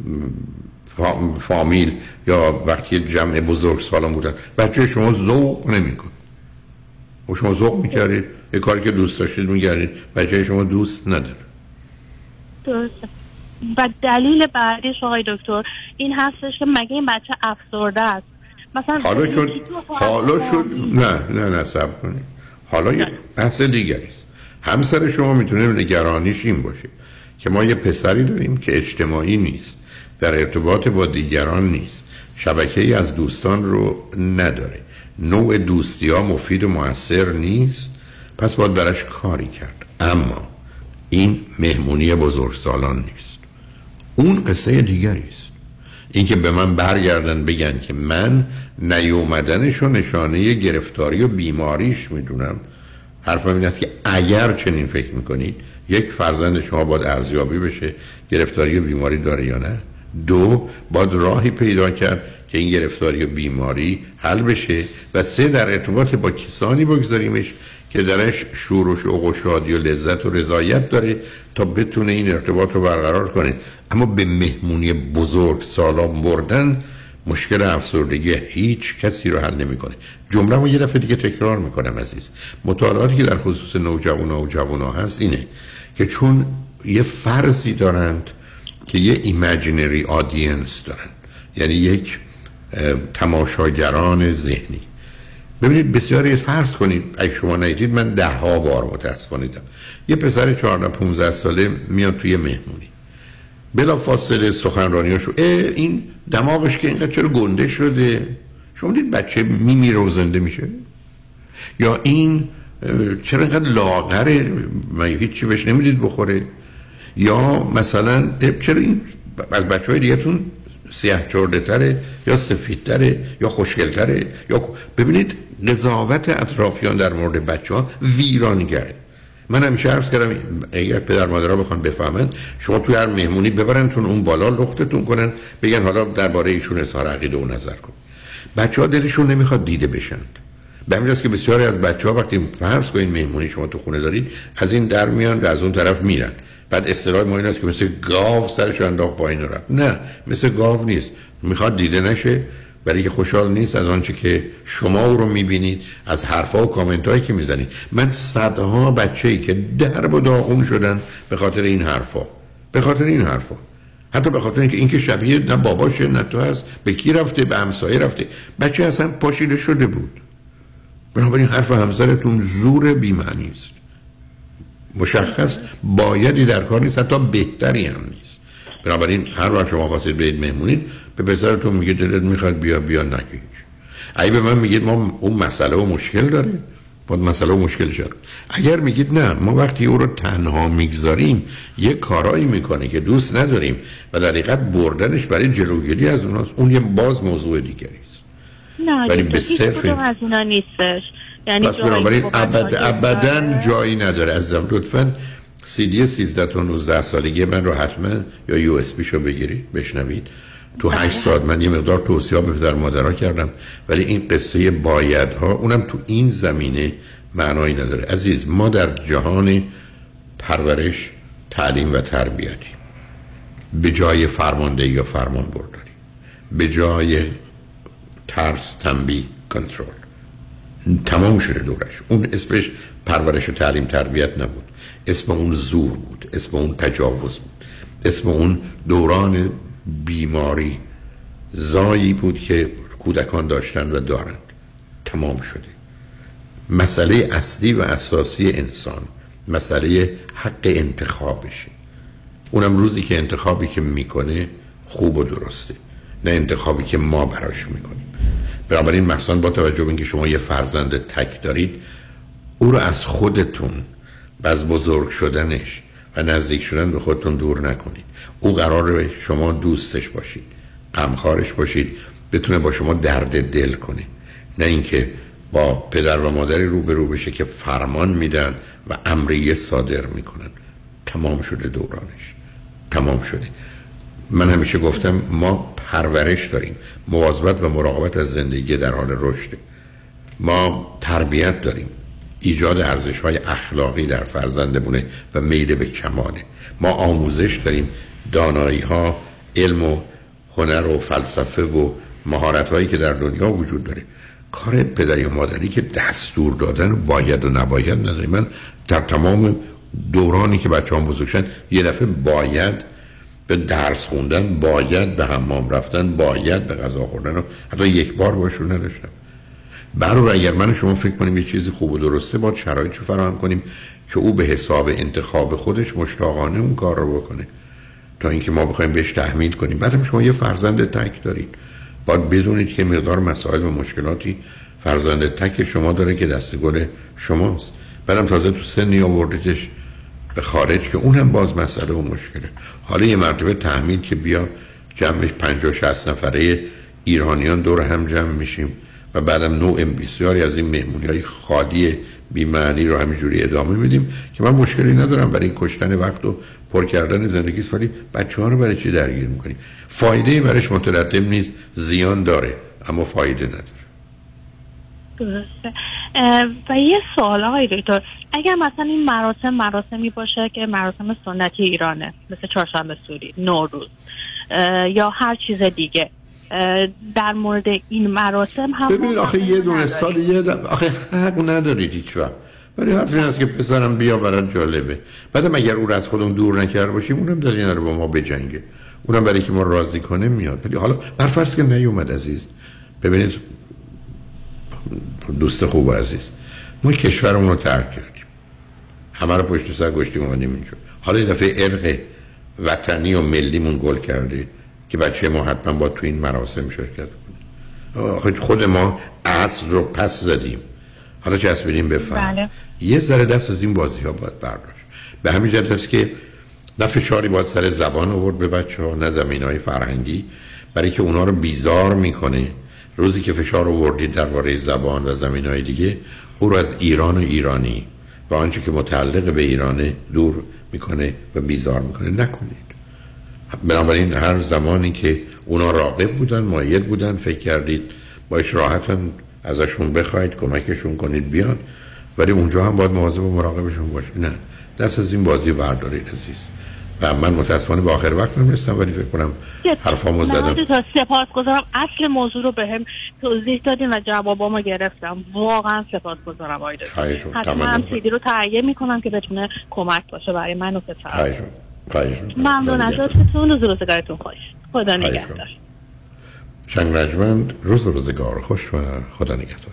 فامیل یا وقتی جمع بزرگ سالان بودن، بچه شما ذوق نمیکنه. و شما ذوق میکردید یه کاری که دوست داشتید میکردید، بچه شما دوست نداره. درسته. و دلیل بعدیش آقای دکتر این هستش که مگه این بچه افسرده است؟ مثلا حالا شد نه صبر کنید. حالا یه بحث دیگری است. همسر شما میتونه نگرانیش این باشه که ما یه پسری داریم که اجتماعی نیست، در ارتباط با دیگران نیست، شبکه‌ای از دوستان رو نداره، نوع دوستی ها مفید و مؤثر نیست، پس باید براش کاری کرد. اما این مهمونی بزرگسالان نیست، اون قصه دیگری است. این که به من برگردن بگن که من نیومدنش رو نشانه گرفتاری و بیماریش میدونم، حرفم این است که اگر چنین فکر میکنید یک فرزند شما باید ارزیابی بشه گرفتاری و بیماری داره یا نه. 2 باید راهی پیدا کرد که این گرفتاری و بیماری حل بشه و 3 در ارتباط با کسانی بگذاریمش که درش شور و شوق و شادی و لذت و رضایت داره تا بتونه این ارتباط رو برقرار کنه. اما به مهمونی بزرگ سالان بردن مشکل افسردگی هیچ کسی رو حل نمیکنه. جمله رو یه دفعه دیگه تکرار میکنم عزیز. مطالعاتی که در خصوص نوجوانا و جوانا هست اینه که چون یه فرضی دارند که یه ایمیجینری آدینس دارن، یعنی یک تماشاگران ذهنی. ببینید بسیاری فرض کنید اگه شما ندیدید، من 10 بار متاسفانه دیدم یه پسر 14-15 ساله میاد توی مهمونی، بلافاصله سخنرانیاشو این دماغش که اینقدر چرا گنده شده، شما دید بچه میمیره و زنده میشه، یا این چرا اینقدر لاغره مگه هیچی بهش نمیدید بخوره، یا مثلا چرا این از بچهای دیگه‌تون سیاه چرده تره یا سفید تره یا خوشگل تره. یا ببینید قضاوت اطرافیان در مورد بچه‌ها ویرانگره. من همیشه عرض کردم اگر پدر مادرها بخوان بفهمن، شما توی هر مهمونی ببرنتون اون بالا لختتون کنن، بگن حالا درباره ایشون اظهار عقیده و نظر کن. بچه‌ها دلشون نمیخواد دیده بشن. به همین جاست که بسیاری از بچه‌ها وقتی فرض کنین مهمونی شما تو خونه دارید، از این در میان و از اون طرف میرن. بعد اصطلاح ما این است که مثل گاو سرش انداخت پایین رفت. نه، مثل گاو نیست، میخواد دیده نشه، برای که خوشحال نیست از آنچه که شما او رو میبینید، از حرفا و کامنتایی که میزنید. من صدها بچه‌ای که درب و داغون شدن به خاطر این حرفا، حتی به خاطر اینکه این که شبیه نه باباشه نه تو هست، به کی رفته، به همسایه رفته، بچه اصلا پاشیده شده بود. بنابراین حرف همسرتون زور بی‌معنی است، مشخص بایدی در کار نیست، حتی بهتری هم نیست. بنابراین هر وقت شما خواستید برید مهمونید، به پسرتون میگید دلت میخواد بیا نگید. اگه به من میگید ما اون مسئله و مشکل داره، باید مسئله و مشکل شد. اگر میگید نه ما وقتی او رو تنها میگذاریم یه کارایی میکنه که دوست نداریم و در حقیقت بردنش برای جلوگیری از اوناست، اون یه باز موضوع دیگری است. نه ولی به صرف از اینا نیستش. یعنی بنابراین ابداً جایی نداره. عزیزم لطفاً CD 13 تا 19 سالگی من رو حتما یا USB شو بگیرید بشنوید. تو 8 ساعت من یه مقدار توصیه به پدر مادرها کردم، ولی این قصه بایدها اونم تو این زمینه معنایی نداره. عزیز ما در جهان پرورش، تعلیم و تربیتی به جای فرماندهی یا فرمان برداری، به جای ترس، تنبیه، کنترل، تمام شده دورش. اون اسمش پرورش و تعلیم تربیت نبود، اسم اون زور بود، اسم اون تجاوز بود، اسم اون دوران بیماری زایی بود که کودکان داشتن و دارند. تمام شده. مسئله اصلی و اساسی انسان مسئله حق انتخابشه. اونم روزی که انتخابی که میکنه خوب و درسته، نه انتخابی که ما براش میکنیم. بنابراین مثلا با توجه به اینکه شما یه فرزند تک دارید، او رو از خودتون و از بزرگ شدنش و نزدیک شدن به خودتون دور نکنید. او قراره شما دوستش باشید، غمخوارش باشید، بتونه با شما درد دل کنه، نه اینکه با پدر و مادری روبرو بشه که فرمان میدن و امریه صادر میکنن. تمام شده دورانش، تمام شده. من همیشه گفتم ما پرورش داریم، مواظبت و مراقبت از زندگی در حال رشد. ما تربیت داریم، ایجاد ارزش‌های اخلاقی در فرزندمونه و میل به کماله. ما آموزش داریم، دانایی‌ها، علم و هنر و فلسفه و مهارت‌هایی که در دنیا وجود داره. کار پدری و مادری که دستور دادن باید و نباید نداره. من در تمام دورانی که بچه‌ام بزرگ شدن یه دفعه باید به درس خوندن، باید به حمام رفتن، باید به غذا خوردن، حتی یک بار باشون نداشتم. برای اگر من شما فکر کنیم یه چیزی خوب و درسته، باید شرایطی فراهم کنیم که او به حساب انتخاب خودش مشتاقانه اون کار رو بکنه، تا اینکه ما بخوایم بهش تحمیل کنیم. بعدم شما یه فرزند تک دارید، باید بدونید که مقدار مسائل و مشکلاتی فرزند تک شما داره که دست گل شماست. بعدم تازه تو سنی آوردیدش به خارج که اونم باز مسئله و مشکله. حالا یه مرتبه تحمیل که بیا جمعش 50-60 نفره ایرانیان دور هم جمع میشیم و بعدم نوع بسیاری از این مهمونی‌های خالی بی معنی رو همینجوری ادامه بدیم که من مشکلی ندارم برای کشتن وقت و پر کردن زندگی، ولی بچه‌ها رو برای چی درگیر می‌کنیم؟ فایده برایش مترتب نیست، زیان داره اما فایده نداره. درسته. و یه سوال آقای دکتر، اگر مثلا این مراسمی باشه که مراسم سنتی ایرانه، مثل چهارشنبه سوری، نوروز یا هر چیز دیگه، در مورد این مراسم هم ببینید آخه یه دونه سال آخه حق ندارید هیچ وقت. ولی حرف این است که پسرم بیا برات جالبه، بعدم اگر او رو از خودمون دور نکرده باشیم اونم دلیل نداره با ما بجنگه، اونم برای که ما راضی کنه میاد. ولی حالا برفرض که نیومد عزیز، ببینید دوست خوب عزیز، ما کشورمون رو ترک کردیم، همه رو پشت سر گشتیم اومدیم اینجا، حالا یه دفعه ارق وطنی و ملیمون گل کرده که بچه ما حتما با تو این مراسم شرکت کنه. خود ما اصل رو پس زدیم، حالا چسبیدیم به فهم. بله. یه ذره دست از این بازی ها باید برداشت. به همین جهت است که نه فشاری باید سر زبان آورد به بچه ها، نه زمینهای فرهنگی، برای که اونا رو بیزار میکنه. روزی که فشار آوردید درباره زبان و زمینهای دیگه، او رو از ایران و ایرانی و آنچه که متعلق به ایرانه دور میکنه و بیزار میکنه. نکنید. بنابراین هر زمانی که اونا راغب بودن، مایل بودن، فکر کردید باش راحتاً ازشون بخواید کمکشون کنید بیان، ولی اونجا هم باید مواظب و مراقبشون باشید. نه، دست از این بازی بردارید عزیز. و من متاسفانه به آخر وقت نمیستم، ولی فکر کنم حرفامو زدم. سپاسگزارم، اصل موضوع رو بهم توضیح دادین و جوابامو گرفتم. واقعا سپاسگزارم آقای دکتر. حتما هم سیدی رو تهیه میکنم که بتونه کمک باشه برای من و پسرم. ممنون ازتون، روزگارتون خوش. خدا نگهدار. شنگ رجمند، روزگار خوش و خدا نگهدار.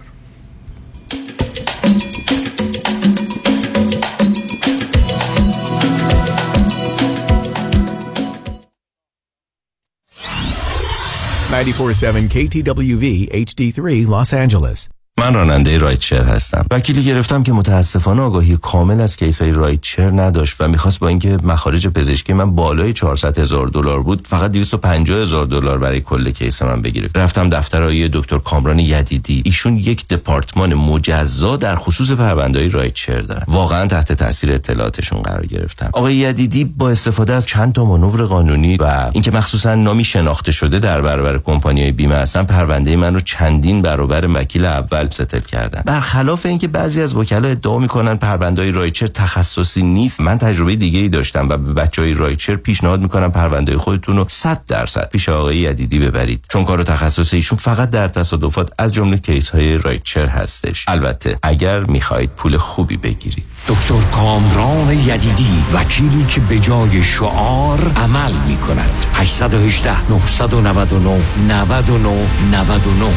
KTWV HD3 Los Angeles. من راننده رایتشر هستم. وکیلی گرفتم که متاسفانه آگاهی کامل از کیسای رایتشر نداشت و میخواست با اینکه مخارج پزشکی من بالای $400,000 بود فقط $250,000 برای کل کیس من بگیره. رفتم دفتر آقای دکتر کامران یدیدی. ایشون یک دپارتمان مجزا در خصوص پرونده‌های رایتشر دارن. واقعا تحت تاثیر اطلاعاتشون قرار گرفتم. آقای یدیدی با استفاده از چند تا مانور قانونی و اینکه مخصوصا نامی شناخته شده در برابر کمپانی‌های بیمه هستن، پرونده من رو چندین برابر وکیل اول ستل کردن. برخلاف اینکه بعضی از وکلا ادعا میکنن پرونده‌های رایتشر تخصصی نیست، من تجربه دیگه‌ای داشتم و به بچهای رایتشر پیشنهاد میکنم پرونده خودتون رو 100% پیش آقای یدیدی ببرید، چون کار تخصصی ایشون فقط در تصادفات از جمله کیس‌های رایتشر هستش. البته اگر میخواهید پول خوبی بگیرید. دکتر کامران یدیدی، وکیلی که به جای شعار عمل میکند. 818 999 99 99.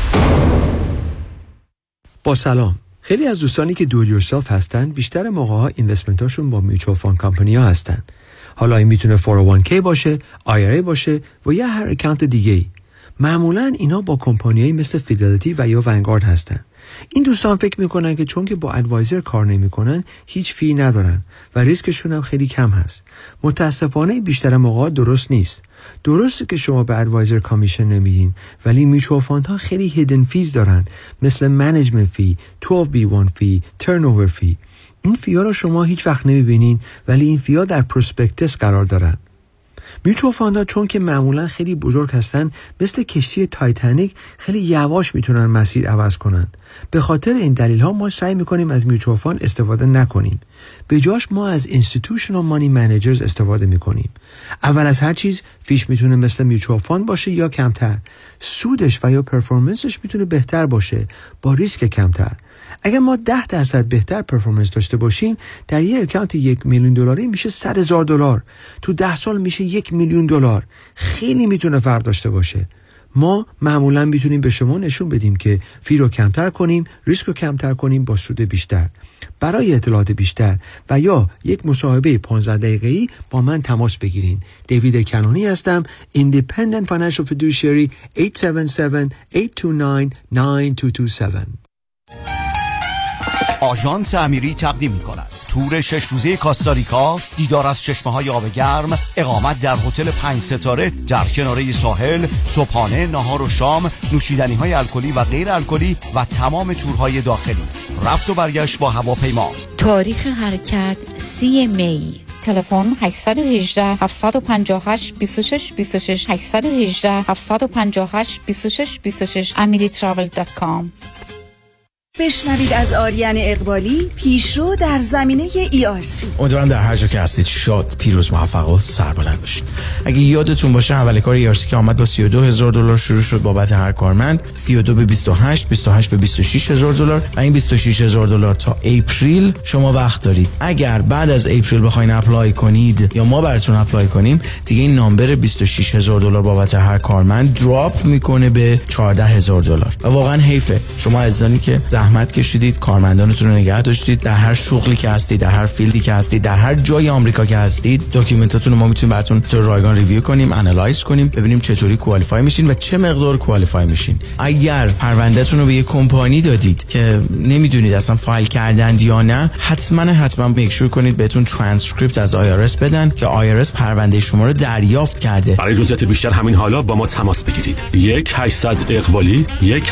با سلام. خیلی از دوستانی که دو یورسلف هستن بیشتر موقع‌ها اینوستمنتاشون با میوچوال فاند کمپانی‌ها هستن. حالا این میتونه 401k باشه، IRA باشه و یا هر اکانت دیگه‌ای. معمولاً اینا با کمپانیایی مثل فیدلیتی و یا ونگارد هستن. این دوستان فکر میکنن که چون که با ادوایزر کار نمیکنن هیچ فی ندارن و ریسکشون هم خیلی کم هست. متاسفانه بیشتر موقع درست نیست. درسته که شما به ادوایزر کامیشن نمیدین، ولی میچوال فاندها خیلی هیدن فیز دارن، مثل منیجمنت فی، 12B1 فی، ترنوور فی. این فی‌ها رو شما هیچ وقت نمیبینین، ولی این فی‌ها در پروسپکتس قرار دارن. میوچوال فاندها چون که معمولا خیلی بزرگ هستن، مثل کشتی تایتانیک خیلی یواش میتونن مسیر عوض کنن. به خاطر این دلیل ها ما سعی میکنیم از میوچوال فاند استفاده نکنیم. به جاش ما از اینستیتوشنال مانی منیجرز استفاده میکنیم. اول از هر چیز فیش میتونه مثل میوچوال فاند باشه یا کمتر. سودش و یا پرفورمنسش میتونه بهتر باشه با ریسک کمتر. اگر ما 10% بهتر پرفورمنس داشته باشیم، در یک اکانت $1,000,000 میشه $100,000. تو 10 سال میشه $1,000,000. خیلی میتونه فرق داشته باشه. ما معمولا میتونیم به شما نشون بدیم که فی رو کمتر کنیم، ریسک رو کمتر کنیم با سود بیشتر. برای اطلاعات بیشتر و یا یک مصاحبه 15 دقیقه‌ای با من تماس بگیرین. دیوید کنانی هستم، Independent Financial Fiduciary. 877-829-9227. آژانس امیری تقدیم می‌کند تور 6 روزه کاستاریکا، دیدار از چشمه‌های آب گرم، اقامت در هتل 5 ستاره در کناره ساحل، صبحانه، نهار و شام، نوشیدنی‌های الکلی و غیر الکلی و تمام تورهای داخلی. رفت و برگشت با هواپیما. تاریخ حرکت 30 می. تلفن 818 758 26 26 818 758 26 26 amiritravel.com. بشنوید از آریان اقبالی پیشرو در زمینه ERC. امیدوارم در هر جا که هستید شاد، پیروز، موفق و سربلند باشید. اگه یادتون باشه اول کار ERC که آمد با $32,000 شروع شد بابت هر کارمند، 32 به 28 به 26,000 و این $26,000 تا اپریل شما وقت دارید. اگر بعد از اپریل بخواید اپلای کنید یا ما براتون اپلای کنیم، دیگه این نامبر $26,000 بابت هر کارمند دراپ میکنه به $14,000 و واقعا حیفه. شما عزیزانی که زحمت کشیدید، کارمندانتون رو نگه داشتید، در هر شغلی که هستید، در هر فیلدی که هستید، در هر جای آمریکا که هستید، داکیومنتاتون رو ما میتونیم براتون تو رایگان ریویو کنیم، انالایز کنیم، ببینیم چطوری کوالیفای میشین و چه مقدار کوالیفای میشین. اگر پروندهتون رو به یه کمپانی دادید که نمیدونید اصلا فایل کردند یا نه، حتما میک کنید بهتون ترانسکریپت از IRS بدن که IRS پرونده شما رو دریافت کرده. برای جزئیات بیشتر همین حالا با ما تماس بگیرید. 1-800 اقبالی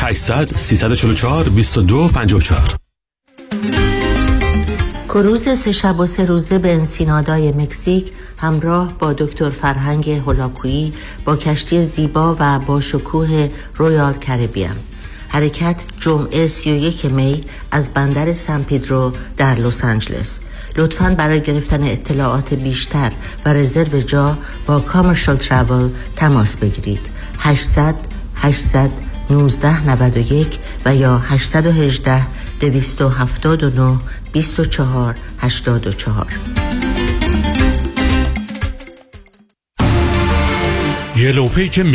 1-800-344-2254. کروز 3 شب و 3 روزه به انسینادای مکزیک همراه با دکتر فرهنگ هولاکویی با کشتی زیبا و با شکوه رویال کریبیان. حرکت جمعه 31 می از بندر سن پدرو در لس آنجلس. لطفاً برای گرفتن اطلاعات بیشتر و رزرو جا با کامرشال تراول تماس بگیرید. 800 1991 و یا 818 279 24 84. یلو پیج